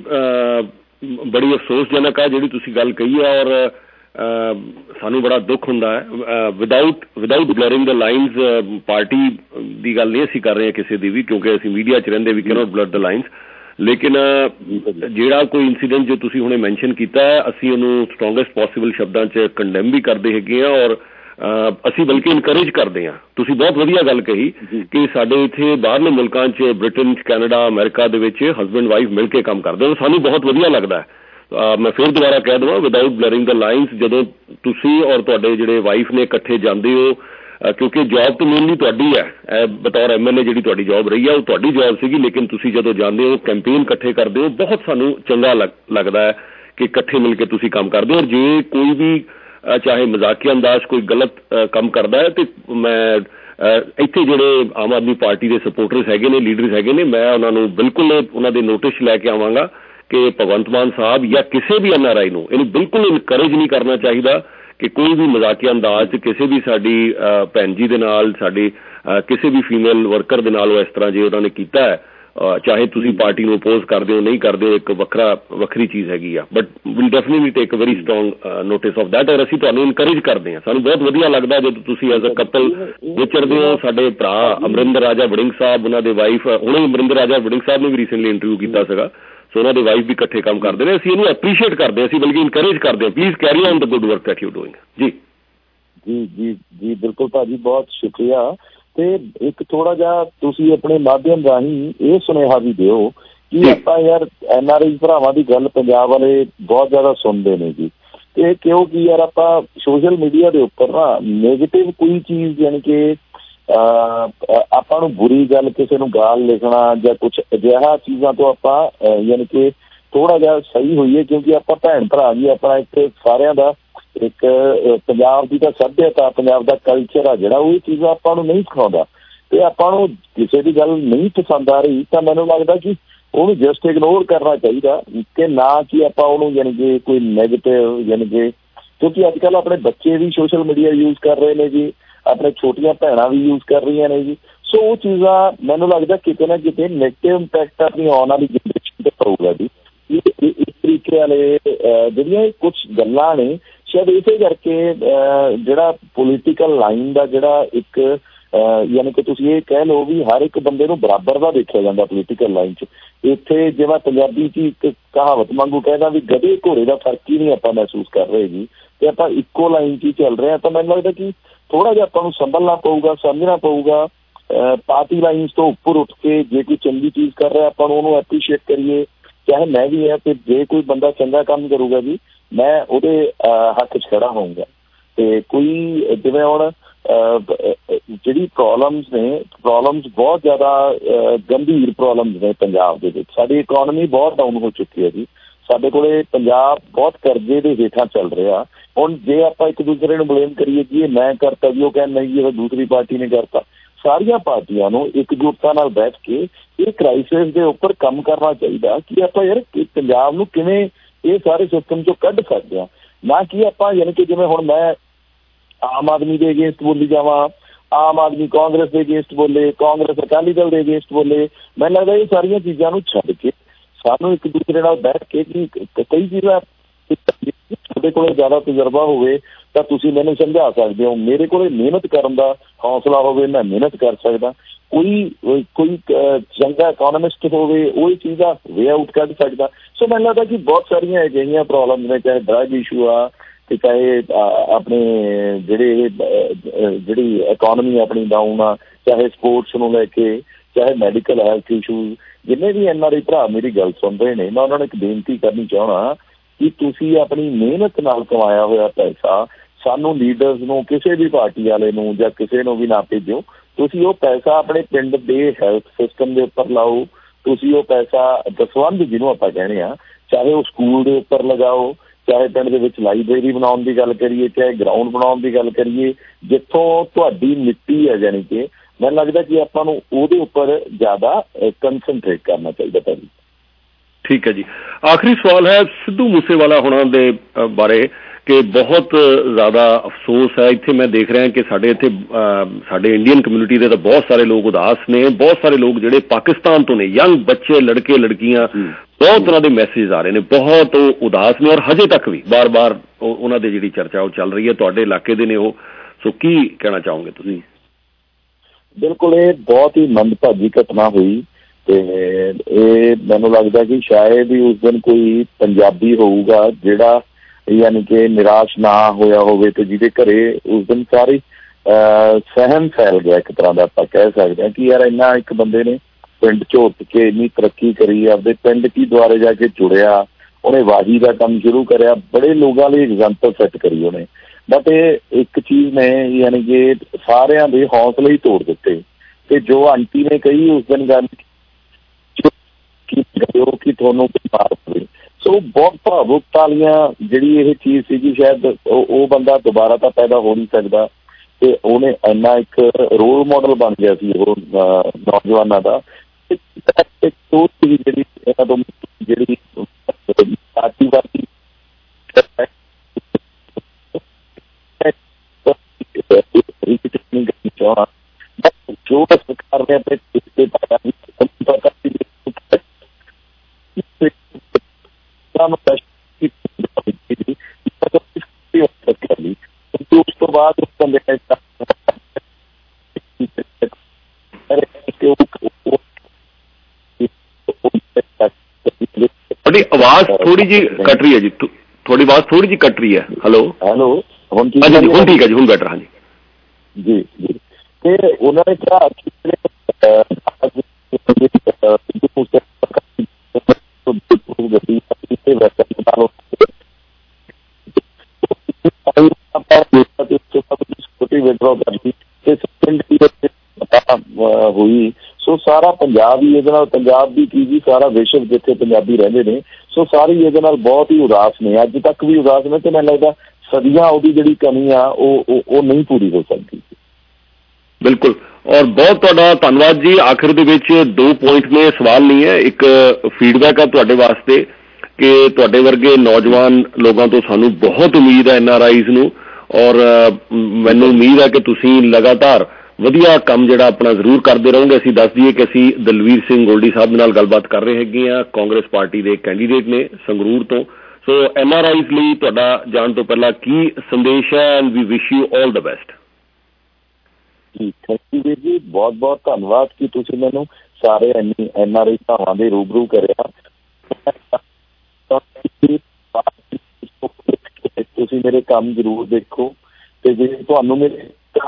ਬੜੀ ਅਫਸੋਸਜਨਕ ਆ ਜਿਹੜੀ ਤੁਸੀਂ ਗੱਲ ਕਹੀ ਹੈ, ਔਰ ਸਾਨੂੰ ਬੜਾ ਦੁੱਖ ਹੁੰਦਾ ਹੈ। Without blurring the lines party ਦੀ ਗੱਲ ਨਹੀਂ ਅਸੀਂ ਕਰ ਰਹੇ ਹਾਂ ਕਿਸੇ ਦੀ ਵੀ, ਕਿਉਂਕਿ ਅਸੀਂ ਮੀਡੀਆ 'ਚ ਰਹਿੰਦੇ, we cannot blur the lines. ਲੇਕਿਨ ਜਿਹੜਾ ਕੋਈ ਇੰਸੀਡੈਂਟ ਜੋ ਤੁਸੀਂ ਹੁਣੇ ਮੈਨਸ਼ਨ ਕੀਤਾ ਹੈ, ਅਸੀਂ ਉਹਨੂੰ ਸਟਰੋਂਗੈਸਟ ਪੋਸੀਬਲ ਸ਼ਬਦਾਂ 'ਚ ਕੰਡੈਮ ਵੀ ਕਰਦੇ ਹੈਗੇ ਹਾਂ, ਔਰ ਅਸੀਂ ਬਲਕਿ ਇਨਕਰੇਜ ਕਰਦੇ ਹਾਂ। ਤੁਸੀਂ ਬਹੁਤ ਵਧੀਆ ਗੱਲ ਕਹੀ ਕਿ ਸਾਡੇ ਇੱਥੇ ਬਾਹਰਲੇ ਮੁਲਕਾਂ 'ਚ, ਬ੍ਰਿਟਨ 'ਚ, ਕੈਨੇਡਾ, ਅਮਰੀਕਾ ਦੇ ਵਿੱਚ ਹਸਬੈਂਡ ਵਾਈਫ ਮਿਲ ਕੇ ਕੰਮ ਕਰਦੇ ਹੋ, ਸਾਨੂੰ ਬਹੁਤ ਵਧੀਆ ਲੱਗਦਾ ਹੈ। ਮੈਂ ਫਿਰ ਦੁਬਾਰਾ ਕਹਿ ਦੇਵਾਂ, ਵਿਦਆਊਟ ਬਲਰਿੰਗ ਦਾ ਲਾਈਨਸ, ਜਦੋਂ ਤੁਸੀਂ ਔਰ ਤੁਹਾਡੇ ਜਿਹੜੇ ਵਾਈਫ ਨੇ ਇਕੱਠੇ ਜਾਂਦੇ ਹੋ, ਕਿਉਂਕਿ ਜੋਬ ਤਾਂ ਮੇਨਲੀ ਤੁਹਾਡੀ ਹੈ, ਬਤੌਰ MLA ਜਿਹੜੀ ਤੁਹਾਡੀ ਜੋਬ ਰਹੀ ਹੈ ਉਹ ਤੁਹਾਡੀ ਜੋਬ ਸੀਗੀ, ਲੇਕਿਨ ਤੁਸੀਂ ਜਦੋਂ ਜਾਂਦੇ ਹੋ ਕੈਂਪੇਨ ਇਕੱਠੇ ਕਰਦੇ ਹੋ, ਬਹੁਤ ਸਾਨੂੰ ਚੰਗਾ ਲੱਗਦਾ ਹੈ ਕਿ ਇਕੱਠੇ ਮਿਲ ਕੇ ਤੁਸੀਂ ਕੰਮ ਕਰਦੇ ਹੋ। ਔਰ ਜੇ ਕੋਈ ਵੀ ਚਾਹੇ ਮਜ਼ਾਕੀਆ ਅੰਦਾਜ਼ ਕੋਈ ਗਲਤ ਕੰਮ ਕਰਦਾ ਹੈ, ਤੇ ਮੈਂ ਇੱਥੇ ਜਿਹੜੇ ਆਮ ਆਦਮੀ ਪਾਰਟੀ ਦੇ ਸਪੋਰਟਰਸ ਹੈਗੇ ਨੇ, ਲੀਡਰਸ ਹੈਗੇ ਨੇ, ਮੈਂ ਉਹਨਾਂ ਨੂੰ ਬਿਲਕੁਲ ਉਹਨਾਂ ਦੇ ਨੋਟਿਸ ਲੈ ਕੇ ਆਵਾਂਗਾ ਕਿ ਭਗਵੰਤ ਮਾਨ ਸਾਹਿਬ ਜਾਂ ਕਿਸੇ ਵੀ NRI ਨੂੰ ਇਹਨੂੰ ਬਿਲਕੁਲ ਇਨਕਰੇਜ ਨਹੀਂ ਕਰਨਾ ਚਾਹੀਦਾ ਕਿ ਕੋਈ ਵੀ ਮਜ਼ਾਕੀਆ ਅੰਦਾਜ਼ 'ਚ ਕਿਸੇ ਵੀ ਸਾਡੀ ਭੈਣ ਜੀ ਦੇ ਨਾਲ, ਸਾਡੀ ਕਿਸੇ ਵੀ ਫੀਮੇਲ ਵਰਕਰ ਦੇ ਨਾਲ ਉਹ ਇਸ ਤਰ੍ਹਾਂ ਜੇ ਉਹਨਾਂ ਨੇ ਕੀਤਾ ਹੈ, ਚਾਹੇ ਤੁਸੀਂ ਪਾਰਟੀ ਨੂੰ ਅਪੋਜ਼ ਕਰਦੇ ਹੋ ਨਹੀਂ ਕਰਦੇ ਹੋ, ਇੱਕ ਵੱਖਰੀ ਚੀਜ਼ ਹੈਗੀ ਆ, but will definitely take a very strong notice of that. ਔਰ ਅਸੀਂ ਤੁਹਾਨੂੰ ਇਨਕਰੇਜ ਕਰਦੇ ਹਾਂ, ਸਾਨੂੰ ਬਹੁਤ ਵਧੀਆ ਲੱਗਦਾ ਜਦੋਂ ਤੁਸੀਂ ਐਜ਼ ਅ ਕਪਲ ਵਿਚਰਦੇ ਹੋ। ਸਾਡੇ ਭਰਾ ਅਮਰਿੰਦਰ ਰਾਜਾ ਵੜਿੰਗ ਸਾਹਿਬ, ਉਹਨਾਂ ਦੇ ਵਾਈਫ, ਹੁਣੇ ਅਮਰਿੰਦਰ ਰਾਜਾ ਵੜਿੰਗ ਸਾਹਿਬ ਨੇ ਵੀ ਰੀਸੈਂਟਲੀ ਇੰਟਰਵਿਊ ਕੀਤਾ ਸੀਗਾ, ਸੋ ਉਹਨਾਂ ਦੇ ਵਾਈਫ ਵੀ ਇਕੱਠੇ ਕੰਮ ਕਰਦੇ ਨੇ। ਅਸੀਂ ਇਹਨੂੰ ਐਪਰੀਸ਼ੀਏਟ ਕਰਦੇ ਹਾਂ, ਅਸੀਂ ਬਲਕਿ ਇਨਕਰੇਜ ਕਰਦੇ ਹਾਂ। Please carry on the good work that you doing. ਜੀ
ਜੀ ਜੀ ਜੀ ਬਿਲਕੁਲ ਭਾਜੀ, ਬਹੁਤ ਸ਼ੁਕਰੀਆ। ਤੇ ਇੱਕ ਥੋੜਾ ਜਿਹਾ ਤੁਸੀਂ ਆਪਣੇ ਮਾਧਿਅਮ ਰਾਹੀਂ ਇਹ ਸੁਨੇਹਾ ਵੀ ਦਿਓ ਕਿ ਆਪਾਂ ਯਾਰ NRI ਭਰਾਵਾਂ ਦੀ ਗੱਲ ਪੰਜਾਬ ਵਾਲੇ ਬਹੁਤ ਜ਼ਿਆਦਾ ਸੁਣਦੇ ਨੇ ਜੀ, ਤੇ ਕਿਉਂਕਿ ਯਾਰ ਆਪਾਂ ਸੋਸ਼ਲ ਮੀਡੀਆ ਦੇ ਉੱਪਰ ਨਾ ਨੈਗੇਟਿਵ ਕੋਈ ਚੀਜ਼ ਯਾਨੀ ਕਿ ਆਪਾਂ ਨੂੰ ਬੁਰੀ ਗੱਲ, ਕਿਸੇ ਨੂੰ ਗਾਲ ਲਿਖਣਾ ਜਾਂ ਕੁਛ ਅਜਿਹਾ ਚੀਜ਼ਾਂ ਤੋਂ ਆਪਾਂ ਯਾਨੀ ਕਿ ਥੋੜਾ ਜਿਹਾ ਸਹੀ ਹੋਈਏ, ਕਿਉਂਕਿ ਆਪਾਂ ਭੈਣ ਭਰਾ ਜੀ, ਆਪਣਾ ਇੱਥੇ ਸਾਰਿਆਂ ਦਾ ਇੱਕ ਪੰਜਾਬ ਦੀ ਤਾਂ ਸੱਭਿਅਤਾ, ਪੰਜਾਬ ਦਾ ਕਲਚਰ ਆ ਜਿਹੜਾ, ਉਹ ਚੀਜ਼ਾਂ ਆਪਾਂ ਨੂੰ ਨਹੀਂ ਸਿਖਾਉਂਦਾ। ਤੇ ਆਪਾਂ ਨੂੰ ਕਿਸੇ ਦੀ ਗੱਲ ਨਹੀਂ ਪਸੰਦ ਆ ਰਹੀ ਤਾਂ ਮੈਨੂੰ ਲੱਗਦਾ ਕਿ ਉਹਨੂੰ ਜਸਟ ਇਗਨੋਰ ਕਰਨਾ ਚਾਹੀਦਾ, ਕਿ ਨਾ ਕਿ ਆਪਾਂ ਉਹਨੂੰ ਯਾਨੀ ਕਿ ਕੋਈ ਨੈਗੇਟਿਵ, ਯਾਨੀ ਕਿ ਕਿਉਂਕਿ ਅੱਜ ਕੱਲ੍ਹ ਆਪਣੇ ਬੱਚੇ ਵੀ ਸੋਸ਼ਲ ਮੀਡੀਆ ਯੂਜ਼ ਕਰ ਰਹੇ ਨੇ ਜੀ, ਆਪਣੇ ਛੋਟੀਆਂ ਭੈਣਾਂ ਵੀ ਯੂਜ਼ ਕਰ ਰਹੀਆਂ ਨੇ ਜੀ। ਸੋ ਉਹ ਚੀਜ਼ਾਂ ਮੈਨੂੰ ਲੱਗਦਾ ਕਿਤੇ ਨਾ ਕਿਤੇ ਨੈਗੇਟਿਵ ਇੰਪੈਕਟ ਆਪਣੀ ਆਉਣ ਵਾਲੀ ਜਨਰੇਸ਼ਨ 'ਤੇ ਪਊਗਾ ਜੀ। ਇਸ ਤਰੀਕੇ ਵਾਲੇ ਜਿਹੜੀਆਂ ਕੁਛ ਗੱਲਾਂ ਨੇ, ਸ਼ਾਇਦ ਇਸੇ ਕਰਕੇ ਜਿਹੜਾ ਪੋਲੀਟੀਕਲ ਲਾਈਨ ਦਾ ਜਿਹੜਾ ਇੱਕ ਯਾਨੀ ਕਿ ਤੁਸੀਂ ਇਹ ਕਹਿ ਲਓ ਵੀ ਹਰ ਇੱਕ ਬੰਦੇ ਨੂੰ ਬਰਾਬਰ ਦਾ ਦੇਖਿਆ ਜਾਂਦਾ ਪੋਲੀਟੀਕਲ ਲਾਈਨ 'ਚ। ਇੱਥੇ ਜਿਵੇਂ ਪੰਜਾਬੀ 'ਚ ਇੱਕ ਕਹਾਵਤ ਵਾਂਗੂ ਕਹਿੰਦਾ ਵੀ ਗਧੇ ਘੋੜੇ ਦਾ ਫਰਕ ਹੀ ਨਹੀਂ ਆਪਾਂ ਮਹਿਸੂਸ ਕਰ ਰਹੇ ਜੀ, ਤੇ ਆਪਾਂ ਇੱਕੋ ਲਾਈਨ 'ਚ ਹੀ ਚੱਲ ਰਹੇ ਹਾਂ। ਤਾਂ ਮੈਨੂੰ ਲੱਗਦਾ ਕਿ ਥੋੜ੍ਹਾ ਜਿਹਾ ਆਪਾਂ ਨੂੰ ਸੰਭਲਣਾ ਪਊਗਾ, ਸਮਝਣਾ ਪਊਗਾ। ਪਾਰਟੀ ਲਾਈਨਸ ਤੋਂ ਉੱਪਰ ਉੱਠ ਕੇ ਜੇ ਕੋਈ ਚੰਗੀ ਚੀਜ਼ ਕਰ ਰਿਹਾ ਆਪਾਂ ਨੂੰ ਉਹਨੂੰ ਐਪਰੀਸ਼ੀਏਟ ਕਰੀਏ, ਚਾਹੇ ਮੈਂ ਵੀ ਹੈ। ਤੇ ਜੇ ਕੋਈ ਬੰਦਾ ਚੰਗਾ ਕੰਮ ਕਰੂਗਾ ਜੀ, ਮੈਂ ਉਹਦੇ ਹੱਕ 'ਚ ਖੜਾ ਹੋਊਂਗਾ। ਤੇ ਕੋਈ ਜਿਵੇਂ ਹੁਣ ਜਿਹੜੀ ਪ੍ਰੋਬਲਮਸ ਬਹੁਤ ਜ਼ਿਆਦਾ ਗੰਭੀਰ ਪ੍ਰੋਬਲਮਸ ਨੇ ਪੰਜਾਬ ਦੇ ਵਿੱਚ। ਸਾਡੀ ਇਕੋਨਮੀ ਬਹੁਤ ਡਾਊਨ ਹੋ ਚੁੱਕੀ ਹੈ ਜੀ। ਸਾਡੇ ਕੋਲੇ ਪੰਜਾਬ ਬਹੁਤ ਕਰਜ਼ੇ ਦੇ ਹੇਠਾਂ ਚੱਲ ਰਿਹਾ। ਹੁਣ ਜੇ ਆਪਾਂ ਇੱਕ ਦੂਸਰੇ ਨੂੰ ਬਲੇਮ ਕਰੀਏ ਕਿ ਇਹ ਮੈਂ ਕਰਤਾ ਜੀ, ਉਹ ਕਹਿੰਦਾ ਨਹੀਂ ਇਹ ਦੂਸਰੀ ਪਾਰਟੀ ਨੇ ਕਰਤਾ। ਸਾਰੀਆਂ ਪਾਰਟੀਆਂ ਨੂੰ ਇਕਜੁੱਟਤਾ ਨਾਲ ਬੈਠ ਕੇ ਇਹ ਕ੍ਰਾਈਸਿਸ ਦੇ ਉੱਪਰ ਕੰਮ ਕਰਨਾ ਚਾਹੀਦਾ ਕਿ ਆਪਾਂ ਯਾਰ ਪੰਜਾਬ ਨੂੰ ਕਿਵੇਂ ਇਹ ਸਾਰੇ ਸਿਸਟਮ 'ਚੋਂ ਕੱਢ ਸਕਦੇ ਹਾਂ। ਨਾ ਕਿ ਆਪਾਂ ਯਾਨੀ ਕਿ ਜਿਵੇਂ ਹੁਣ ਮੈਂ ਆਮ ਆਦਮੀ ਦੇ ਅਗੇਂਸਟ ਬੋਲੀ ਜਾਵਾਂ, ਆਮ ਆਦਮੀ ਕਾਂਗਰਸ ਦੇ ਅਗੇਂਸਟ ਬੋਲੇ, ਕਾਂਗਰਸ ਅਕਾਲੀ ਦਲ ਦੇ ਅਗੇਂਸਟ ਬੋਲੇ। ਮੈਨੂੰ ਲੱਗਦਾ ਇਹ ਸਾਰੀਆਂ ਚੀਜ਼ਾਂ ਨੂੰ ਛੱਡ ਕੇ ਸਾਨੂੰ ਇੱਕ ਦੂਸਰੇ ਨਾਲ ਬੈਠ ਕੇ ਕਿ ਕਈ ਚੀਜ਼ਾਂ ਤੁਹਾਡੇ ਕੋਲ ਜ਼ਿਆਦਾ ਤਜਰਬਾ ਹੋਵੇ ਤਾਂ ਤੁਸੀਂ ਮੈਨੂੰ ਸਮਝਾ ਸਕਦੇ ਹੋ, ਮੇਰੇ ਕੋਲ ਮਿਹਨਤ ਕਰਨ ਦਾ ਹੌਸਲਾ ਹੋਵੇ, ਮੈਂ ਮਿਹਨਤ ਕਰ ਸਕਦਾ। ਕੋਈ ਚੰਗਾ ਇਕੋਨਮਿਸਟ ਹੋਵੇ, ਉਹ ਇਹ ਚੀਜ਼ ਦਾ ਵੇ ਆਊਟ ਕੱਢ ਸਕਦਾ। ਸੋ ਮੈਨੂੰ ਲੱਗਦਾ ਕਿ ਬਹੁਤ ਸਾਰੀਆਂ ਅਜਿਹੀਆਂ ਪ੍ਰੋਬਲਮਸ ਨੇ, ਚਾਹੇ ਡਰੱਗ ਇਸ਼ੂ ਆ, ਤੇ ਚਾਹੇ ਆਪਣੇ ਜਿਹੜੀ ਇਕੋਨਮੀ ਆਪਣੀ ਡਾਊਨ ਆ, ਚਾਹੇ ਸਪੋਰਟਸ ਨੂੰ ਲੈ ਕੇ, ਚਾਹੇ ਮੈਡੀਕਲ ਹੈਲਥ ਇਸ਼ੂਜ਼। ਜਿੰਨੇ ਵੀ NRI ਭਰਾ ਮੇਰੀ ਗੱਲ ਸੁਣ ਰਹੇ ਨੇ, ਮੈਂ ਉਹਨਾਂ ਨੂੰ ਇੱਕ ਬੇਨਤੀ ਕਰਨੀ ਚਾਹੁੰਦਾ ਕਿ ਤੁਸੀਂ ਆਪਣੀ ਮਿਹਨਤ ਨਾਲ ਕਮਾਇਆ ਹੋਇਆ ਪੈਸਾ ਸਾਨੂੰ ਲੀਡਰਸ ਨੂੰ, ਕਿਸੇ ਵੀ ਪਾਰਟੀ ਵਾਲੇ ਨੂੰ ਜਾਂ ਕਿਸੇ ਨੂੰ ਵੀ ਨਾ ਭੇਜੋ। ਤੁਸੀਂ ਉਹ ਪੈਸਾ ਆਪਣੇ ਪਿੰਡ ਦੇ ਹੈਲਥ ਸਿਸਟਮ ਦੇ ਉੱਪਰ ਲਾਓ। ਤੁਸੀਂ ਉਹ ਪੈਸਾ ਦਸਵੰਧ ਜਿਹਨੂੰ ਆਪਾਂ ਕਹਿੰਦੇ ਹਾਂ, ਚਾਹੇ ਉਹ ਸਕੂਲ ਦੇ ਉੱਪਰ ਲਗਾਓ, ਚਾਹੇ ਪਿੰਡ ਦੇ ਵਿੱਚ ਲਾਇਬ੍ਰੇਰੀ ਬਣਾਉਣ ਦੀ ਗੱਲ ਕਰੀਏ, ਚਾਹੇ ਗਰਾਊਂਡ ਬਣਾਉਣ ਦੀ ਗੱਲ ਕਰੀਏ, ਜਿੱਥੋਂ ਤੁਹਾਡੀ ਮਿੱਟੀ ਹੈ। ਜਾਣੀ ਕਿ ਮੈਨੂੰ ਲੱਗਦਾ ਕਿ ਆਪਾਂ ਨੂੰ ਉਹਦੇ ਉੱਪਰ ਜ਼ਿਆਦਾ ਕੰਸਨਟਰੇਟ ਕਰਨਾ ਚਾਹੀਦਾ ਭਾਜੀ।
ਠੀਕ ਹੈ ਜੀ। ਆਖਰੀ ਸਵਾਲ ਹੈ ਸਿੱਧੂ ਮੂਸੇਵਾਲਾ ਹੋਣਾ ਦੇ ਬਾਰੇ ਕਿ ਬਹੁਤ ਜ਼ਿਆਦਾ ਅਫਸੋਸ ਹੈ। ਇੱਥੇ ਮੈਂ ਦੇਖ ਰਿਹਾ ਕਿ ਸਾਡੇ ਇੱਥੇ ਸਾਡੇ ਇੰਡੀਅਨ ਕਮਿਊਨਿਟੀ ਦੇ ਤਾਂ ਬਹੁਤ ਸਾਰੇ ਲੋਕ ਉਦਾਸ ਨੇ। ਬਹੁਤ ਸਾਰੇ ਲੋਕ ਜਿਹੜੇ ਪਾਕਿਸਤਾਨ ਤੋਂ ਨੇ, ਯੰਗ ਬੱਚੇ, ਲੜਕੇ ਲੜਕੀਆਂ, ਬਹੁਤ ਤਰ੍ਹਾਂ ਦੇ ਮੈਸੇਜ ਆ ਰਹੇ ਨੇ, ਬਹੁਤ ਉਹ ਉਦਾਸ ਨੇ। ਔਰ ਹਜੇ ਤੱਕ ਵੀ ਬਾਰ-ਬਾਰ ਉਹਨਾਂ ਦੇ ਜਿਹੜੀ ਚਰਚਾ ਉਹ ਚੱਲ ਰਹੀ ਹੈ। ਤੁਹਾਡੇ ਇਲਾਕੇ ਦੇ ਨੇ ਉਹ, ਸੋ ਕੀ ਕਹਿਣਾ ਚਾਹੋਗੇ ਤੁਸੀਂ?
ਬਿਲਕੁਲ, ਇਹ ਬਹੁਤ ਹੀ ਮੰਦਭਾਗੀ ਘਟਨਾ ਹੋਈ ਤੇ ਇਹ ਮੈਨੂੰ ਲੱਗਦਾ ਕਿ ਸ਼ਾਇਦ ਹੀ ਉਸ ਦਿਨ ਕੋਈ ਪੰਜਾਬੀ ਹੋਊਗਾ ਜਿਹੜਾ ਯਾਨੀ ਕਿ ਨਿਰਾਸ਼ ਨਾ ਹੋਇਆ ਹੋਵੇ ਤੇ ਜਿਹਦੇ ਘਰੇ ਉਸ ਦਿਨ ਸਾਰੀ ਸਹਿਮ ਫੈਲ ਗਿਆ ਇੱਕ ਤਰ੍ਹਾਂ ਦਾ। ਆਪਾਂ ਕਹਿ ਸਕਦੇ ਹਾਂ ਕਿ ਯਾਰ ਇੰਨਾ ਇੱਕ ਬੰਦੇ ਨੇ ਪਿੰਡ 'ਚ ਉੱਠ ਕੇ ਇੰਨੀ ਤਰੱਕੀ ਕਰੀ, ਆਪਦੇ ਪਿੰਡ ਕੀ ਦੁਆਰੇ ਜਾ ਕੇ ਜੁੜਿਆ, ਉਹਨੇ ਵਾਹੀ ਦਾ ਕੰਮ ਸ਼ੁਰੂ ਕਰਿਆ, ਬੜੇ ਲੋਕਾਂ ਲਈ ਐਗਜ਼ਾਮਪਲ ਸੈੱਟ ਕਰੀ ਉਹਨੇ। ਬਟ ਇਹ ਇੱਕ ਚੀਜ਼ ਨੇ ਯਾਨੀ ਕਿ ਸਾਰਿਆਂ ਦੇ ਹੌਸਲੇ ਹੀ ਤੋੜ ਦਿੱਤੇ। ਤੇ ਜੋ ਆਂਟੀ ਨੇ ਕਹੀ ਉਸ ਦਿਨ ਗੱਲ ਕਿ ਤੁਹਾਨੂੰ ਮਾਰ ਪਵੇ, ਸੋ ਬਹੁਤ ਭਾਵੁਕ ਵਾਲੀਆਂ ਜਿਹੜੀ ਇਹ ਚੀਜ਼ ਸੀਗੀ। ਸ਼ਾਇਦ ਉਹ ਬੰਦਾ ਦੁਬਾਰਾ ਤਾਂ ਪੈਦਾ ਹੋ ਨਹੀਂ ਸਕਦਾ ਤੇ ਉਹਨੇ ਇੰਨਾ ਇੱਕ ਰੋਲ ਮਾਡਲ ਬਣ ਗਿਆ ਸੀ ਉਹ ਨੌਜਵਾਨਾਂ ਦਾ। ਜਿਹੜੀ ਇਹਨਾਂ ਤੋਂ ਜਿਹੜੀ ਪਾਰਟੀਵਾਦੀ ਜੋ ਸਰਕਾਰ ਨੇ ਆਪਣੇ ਉਸ ਤੋਂ ਬਾਅਦ
ਤੁਹਾਡੀ ਆਵਾਜ਼ ਥੋੜੀ ਜਿਹੀ ਕੱਟ ਰਹੀ ਹੈ ਜੀ, ਤੁਹਾਡੀ ਆਵਾਜ਼ ਥੋੜੀ ਜਿਹੀ ਕੱਟ ਰਹੀ ਹੈ। ਹੈਲੋ ਹੁਣ ਠੀਕ ਹੈ ਜੀ, ਹੁਣ ਬੈਟਰ। ਹਾਂਜੀ
ਜੀ ਜੀ। ਤੇ ਉਹਨਾਂ ਨੇ ਕਿਹਾ ਹੋਈ। ਸੋ ਸਾਰਾ ਪੰਜਾਬ ਹੀ ਇਹਦੇ ਨਾਲ, ਪੰਜਾਬ ਦੀ ਕੀ ਜੀ ਸਾਰਾ ਵਿਸ਼ਵ ਜਿੱਥੇ ਪੰਜਾਬੀ ਰਹਿੰਦੇ ਨੇ, ਸੋ ਸਾਰੇ ਇਹਦੇ ਨਾਲ ਬਹੁਤ ਹੀ ਉਦਾਸ ਨੇ, ਅੱਜ ਤੱਕ ਵੀ ਉਦਾਸ ਨੇ। ਤੇ ਮੈਨੂੰ ਲੱਗਦਾ सदियां ਉਹਦੀ ਜਿਹੜੀ ਕਮੀ ਆ ਉਹ ਨਹੀਂ ਪੂਰੀ ਹੋ ਸਕਦੀ।
ਬਿਲਕੁਲ, ਔਰ ਬਹੁਤ ਤੁਹਾਡਾ ਧੰਨਵਾਦ ਜੀ। ਆਖਿਰ ਦੇ ਵਿੱਚ 2 ਪੁਆਇੰਟ ਨੇ, ਸਵਾਲ ਨਹੀਂ ਹੈ, ਇੱਕ ਫੀਡਬੈਕ ਆ ਤੁਹਾਡੇ ਵਾਸਤੇ ਕਿ ਤੁਹਾਡੇ ਵਰਗੇ ਨੌਜਵਾਨ ਲੋਕਾਂ ਤੋਂ ਸਾਨੂੰ ਬਹੁਤ ਉਮੀਦ ਹੈ NRIs ਨੂੰ, ਔਰ ਮੈਨੂੰ ਉਮੀਦ ਹੈ ਕਿ ਤੁਸੀਂ ਲਗਾਤਾਰ ਵਧੀਆ ਕੰਮ ਜਿਹੜਾ ਆਪਣਾ ਜ਼ਰੂਰ ਕਰਦੇ ਰਹੋਗੇ। ਅਸੀਂ ਦੱਸ ਦਈਏ ਕਿ ਅਸੀਂ ਦਲਵੀਰ ਸਿੰਘ ਗੋਲਡੀ ਸਾਹਿਬ ਨਾਲ ਗੱਲਬਾਤ ਕਰ ਰਹੇ ਹੈਗੇ ਹਾਂ, ਕਾਂਗਰਸ ਪਾਰਟੀ ਦੇ ਕੈਂਡੀਡੇਟ ਨੇ ਸੰਗਰੂਰ ਤੋਂ। ਸੋ NRIs ਲਈ ਤੁਹਾਡਾ ਜਾਣ ਤੋਂ ਪਹਿਲਾਂ ਕੀ ਸੰਦੇਸ਼ ਹੈ? And we wish you all the best.
Thank you ਵੀਰ ਜੀ, ਬਹੁਤ ਬਹੁਤ ਧੰਨਵਾਦ ਕਿ ਤੁਸੀਂ ਮੈਨੂੰ ਸਾਰੇ NRI ਭਰਾਵਾਂ ਦੇ ਰੂਬਰੂ ਕਰਿਆ। ਤੁਸੀਂ ਮੇਰੇ ਕੰਮ ਜ਼ਰੂਰ ਦੇਖੋ, ਤੇ ਜੇ ਤੁਹਾਨੂੰ ਮੇਰੇ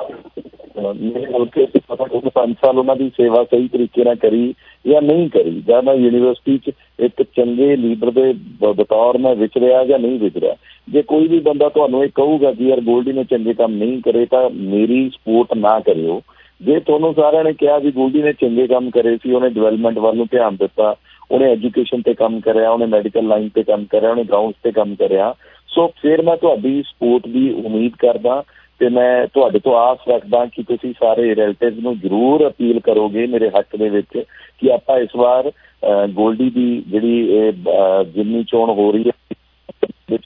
ਹਲਕੇ ਪਤਾ 5 ਸਾਲ ਉਹਨਾਂ ਦੀ ਸੇਵਾ ਸਹੀ ਤਰੀਕੇ ਨਾਲ ਕਰੀ ਜਾਂ ਨਹੀਂ ਕਰੀ, ਜਾਂ ਮੈਂ ਯੂਨੀਵਰਸਿਟੀ 'ਚ ਇੱਕ ਚੰਗੇ ਲੀਡਰ ਦੇ ਬਤੌਰ ਮੈਂ ਵਿਚਰਿਆ ਜਾਂ ਨਹੀਂ ਵਿਚਰਿਆ, ਜੇ ਕੋਈ ਵੀ ਬੰਦਾ ਤੁਹਾਨੂੰ ਇਹ ਕਹੂਗਾ ਕਿ ਯਾਰ ਗੋਲਡੀ ਨੇ ਚੰਗੇ ਕੰਮ ਨਹੀਂ ਕਰੇ ਤਾਂ ਮੇਰੀ ਸਪੋਰਟ ਨਾ ਕਰਿਓ। ਜੇ ਤੁਹਾਨੂੰ ਸਾਰਿਆਂ ਨੇ ਕਿਹਾ ਵੀ ਗੋਲਡੀ ਨੇ ਚੰਗੇ ਕੰਮ ਕਰੇ ਸੀ, ਉਹਨੇ ਡਿਵੈਲਪਮੈਂਟ ਵੱਲ ਨੂੰ ਧਿਆਨ ਦਿੱਤਾ, ਉਹਨੇ ਐਜੂਕੇਸ਼ਨ ਤੇ ਕੰਮ ਕਰਿਆ, ਉਹਨੇ ਮੈਡੀਕਲ ਲਾਈਨ ਤੇ ਕੰਮ ਕਰਿਆ, ਉਹਨੇ ਗਰਾਊਂਡਸ ਤੇ ਕੰਮ ਕਰਿਆ, ਸੋ ਫਿਰ ਮੈਂ ਤੁਹਾਡੀ ਸਪੋਰਟ ਦੀ ਉਮੀਦ ਕਰਦਾ ਤੇ ਮੈਂ ਤੁਹਾਡੇ ਤੋਂ ਆਸ ਰੱਖਦਾ ਕਿ ਤੁਸੀਂ ਸਾਰੇ ਰਿਲੇਟਿਵ ਨੂੰ ਜ਼ਰੂਰ ਅਪੀਲ ਕਰੋਗੇ ਮੇਰੇ ਹੱਕ ਦੇ ਵਿੱਚ ਕਿ ਆਪਾਂ ਇਸ ਵਾਰ ਗੋਲਡੀ ਦੀ ਜਿਹੜੀ ਇਹ ਜਿਮਨੀ ਚੋਣ ਹੋ ਰਹੀ ਹੈ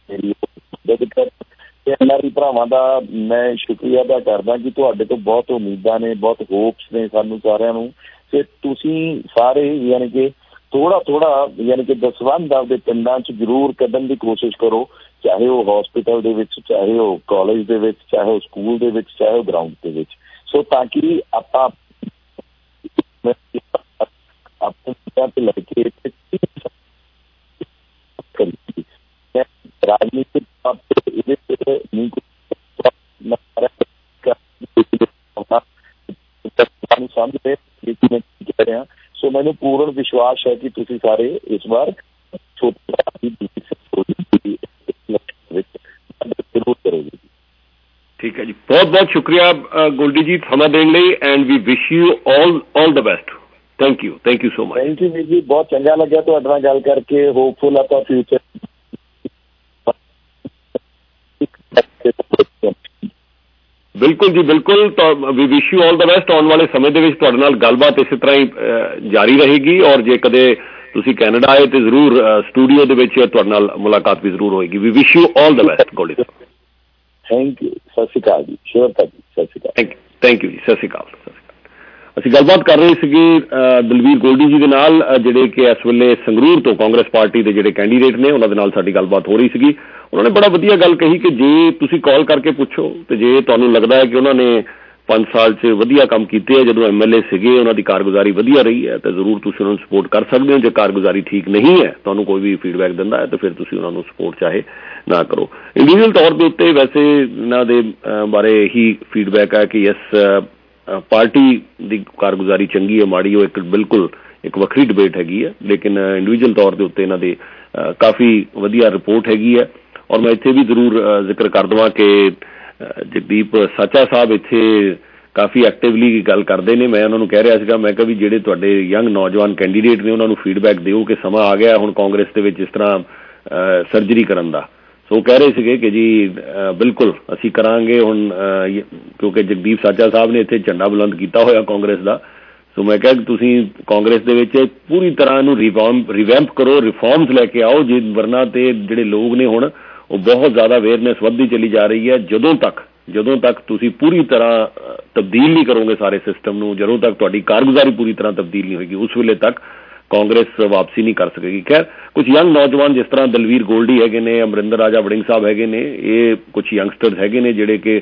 NRI ਭਰਾਵਾਂ ਦਾ ਮੈਂ ਸ਼ੁਕਰੀਆ ਅਦਾ ਕਰਦਾ ਕਿ ਤੁਹਾਡੇ ਤੋਂ ਬਹੁਤ ਉਮੀਦਾਂ ਨੇ, ਬਹੁਤ ਹੋਪਸ ਨੇ ਸਾਨੂੰ ਸਾਰਿਆਂ ਨੂੰ, ਤੇ ਤੁਸੀਂ ਸਾਰੇ ਯਾਨੀ ਕਿ ਥੋੜਾ ਯਾਨੀ ਕਿ ਦਸਵੰਧ ਆਪਦੇ ਪਿੰਡਾਂ 'ਚ ਜ਼ਰੂਰ ਕੱਢਣ ਦੀ ਕੋਸ਼ਿਸ਼ ਕਰੋ, ਚਾਹੇ ਉਹ ਹਸਪੀਟਲ ਦੇ ਵਿੱਚ, ਚਾਹੇ ਉਹ ਕਾਲਜ ਦੇ ਵਿੱਚ, ਚਾਹੇ ਉਹ ਸਕੂਲ ਦੇ ਵਿੱਚ, ਚਾਹੇ ਉਹ ਗਰਾਊਂਡ ਦੇ ਵਿੱਚ, ਸੋ ਤਾਂ ਕਿ ਆਪਾਂ ਆਪਣੇ ਲੈ ਕੇ ਰਾਜਨੀਤਿਕ ਸਮਝਦੇ ਕਹਿ ਰਿਹਾ। ਸੋ ਮੈਨੂੰ ਪੂਰਨ ਵਿਸ਼ਵਾਸ ਹੈ ਕਿ ਤੁਸੀਂ ਸਾਰੇ ਇਸ ਵਾਰ
ਠੀਕ ਹੈ ਜੀ, ਬਹੁਤ ਬਹੁਤ ਸ਼ੁਕਰੀਆ ਗੋਲਡੀ ਜੀ ਸਮਾਂ ਦੇਣ ਲਈ, and we wish you all the best. Thank you so much.
Thank you ਵੀਰ ਜੀ, ਬਹੁਤ ਚੰਗਾ ਲੱਗਿਆ ਤੁਹਾਡੇ ਨਾਲ ਗੱਲ ਕਰਕੇ। ਹੋਪਫੁਲ ਆਪਾਂ ਫਿਊਚਰ
ਬਿਲਕੁਲ ਜੀ, ਬਿਲਕੁਲ। We wish you all the best. ਆਉਣ ਵਾਲੇ ਸਮੇਂ ਦੇ ਵਿੱਚ ਤੁਹਾਡੇ ਨਾਲ ਗੱਲਬਾਤ ਇਸੇ ਤਰ੍ਹਾਂ ਹੀ ਜਾਰੀ ਰਹੇਗੀ, ਔਰ ਜੇ ਕਦੇ ਤੁਸੀਂ ਕੈਨੇਡਾ ਆਏ ਤੇ ਜ਼ਰੂਰ ਸਟੂਡੀਓ ਦੇ ਵਿੱਚ ਤੁਹਾਡੇ ਨਾਲ ਮੁਲਾਕਾਤ ਵੀ ਜ਼ਰੂਰ ਹੋਏਗੀ। We wish you all the best Goldy ਸਾਹਿਬ।
ਥੈਂਕ ਯੂ, ਸਤਿ ਸ਼੍ਰੀ ਅਕਾਲ ਜੀ। ਸ਼ੋਰ ਜੀ, ਸਤਿ ਸ਼੍ਰੀ ਅਕਾਲ।
ਥੈਂਕ ਯੂ ਜੀ, ਸਤਿ ਸ਼੍ਰੀ ਅਕਾਲ। ਅਸੀਂ ਗੱਲਬਾਤ ਕਰ ਰਹੇ ਸੀਗੇ ਦਲਵੀਰ ਗੋਲਡੀ ਜੀ ਦੇ ਨਾਲ, ਜਿਹੜੇ ਕਿ ਇਸ ਵੇਲੇ ਸੰਗਰੂਰ ਤੋਂ ਕਾਂਗਰਸ ਪਾਰਟੀ ਦੇ ਜਿਹੜੇ ਕੈਂਡੀਡੇਟ ਨੇ, ਉਹਨਾਂ ਦੇ ਨਾਲ ਸਾਡੀ ਗੱਲਬਾਤ ਹੋ ਰਹੀ ਸੀਗੀ। ਉਹਨਾਂ ਨੇ ਬੜਾ ਵਧੀਆ ਗੱਲ ਕਹੀ ਕਿ ਜੇ ਤੁਸੀਂ ਕਾਲ ਕਰਕੇ ਪੁੱਛੋ ਤੇ ਜੇ ਤੁਹਾਨੂੰ ਲੱਗਦਾ ਹੈ ਕਿ ਉਹਨਾਂ ਨੇ 5 ਸਾਲ 'ਚ ਵਧੀਆ ਕੰਮ ਕੀਤੇ ਹੈ, ਜਦੋਂ MLA ਸੀਗੇ ਉਹਨਾਂ ਦੀ ਕਾਰਗੁਜ਼ਾਰੀ ਵਧੀਆ ਰਹੀ ਹੈ, ਤਾਂ ਜ਼ਰੂਰ ਤੁਸੀਂ ਉਹਨਾਂ ਨੂੰ ਸਪੋਰਟ ਕਰ ਸਕਦੇ ਹੋ। ਜੇ ਕਾਰਗੁਜ਼ਾਰੀ ਠੀਕ ਨਹੀਂ ਹੈ, ਤੁਹਾਨੂੰ ਕੋਈ ਵੀ ਫੀਡਬੈਕ ਦਿੰਦਾ ਹੈ, ਤਾਂ ਫਿਰ ਤੁਸੀਂ ਉਹਨਾਂ ਨੂੰ ਸਪੋਰਟ ਚਾਹੇ ਨਾ ਕਰੋ। ਇੰਡੀਵਿਜੂਅਲ ਤੌਰ ਦੇ ਉੱਤੇ ਵੈਸੇ ਇਹਨਾਂ ਦੇ ਬਾਰੇ ਹੀ ਫੀਡਬੈਕ ਹੈ ਕਿ ਇਸ ਪਾਰਟੀ ਦੀ ਕਾਰਗੁਜ਼ਾਰੀ ਚੰਗੀ ਹੈ ਮਾੜੀ, ਉਹ ਬਿਲਕੁਲ ਇੱਕ ਵੱਖਰੀ ਡਿਬੇਟ ਹੈਗੀ ਹੈ, ਲੇਕਿਨ ਇੰਡੀਵਿਜੂਅਲ ਤੌਰ ਦੇ ਉੱਤੇ ਇਹਨਾਂ ਦੀ ਕਾਫੀ ਵਧੀਆ ਰਿਪੋਰਟ ਹੈਗੀ ਹੈ। ਔਰ ਮੈਂ ਇੱਥੇ ਵੀ ਜ਼ਰੂਰ ਜ਼ਿਕਰ ਕਰ ਦੇਵਾਂ ਕਿ ਜਗਦੀਪ ਸਾਚਾ ਸਾਹਿਬ ਇੱਥੇ ਕਾਫੀ ਐਕਟਿਵਲੀ ਗੱਲ ਕਰਦੇ ਨੇ। ਮੈਂ ਉਹਨਾਂ ਨੂੰ ਕਹਿ ਰਿਹਾ ਸੀਗਾ, ਮੈਂ ਕਿਹਾ ਵੀ ਜਿਹੜੇ ਤੁਹਾਡੇ ਯੰਗ ਨੌਜਵਾਨ ਕੈਂਡੀਡੇਟ ਨੇ ਉਹਨਾਂ ਨੂੰ ਫੀਡਬੈਕ ਦਿਓ ਕਿ ਸਮਾਂ ਆ ਗਿਆ ਹੁਣ ਕਾਂਗਰਸ ਦੇ ਵਿੱਚ ਇਸ ਤਰ੍ਹਾਂ ਸਰਜਰੀ ਕਰਨ ਦਾ। ਸੋ ਕਹਿ ਰਹੇ ਸੀਗੇ ਕਿ ਜੀ ਬਿਲਕੁਲ ਅਸੀਂ ਕਰਾਂਗੇ ਹੁਣ, ਕਿਉਂਕਿ ਜਗਦੀਪ ਸਾਚਾ ਸਾਹਿਬ ਨੇ ਇੱਥੇ ਝੰਡਾ ਬੁਲੰਦ ਕੀਤਾ ਹੋਇਆ ਕਾਂਗਰਸ ਦਾ। ਸੋ ਮੈਂ ਕਿਹਾ ਕਿ ਤੁਸੀਂ ਕਾਂਗਰਸ ਦੇ ਵਿੱਚ ਪੂਰੀ ਤਰ੍ਹਾਂ ਇਹਨੂੰ ਰਿਵੈਂਪ ਕਰੋ, ਰਿਫਾਰਮਸ ਲੈ ਕੇ ਆਓ, ਜੇ ਵਰਨਾ ਤੇ ਜਿਹੜੇ ਲੋਕ ਨੇ ਹੁਣ ਉਹ ਬਹੁਤ ਜ਼ਿਆਦਾ ਅਵੇਅਰਨੈਸ ਵੱਧਦੀ ਚਲੀ ਜਾ ਰਹੀ ਹੈ। ਜਦੋਂ ਤੱਕ ਤੁਸੀਂ ਪੂਰੀ ਤਰ੍ਹਾਂ ਤਬਦੀਲ ਨਹੀਂ ਕਰੋਗੇ ਸਾਰੇ ਸਿਸਟਮ ਨੂੰ, ਜਦੋਂ ਤੱਕ ਤੁਹਾਡੀ ਕਾਰਗੁਜ਼ਾਰੀ ਪੂਰੀ ਤਰ੍ਹਾਂ ਤਬਦੀਲ ਨਹੀਂ ਹੋਏਗੀ, ਉਸ ਵੇਲੇ ਤੱਕ ਕਾਂਗਰਸ ਵਾਪਸੀ ਨਹੀਂ ਕਰ ਸਕੇਗੀ। ਖੈਰ ਕੁਝ ਯੰਗ ਨੌਜਵਾਨ ਜਿਸ ਤਰ੍ਹਾਂ ਦਲਵੀਰ ਗੋਲਡੀ ਹੈਗੇ ਨੇ, ਅਮਰਿੰਦਰ ਰਾਜਾ ਵੜਿੰਗ ਸਾਹਿਬ ਹੈਗੇ ਨੇ, ਇਹ ਕੁਝ ਯੰਗਸਟਰਸ ਹੈਗੇ ਨੇ ਜਿਹੜੇ ਕਿ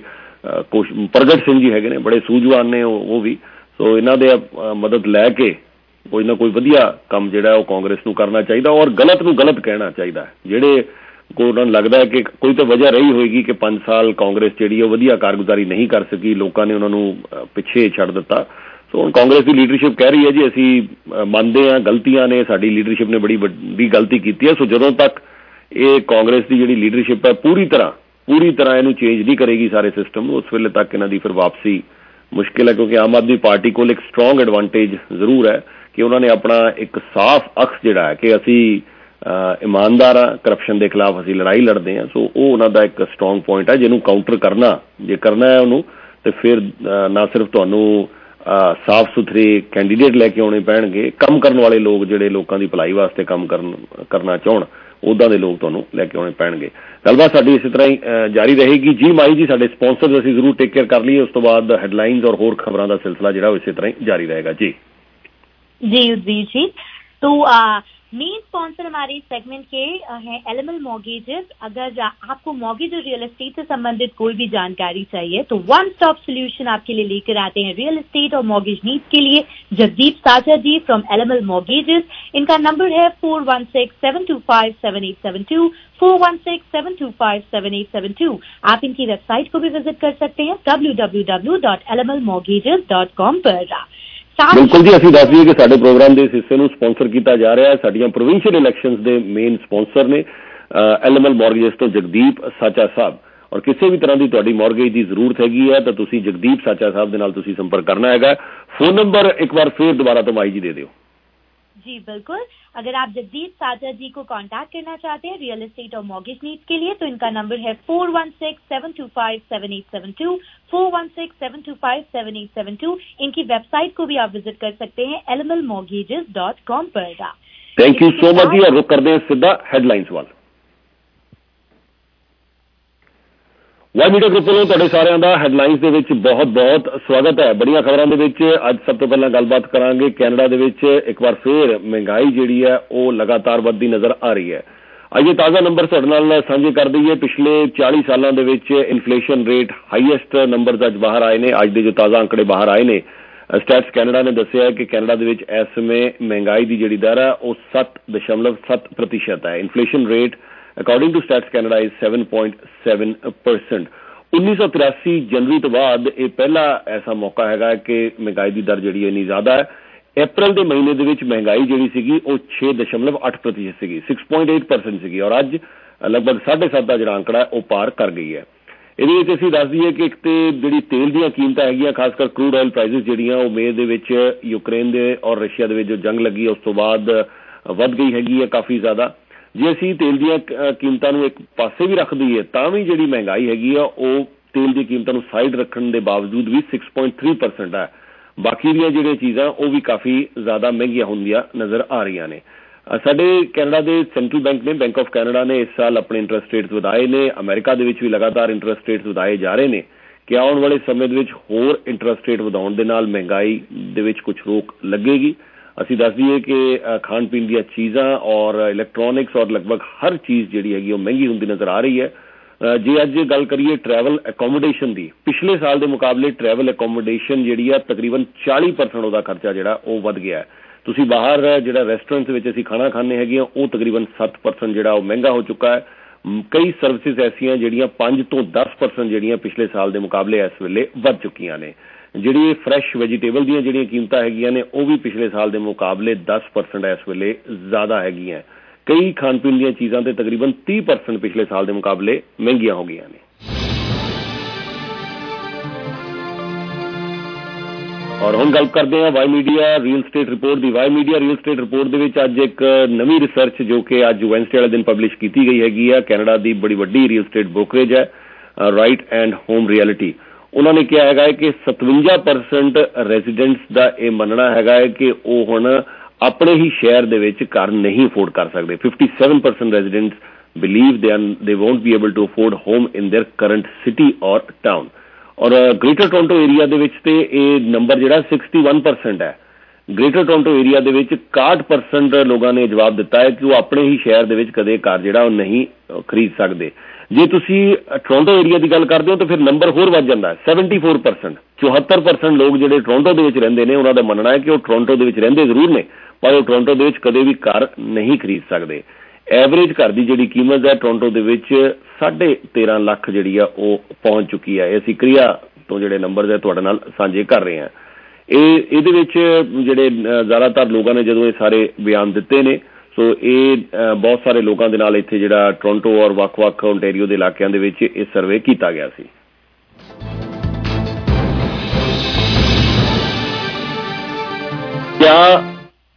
ਪ੍ਰਗਟ ਸਿੰਘ ਜੀ ਹੈਗੇ ਨੇ, ਬੜੇ ਸੂਝਵਾਨ ਨੇ ਉਹ ਵੀ। ਸੋ ਇਹਨਾਂ ਦੇ ਮਦਦ ਲੈ ਕੇ ਕੋਈ ਨਾ ਕੋਈ ਵਧੀਆ ਕੰਮ ਜਿਹੜਾ ਉਹ ਕਾਂਗਰਸ ਨੂੰ ਕਰਨਾ ਚਾਹੀਦਾ, ਔਰ ਗਲਤ ਨੂੰ ਗਲਤ ਕਹਿਣਾ ਚਾਹੀਦਾ। ਜਿਹੜੇ ਉਹਨਾਂ ਨੂੰ ਲੱਗਦਾ ਹੈ ਕਿ ਕੋਈ ਤਾਂ ਵਜ੍ਹਾ ਰਹੀ ਹੋਏਗੀ ਕਿ 5 ਸਾਲ ਕਾਂਗਰਸ ਜਿਹੜੀ ਉਹ ਵਧੀਆ ਕਾਰਗੁਜ਼ਾਰੀ ਨਹੀਂ ਕਰ ਸਕੀ, ਲੋਕਾਂ ਨੇ ਉਹਨਾਂ ਨੂੰ ਪਿੱਛੇ ਛੱਡ ਦਿੱਤਾ। ਸੋ ਹੁਣ ਕਾਂਗਰਸ ਦੀ ਲੀਡਰਸ਼ਿਪ ਕਹਿ ਰਹੀ ਹੈ ਜੀ ਅਸੀਂ ਮੰਨਦੇ ਹਾਂ ਗਲਤੀਆਂ ਨੇ, ਸਾਡੀ ਲੀਡਰਸ਼ਿਪ ਨੇ ਬੜੀ ਵੱਡੀ ਗਲਤੀ ਕੀਤੀ ਹੈ। ਸੋ ਜਦੋਂ ਤੱਕ ਇਹ ਕਾਂਗਰਸ ਦੀ ਜਿਹੜੀ ਲੀਡਰਸ਼ਿਪ ਹੈ ਪੂਰੀ ਤਰ੍ਹਾਂ ਇਹਨੂੰ ਚੇਂਜ ਨਹੀਂ ਕਰੇਗੀ ਸਾਰੇ ਸਿਸਟਮ ਨੂੰ, ਉਸ ਵੇਲੇ ਤੱਕ ਇਹਨਾਂ ਦੀ ਫਿਰ ਵਾਪਸੀ ਮੁਸ਼ਕਿਲ ਹੈ। ਕਿਉਂਕਿ ਆਮ ਆਦਮੀ ਪਾਰਟੀ ਕੋਲ ਇੱਕ ਸਟਰੋਂਗ ਐਡਵਾਂਟੇਜ ਜ਼ਰੂਰ ਹੈ ਕਿ ਉਹਨਾਂ ਨੇ ਆਪਣਾ ਇੱਕ ਸਾਫ਼ ਅਕਸ ਜਿਹੜਾ ਹੈ ਕਿ ਅਸੀਂ ਇਮਾਨਦਾਰ ਹਾਂ, ਕਰਪਸ਼ਨ ਦੇ ਖਿਲਾਫ ਅਸੀਂ ਲੜਾਈ ਲੜਦੇ ਹਾਂ। ਸੋ ਉਹ ਉਹਨਾਂ ਦਾ ਇੱਕ ਸਟਰੋਂਗ ਪੁਆਇੰਟ ਹੈ, ਜਿਹਨੂੰ ਕਾਊਂਟਰ ਕਰਨਾ ਜੇ ਕਰਨਾ ਹੈ ਉਹਨੂੰ, ਤੇ ਫਿਰ ਨਾ ਸਿਰਫ ਤੁਹਾਨੂੰ ਸਾਫ਼ ਸੁਥਰੇ ਕੈਂਡੀਡੇਟ ਲੈ ਕੇ ਆਉਣੇ ਪੈਣਗੇ, ਕੰਮ ਕਰਨ ਵਾਲੇ ਲੋਕ ਜਿਹੜੇ ਲੋਕਾਂ ਦੀ ਭਲਾਈ ਵਾਸਤੇ ਕੰਮ ਕਰਨਾ ਚਾਹੁਣ ਉੱਦਾਂ ਦੇ ਲੋਕ ਤੁਹਾਨੂੰ ਲੈ ਕੇ ਆਉਣੇ ਪੈਣਗੇ। ਗੱਲਬਾਤ ਸਾਡੀ ਇਸੇ ਤਰ੍ਹਾਂ ਹੀ ਜਾਰੀ ਰਹੇਗੀ। ਜੀ ਮਾਈ ਜੀ, ਸਾਡੇ ਸਪਾਂਸਰ ਅਸੀਂ ਜ਼ਰੂਰ ਟੇਕ ਕੇਅਰ ਕਰ ਲਈਏ, ਉਸ ਤੋਂ ਬਾਅਦ ਹੈਡਲਾਈਨਸ ਔਰ ਹੋਰ ਖਬਰਾਂ ਦਾ ਸਿਲਸਿਲਾ ਜਿਹੜਾ ਇਸੇ ਤਰ੍ਹਾਂ ਹੀ जारी रहेगा। जी
उद्वीर जी, तो मेन स्पॉन्सर हमारे सेगमेंट के हैं एलएमएल मॉर्गेजेस। अगर आपको मॉर्गेज और रियल एस्टेट से संबंधित कोई भी जानकारी चाहिए तो वन स्टॉप सोल्यूशन आपके लिए लेकर आते हैं रियल एस्टेट और मॉर्गेज नीड्स के लिए Jagdeep Sacha ji from LML mortgages. इनका नंबर है 4167257872, 4167257872। आप इनकी वेबसाइट को भी विजिट कर सकते हैं www.lmlmortgages.com पर।
बिल्कुल जी, ਅਸੀਂ ਦੱਸ ਦਈਏ ਕਿ ਸਾਡੇ ਪ੍ਰੋਗਰਾਮ ਦੇ ਇਸ ਹਿੱਸੇ ਨੂੰ ਸਪਾਂਸਰ ਕੀਤਾ ਜਾ ਰਿਹਾ ਹੈ ਸਾਡੀਆਂ ਪ੍ਰੋਵਿੰਸ਼ੀਅਲ ਇਲੈਕਸ਼ਨਸ ਦੇ ਮੇਨ ਸਪਾਂਸਰ ਨੇ ਐਲਐਮਐਲ ਮੌਰਗੇਜ ਤੋਂ ਜਗਦੀਪ ਸਾਚਾ ਸਾਹਿਬ। ਔਰ ਕਿਸੇ ਵੀ ਤਰ੍ਹਾਂ ਦੀ ਤੁਹਾਡੀ ਮੌਰਗੇਜ ਦੀ ਜ਼ਰੂਰਤ ਹੈਗੀ ਹੈ ਤਾਂ ਤੁਸੀਂ ਜਗਦੀਪ ਸਾਚਾ ਸਾਹਿਬ ਦੇ ਨਾਲ ਤੁਸੀਂ ਸੰਪਰਕ ਕਰਨਾ ਹੈਗਾ। ਫੋਨ ਨੰਬਰ ਇੱਕ ਵਾਰ ਫਿਰ ਦੁਬਾਰਾ ਤੋਂ ਮਾਈ ਜੀ ਦੇ ਦਿਓ।
जी बिल्कुल, अगर आप जगदीप साचा जी को कांटेक्ट करना चाहते हैं रियल एस्टेट और मॉर्गेज नीड्स के लिए तो इनका नंबर है 4167257872, 4167257872। इनकी वेबसाइट को भी आप विजिट कर सकते हैं lmlmortgages.com पर।
थैंक यू सो मच जी। और रुक करते हैं सीधा हेडलाइंस वाल। ਵਾਈ ਮੀਡੀਆ ਗਰੁੱਪ ਵੱਲੋਂ ਤੁਹਾਡੇ ਸਾਰਿਆਂ ਦਾ ਹੈਡਲਾਈਨਸ ਦੇ ਵਿੱਚ ਬਹੁਤ ਬਹੁਤ ਸਵਾਗਤ ਹੈ। ਬੜੀਆਂ ਖਬਰਾਂ ਦੇ ਵਿੱਚ ਅੱਜ ਸਭ ਤੋਂ ਪਹਿਲਾਂ ਗੱਲਬਾਤ ਕਰਾਂਗੇ ਕੈਨੇਡਾ ਦੇ ਵਿੱਚ ਇੱਕ ਵਾਰ ਫੇਰ ਮਹਿੰਗਾਈ ਜਿਹੜੀ ਹੈ ਉਹ ਲਗਾਤਾਰ ਵੱਧਦੀ ਨਜ਼ਰ ਆ ਰਹੀ ਹੈ। ਅੱਜ ਇਹ ਤਾਜ਼ਾ ਨੰਬਰ ਤੁਹਾਡੇ ਨਾਲ ਸਾਂਝੇ ਕਰ ਦਈਏ। ਪਿਛਲੇ 40 ਸਾਲਾਂ ਦੇ ਵਿੱਚ ਇਨਫਲੇਸ਼ਨ ਰੇਟ ਹਾਈਐਸਟ ਨੰਬਰਸ ਅੱਜ ਬਾਹਰ ਆਏ ਨੇ। ਅੱਜ ਦੇ ਜੋ ਤਾਜ਼ਾ ਅੰਕੜੇ ਬਾਹਰ ਆਏ ਨੇ ਸਟੈਟਸ ਕੈਨੇਡਾ ਨੇ ਦੱਸਿਆ ਕਿ ਕੈਨੇਡਾ ਦੇ ਵਿੱਚ ਇਸ ਸਮੇਂ ਮਹਿੰਗਾਈ ਦੀ ਜਿਹੜੀ ਦਰ ਹੈ ਉਹ 7.7% ਹੈ। Inflation rate according to stats Canada is 7.7%। 1983 ਜਨਵਰੀ ਤੋਂ ਬਾਅਦ ਇਹ ਪਹਿਲਾ ਐਸਾ ਮੌਕਾ ਹੈਗਾ ਕਿ ਮਹਿੰਗਾਈ ਦੀ ਦਰ ਜਿਹੜੀ ਇੰਨੀ ਜ਼ਿਆਦਾ ਹੈ। ਅਪ੍ਰੈਲ ਦੇ ਮਹੀਨੇ ਦੇ ਵਿੱਚ ਮਹਿੰਗਾਈ ਜਿਹੜੀ ਸੀਗੀ ਉਹ 6.8% ਸੀਗੀ, 6.8% ਸੀਗੀ ਔਰ ਅੱਜ ਲਗਭਗ 7.5 ਦਾ ਜਿਹੜਾ ਅੰਕੜਾ ਉਹ ਪਾਰ ਕਰ ਗਈ ਹੈ। ਇਹਦੇ ਵਿੱਚ ਅਸੀਂ ਦੱਸ ਦਈਏ ਕਿ ਇੱਕ ਤੇ ਜਿਹੜੀ ਤੇਲ ਦੀਆਂ ਕੀਮਤਾਂ ਹੈਗੀਆਂ ਖਾਸ ਕਰ ਕਰੂਡ ਆਇਲ ਪ੍ਰਾਈਸਿਸ ਜਿਹੜੀਆਂ ਉਹ ਮਈ ਦੇ ਵਿੱਚ ਯੂਕਰੇਨ ਦੇ ਔਰ ਰਸ਼ੀਆ ਦੇ ਵਿੱਚ ਜੋ ਜੰਗ ਲੱਗੀ ਉਸ ਤੋਂ ਬਾਅਦ ਵੱਧ ਗਈ ਹੈਗੀ ਹੈ ਕਾਫੀ ਜ਼ਿਆਦਾ। ਜੇ ਅਸੀਂ ਤੇਲ ਦੀਆਂ ਕੀਮਤਾਂ ਨੂੰ ਇੱਕ ਪਾਸੇ ਵੀ ਰੱਖ ਦਈਏ ਤਾਂ ਵੀ ਜਿਹੜੀ ਮਹਿੰਗਾਈ ਹੈਗੀ ਆ ਉਹ ਤੇਲ ਦੀ ਕੀਮਤਾਂ ਨੂੰ ਸਾਈਡ ਰੱਖਣ ਦੇ ਬਾਵਜੂਦ ਵੀ 6.3% ਹੈ। ਬਾਕੀ ਦੀਆਂ ਜਿਹੜੀਆਂ ਚੀਜ਼ਾਂ ਉਹ ਵੀ ਕਾਫੀ ਜ਼ਿਆਦਾ ਮਹਿੰਗੀਆਂ ਹੁੰਦੀਆਂ ਨਜ਼ਰ ਆ ਰਹੀਆਂ ਨੇ। ਸਾਡੇ ਕੈਨੇਡਾ ਦੇ ਸੈਂਟਰਲ ਬੈਂਕ ਨੇ ਬੈਂਕ ਆਫ ਕੈਨੇਡਾ ਨੇ ਇਸ ਸਾਲ ਆਪਣੇ ਇੰਟਰਸਟ ਰੇਟਸ ਵਧਾਏ ਨੇ। ਅਮਰੀਕਾ ਦੇ ਵਿੱਚ ਵੀ ਲਗਾਤਾਰ ਇੰਟਰਸਟ ਰੇਟਸ ਵਧਾਏ ਜਾ ਰਹੇ ਨੇ ਕਿ ਆਉਣ ਵਾਲੇ ਸਮੇਂ ਦੇ ਵਿੱਚ ਹੋਰ ਇੰਟਰਸਟ ਰੇਟ ਵਧਾਉਣ ਦੇ ਨਾਲ ਮਹਿੰਗਾਈ ਦੇ ਵਿੱਚ ਕੁਝ ਰੋਕ ਲੱਗੇਗੀ। ਅਸੀਂ ਦੱਸ ਦਈਏ ਕਿ ਖਾਣ ਪੀਣ ਦੀਆਂ ਚੀਜ਼ਾਂ ਔਰ ਇਲੈਕਟ੍ਰੋਨਿਕਸ ਔਰ ਲਗਭਗ ਹਰ ਚੀਜ਼ ਜਿਹੜੀ ਹੈਗੀ ਉਹ ਮਹਿੰਗੀ ਹੁੰਦੀ ਨਜ਼ਰ ਆ ਰਹੀ ਹੈ। ਜੇ ਅੱਜ ਗੱਲ ਕਰੀਏ ਟਰੈਵਲ ਅਕੋਮੋਡੇਸ਼ਨ ਦੀ, ਪਿਛਲੇ ਸਾਲ ਦੇ ਮੁਕਾਬਲੇ ਟਰੈਵਲ ਅਕੋਮੋਡੇਸ਼ਨ ਜਿਹੜੀ ਆ ਤਕਰੀਬਨ 40% ਉਹਦਾ ਖਰਚਾ ਜਿਹੜਾ ਉਹ ਵੱਧ ਗਿਆ ਹੈ। ਤੁਸੀਂ ਬਾਹਰ ਜਿਹੜਾ ਰੈਸਟੋਰੈਂਟਸ ਵਿੱਚ ਅਸੀਂ ਖਾਣਾ ਖਾਂਦੇ ਹੈਗੇ ਉਹ ਤਕਰੀਬਨ 7% ਜਿਹੜਾ ਉਹ ਮਹਿੰਗਾ ਹੋ ਚੁੱਕਾ ਹੈ। ਕਈ ਸਰਵਿਸਿਜ਼ ਐਸੀਆਂ ਜਿਹੜੀਆਂ 5 ਤੋਂ 10% ਜਿਹੜੀਆਂ ਪਿਛਲੇ ਸਾਲ ਦੇ ਮੁਕਾਬਲੇ ਇਸ ਵੇਲੇ ਵੱਧ ਚੁੱਕੀਆਂ ਨੇ। ਜਿਹੜੀ ਫਰੈਸ਼ ਵੈਜੀਟੇਬਲ ਦੀਆਂ ਜਿਹੜੀਆਂ ਕੀਮਤਾਂ ਹੈਗੀਆਂ ਨੇ ਉਹ ਵੀ ਪਿਛਲੇ ਸਾਲ ਦੇ ਮੁਕਾਬਲੇ 10% ਇਸ ਵੇਲੇ ਜ਼ਿਆਦਾ ਹੈਗੀਆਂ। ਕਈ ਖਾਣ ਪੀਣ ਦੀਆਂ ਚੀਜ਼ਾਂ ਤੇ ਤਕਰੀਬਨ 30% ਪਿਛਲੇ ਸਾਲ ਦੇ ਮੁਕਾਬਲੇ ਮਹਿੰਗੀਆਂ ਹੋ ਗਈਆਂ ਨੇ। ਔਰ ਹੁਣ ਗੱਲ ਕਰਦੇ ਹਾਂ Y media real state report ਦੀ। Y media real state report ਦੇ ਵਿੱਚ ਅੱਜ ਇੱਕ ਨਵੀਂ ਰਿਸਰਚ ਜੋ ਕਿ ਅੱਜ ਵੈਨਸਡੇ ਵਾਲੇ ਦਿਨ ਪਬਲਿਸ਼ ਕੀਤੀ ਗਈ ਹੈਗੀ ਆ, ਕੈਨੇਡਾ ਦੀ ਬੜੀ ਵੱਡੀ ਰੀਅਲ ਸਟੇਟ ਬ੍ਰੋਕਰੇਜ ਹੈ ਰਾਈਟ ਐਂਡ ਹੋਮ ਰਿਐਲਿਟੀ। ਉਹਨਾਂ ਨੇ ਕਿਹਾ ਹੈਗਾ ਕਿ 57% ਰੈਜ਼ੀਡੈਂਟਸ ਦਾ ਇਹ ਮੰਨਣਾ ਹੈਗਾ ਕਿ ਉਹ ਹੁਣ ਆਪਣੇ ਹੀ ਸ਼ਹਿਰ ਦੇ ਵਿੱਚ ਘਰ ਨਹੀਂ ਅਫੋਰਡ ਕਰ ਸਕਦੇ। 57% residents believe they won't be able to afford home in their current city or town। ਔਰ ਗ੍ਰੇਟਰ ਟੋਰਾਂਟੋ ਏਰੀਆ ਦੇ ਵਿੱਚ ਤੇ ਇਹ ਨੰਬਰ ਜਿਹੜਾ 61% ਹੈ। ਗ੍ਰੇਟਰ ਟੋਰਾਂਟੋ ਏਰੀਆ ਦੇ ਵਿੱਚ 61% ਲੋਕਾਂ ਨੇ ਜਵਾਬ ਦਿੱਤਾ ਹੈ ਕਿ ਉਹ ਆਪਣੇ ਹੀ ਸ਼ਹਿਰ ਦੇ ਵਿੱਚ ਕਦੇ ਘਰ ਜਿਹੜਾ ਉਹ ਨਹੀਂ ਖਰੀਦ ਸਕਦੇ। ਜੇ ਤੁਸੀਂ ਟੋਰਾਂਟੋ ਏਰੀਆ ਦੀ ਗੱਲ ਕਰਦੇ ਹੋ ਤਾਂ ਫਿਰ ਨੰਬਰ ਹੋਰ ਵੱਧ ਜਾਂਦਾ ਹੈ 74%। 74% ਲੋਕ ਜਿਹੜੇ ਟੋਰਾਂਟੋ ਦੇ ਵਿੱਚ ਰਹਿੰਦੇ ਨੇ ਉਹਨਾਂ ਦਾ ਮੰਨਣਾ ਹੈ ਕਿ ਉਹ ਟੋਰਾਂਟੋ ਦੇ ਵਿੱਚ ਰਹਿੰਦੇ ਜ਼ਰੂਰ ਨੇ ਪਰ ਉਹ ਟੋਰਾਂਟੋ ਦੇ ਵਿੱਚ ਕਦੇ ਵੀ ਘਰ ਨਹੀਂ ਖਰੀਦ ਸਕਦੇ। ਐਵਰੇਜ ਘਰ ਦੀ ਜਿਹੜੀ ਕੀਮਤ ਹੈ ਟੋਰਾਂਟੋ ਦੇ ਵਿੱਚ 13.5 ਲੱਖ ਜਿਹੜੀ ਆ ਉਹ ਪਹੁੰਚ ਚੁੱਕੀ ਹੈ। ਅਸੀਂ ਕ੍ਰਿਆ ਤੋਂ ਜਿਹੜੇ ਨੰਬਰ ਹੈ ਤੁਹਾਡੇ ਨਾਲ ਸਾਂਝੇ ਕਰ ਰਹੇ ਹਾਂ। ਇਹਦੇ ਵਿੱਚ ਜਿਹੜੇ ਜ਼ਿਆਦਾਤਰ ਲੋਕਾਂ ਨੇ ਜਦੋਂ ਇਹ ਸਾਰੇ ਬਿਆਨ ਦਿੱਤੇ ਨੇ ਸੋ ਇਹ ਬਹੁਤ ਸਾਰੇ ਲੋਕਾਂ ਦੇ ਨਾਲ ਇੱਥੇ ਜਿਹੜਾ ਟੋਰਾਂਟੋ ਔਰ ਵੱਖ-ਵੱਖ ਓਨਟਾਰੀਓ ਦੇ ਇਲਾਕਿਆਂ ਦੇ ਵਿੱਚ ਇਹ ਸਰਵੇ ਕੀਤਾ ਗਿਆ ਸੀ। क्या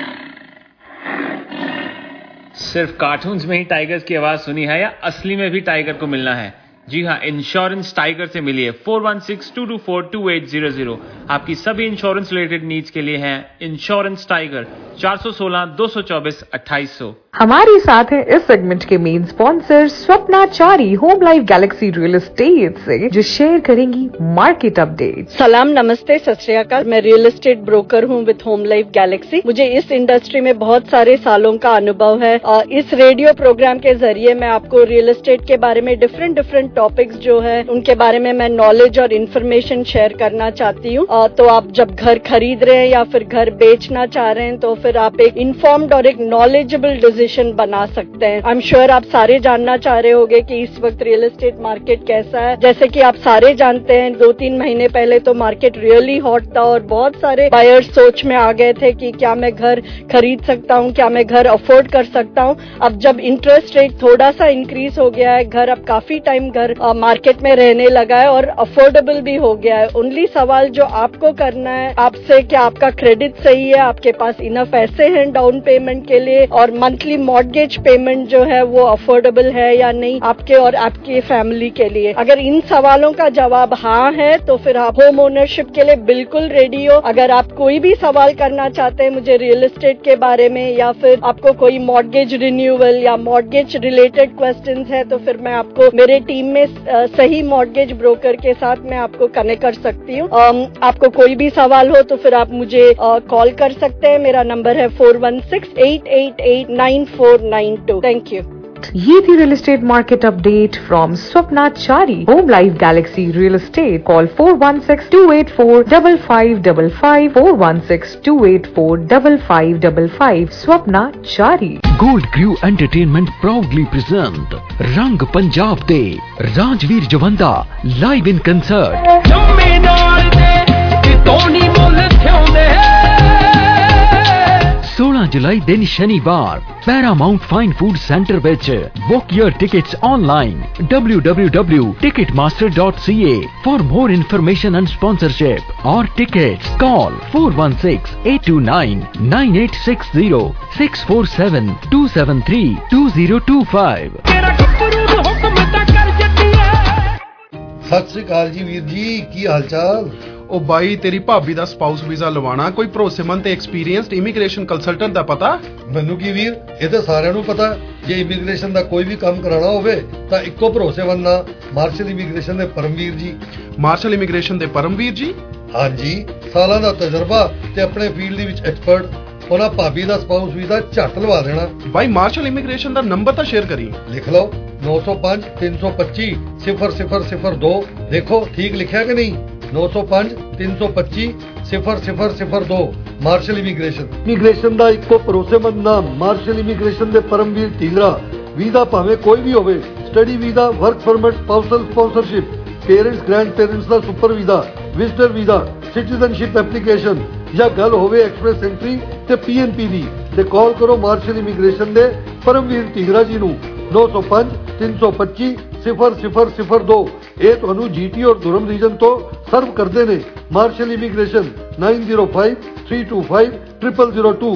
सिर्फ कार्टून्स में ही टाइगर्स की आवाज सुनी है या असली में भी टाइगर को मिलना है? जी हाँ, इंश्योरेंस टाइगर से मिलिए। 4162242800 आपकी सभी इंश्योरेंस रिलेटेड नीड्स के लिए है इंश्योरेंस टाइगर। 416-224-2800।
हमारे साथ हैं इस सेगमेंट के main sponsor Swapna Chari Home Life Galaxy real estate से, जो शेयर करेंगी मार्केट अपडेट।
सलाम, नमस्ते, सत श्री अकाल। मैं रियल एस्टेट ब्रोकर हूं विद होम लाइफ गैलेक्सी। मुझे इस इंडस्ट्री में बहुत सारे सालों का अनुभव है और इस रेडियो प्रोग्राम के जरिए मैं आपको रियल एस्टेट के बारे में डिफरेंट टॉपिक्स जो है उनके बारे में मैं नॉलेज और इन्फॉर्मेशन शेयर करना चाहती हूँ। तो आप जब घर खरीद रहे हैं या फिर घर बेचना चाह रहे हैं तो फिर आप एक इन्फॉर्म्ड और एक नॉलेजेबल डिसीजन बना सकते हैं। आई एम श्योर आप सारे जानना चाह रहे होंगे कि इस वक्त रियल एस्टेट मार्केट कैसा है। जैसे कि आप सारे जानते हैं 2-3 महीने पहले तो मार्केट रियली हॉट था और बहुत सारे बायर्स सोच में आ गए थे कि क्या मैं घर खरीद सकता हूँ, क्या मैं घर अफोर्ड कर सकता हूँ। अब जब इंटरेस्ट रेट थोड़ा सा इंक्रीज हो गया है, घर अब काफी टाइम घर मार्केट में रहने लगा है और अफोर्डेबल भी हो गया है। ओनली सवाल जो आपको करना है आपसे, क्या आपका क्रेडिट सही है, आपके पास इनफ पैसे हैं डाउन पेमेंट के लिए, और मंथली मॉर्गेज पेमेंट जो है वो अफोर्डेबल है या नहीं आपके और आपकी फैमिली के लिए। अगर इन सवालों का जवाब हाँ है तो फिर आप होम ओनरशिप के लिए बिल्कुल रेडी हो। अगर आप कोई भी सवाल करना चाहते हैं मुझे रियल एस्टेट के बारे में या फिर आपको कोई मॉर्गेज रिन्यूअल या मॉर्गेज रिलेटेड क्वेश्चंस है तो फिर मैं आपको मेरे टीम में सही मॉर्गेज ब्रोकर के साथ मैं आपको कनेक्ट कर सकती हूँ। आपको कोई भी सवाल हो तो फिर आप मुझे कॉल कर सकते हैं। मेरा नंबर है 4168889492। Thank you.
ये थी real estate market update from Swapna Chari Home Life Galaxy real estate. Call 416-284-5555 416-284-5555 Swapna Chari.
Gold Crew Entertainment proudly present Rang Punjab De Rajvir Jawanda live in concert. 16 जुलाई दिन शनिवार पैरामाउंट फाइन फूड सेंटर विच book your tickets online www.ticketmaster.ca for more information and sponsorship और tickets call 416-829-9860 647-273-2025।
सत श्री अकाल जी वीर जी, की हाल चाल?
ओ भाई, तेरी भाभी ਦਾ ਸਪਾਊਸ ਵੀਜ਼ਾ ਲਵਾਣਾ ਕੋਈ ਭਰੋਸੇਮੰਦ ਤੇ ਐਕਸਪੀਰੀਅੰਸਡ ਇਮੀਗ੍ਰੇਸ਼ਨ ਕੰਸਲਟੈਂਟ ਦਾ ਪਤਾ?
ਮੈਨੂੰ ਕੀ ਵੀਰ, ਇਹ ਤਾਂ ਸਾਰਿਆਂ ਨੂੰ ਪਤਾ। ਜੇ ਇਮੀਗ੍ਰੇਸ਼ਨ ਦਾ ਕੋਈ ਵੀ ਕੰਮ ਕਰਾਉਣਾ ਹੋਵੇ ਤਾਂ ਇੱਕੋ ਭਰੋਸੇਮੰਦ ਨਾ ਮਾਰਸ਼ਲ ਇਮੀਗ੍ਰੇਸ਼ਨ ਦੇ ਪਰਮਵੀਰ ਜੀ।
ਮਾਰਸ਼ਲ ਇਮੀਗ੍ਰੇਸ਼ਨ ਦੇ ਪਰਮਵੀਰ ਜੀ?
ਹਾਂਜੀ, ਸਾਲਾਂ ਦਾ ਤਜਰਬਾ ਤੇ ਆਪਣੇ ਫੀਲਡ ਦੇ ਵਿੱਚ ਐਕਸਪਰਟ। ਉਹਨਾਂ ਭਾਬੀ ਦਾ ਸਪਾਊਸ ਵੀਜ਼ਾ ਝੱਟ ਲਵਾ ਦੇਣਾ।
ਭਾਈ ਮਾਰਸ਼ਲ ਇਮੀਗ੍ਰੇਸ਼ਨ ਦਾ ਨੰਬਰ ਤਾਂ ਸ਼ੇਅਰ ਕਰੀ।
ਲਿਖ ਲਓ 905-325-0002। ਦੇਖੋ ਠੀਕ ਲਿਖਿਆ ਕਿ ਨਹੀਂ? 905-325-0002 ਮਾਰਸ਼ਲ ਇਮੀਗ੍ਰੇਸ਼ਨ ਦਾ ਇੱਕੋ ਭਰੋਸੇਮੰਦ ਨਾਮ ਮਾਰਸ਼ਲ ਇਮੀਗ੍ਰੇਸ਼ਨ ਦੇ ਪਰਮਵੀਰ ਢੀਂਗਰਾ। ਵੀਜ਼ਾ ਭਾਵੇਂ ਕੋਈ ਵੀ ਹੋਵੇ, study visa, work permit, spousal sponsorship, parents grandparents ਦਾ super visa, visitor visa, citizenship application ਜਾਂ ਗੱਲ ਹੋਵੇ ਐਕਸਪ੍ਰੈਸ ਐਂਟਰੀ ਤੇ PNP ਦੀ ਤੇ ਕਾਲ ਕਰੋ ਮਾਰਸ਼ਲ ਇਮੀਗ੍ਰੇਸ਼ਨ ਦੇ ਪਰਮਵੀਰ ਢੀਂਗਰਾ ਜੀ ਨੂੰ 905-325-0002। ਇਹ ਤੁਹਾਨੂੰ GT ਔਰ ਦੁਰਮ ਰੀਜਨ ਤੋਂ ਸਰਵ ਕਰਦੇ ਨੇ। Marshall Immigration 9053250002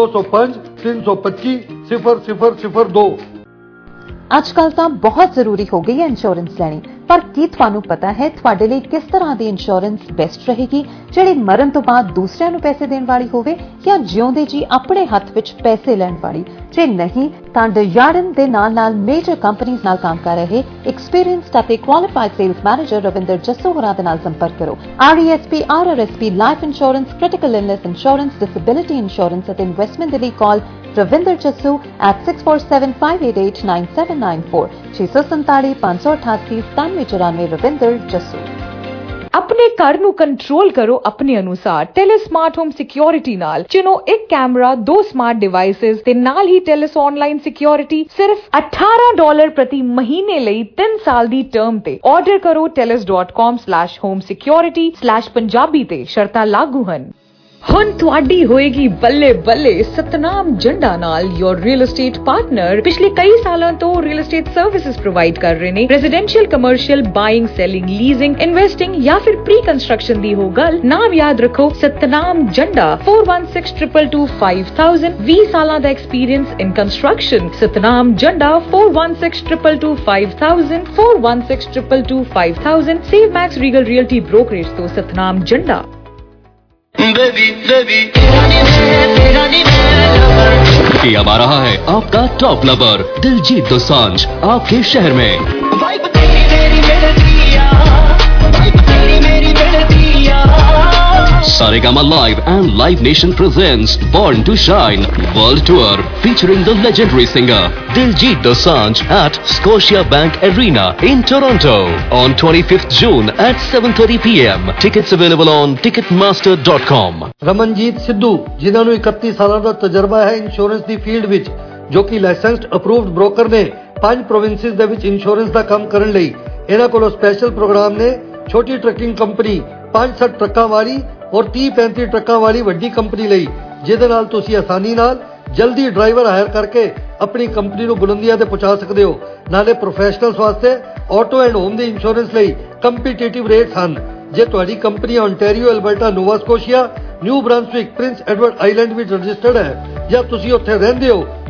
905-325-0002।
ਅੱਜਕੱਲ ਤਾਂ ਬਹੁਤ ਜ਼ਰੂਰੀ ਹੋ ਗਈ ਹੈ ਇੰਸ਼ੋਰੈਂਸ ਲੈਣੀ, ਪਰ ਕੀ ਤੁਹਾਨੂੰ ਪਤਾ ਹੈ ਤੁਹਾਡੇ ਲਈ ਕਿਸ ਤਰ੍ਹਾਂ ਦੀ ਇੰਸ਼ੋਰੈਂਸ ਬੈਸਟ ਰਹੇਗੀ, ਜਿਹੜੀ ਮਰਨ ਤੋਂ ਬਾਅਦ ਦੂਸਰਿਆਂ ਨੂੰ ਪੈਸੇ ਦੇਣ ਵਾਲੀ ਹੋਵੇ ਜਾਂ ਜਿਉਂਦੇ ਜੀ ਆਪਣੇ ਹੱਥ ਵਿੱਚ ਪੈਸੇ ਲੈਣ ਵਾਲੀ? ਜੇ ਨਹੀਂ ਤਾਂ ਡਿਜ਼ਾਰਡਨ ਦੇ ਨਾਲ ਮੇਜਰ ਕੰਪਨੀਆਂ ਨਾਲ ਕੰਮ ਕਰ ਰਹੇ ਐਕਸਪੀਰੀਅੰਸਡ ਅਤੇ qualified sales manager Ravinder Jassu ਹੋਰਾਂ ਦੇ ਨਾਲ ਸੰਪਰਕ ਕਰੋ। RESP, RRSP, life insurance, critical illness insurance, disability insurance ਅਤੇ ਇਨਵੈਸਟਮੈਂਟ ਦੇ ਲਈ ਕਾਲ ਰਵਿੰਦਰ ਜੱਸੂ at 6475889794 647-588-9794 ਰਵਿੰਦਰ ਜੱਸੂ।
ਆਪਣੇ ਘਰ ਨੂੰ ਕੰਟਰੋਲ ਕਰੋ ਆਪਣੇ ਅਨੁਸਾਰ ਟੈਲੀਸਮਾਰਟ ਹੋਮ ਸਿਕਿਉਰਿਟੀ ਨਾਲ। ਚੁਣੋ ਇੱਕ ਕੈਮਰਾ, 2 ਸਮਾਰਟ ਡਿਵਾਈਸਸ ਤੇ ਨਾਲ ਹੀ ਟੈਲੀਸ ਆਨਲਾਈਨ ਸਿਕਿਉਰਿਟੀ ਸਿਰਫ $18 ਪ੍ਰਤੀ ਮਹੀਨੇ ਲਈ 3 ਸਾਲ ਦੀ ਟਰਮ ਤੇ। ਆਰਡਰ ਕਰੋ telis.com/homesecurity/punjabi ਤੇ। ਸ਼ਰਤਾਂ ਲਾਗੂ ਹਨ। ਹੁਣ ਤੁਹਾਡੀ ਹੋਏਗੀ ਬੱਲੇ ਬੱਲੇ ਸਤਨਾਮ ਜੰਡਾ ਨਾਲ your real estate partner ਪਿਛਲੇ ਕਈ ਸਾਲਾਂ ਤੋਂ real estate services provide ਕਰ ਰਹੇ ਨੇ। residential commercial buying selling leasing investing ਜਾਂ ਫਿਰ pre construction ਦੀ ਹੋ ਗੱਲ, ਨਾਮ ਯਾਦ ਰੱਖੋ ਸਤਨਾਮ ਜੰਡਾ 4162225000 20 ਸਾਲਾਂ ਦਾ experience in construction. Satnam Janda 4162225000 4162225000 Save Max Regal Realty Brokerage ਤੋਂ ਸਤਨਾਮ ਜੰਡਾ।
अब आ रहा है आपका टॉप लवर दिलजीत दोसांझ आपके शहर में। Saregama Live and Live Nation presents Born to Shine World Tour featuring the legendary singer Diljit Dosanjh at Scotiabank Arena in Toronto on 25th June at 7:30 p.m. Tickets available on ticketmaster.com।
Ramanjit Sidhu ਜਿਨ੍ਹਾਂ ਨੂੰ 31 ਸਾਲਾਂ ਦਾ ਤਜਰਬਾ ਹੈ insurance ਦੀ field ਵਿੱਚ, ਜੋ ਕਿ licensed approved broker ਨੇ 5 provinces ਦੇ ਵਿੱਚ ਇੰਸ਼ੋਰੈਂਸ ਦਾ ਕੰਮ ਕਰਨ ਲਈ। ਇਹਨਾਂ ਕੋਲੋਂ ਸਪੈਸ਼ਲ ਪ੍ਰੋਗਰਾਮ ਨੇ ਛੋਟੀ ਟਰੱਕਿੰਗ ਕੰਪਨੀ 5-7 ਟਰੱਕਾਂ ਵਾਲੀ ਔਰ 30-35 ਟਰੱਕਾਂ ਵਾਲੀ ਵੱਡੀ ਕੰਪਨੀ ਲਈ, ਜਿਹਦੇ ਨਾਲ ਤੁਸੀਂ ਆਸਾਨੀ ਨਾਲ ਜਲਦੀ ਡਰਾਈਵਰ ਹਾਇਰ ਕਰਕੇ ਆਪਣੀ ਕੰਪਨੀ ਨੂੰ ਬੁਲੰਦੀਆਂ ਤੇ ਪਹੁੰਚਾ ਸਕਦੇ ਹੋ। ਨਾਲੇ ਪ੍ਰੋਫੈਸ਼ਨਲਸ ਵਾਸਤੇ ਆਟੋ ਐਂਡ ਹੋਮ ਦੇ ਇੰਸ਼ੋਰੈਂਸ ਲਈ ਕੰਪੀਟੀਟਿਵ ਰੇਟਸ ਹਨ। ਜੇ ਤੁਹਾਡੀ company Ontario, Alberta, Nova Scotia, New Brunswick, Prince Edward Island ਵਿੱਚ ਰਜਿਸਟਰਡ ਹੈ ਜਾਂ ਤੁਸੀਂ ਉੱਥੇ ਰਹਿੰਦੇ ਹੋ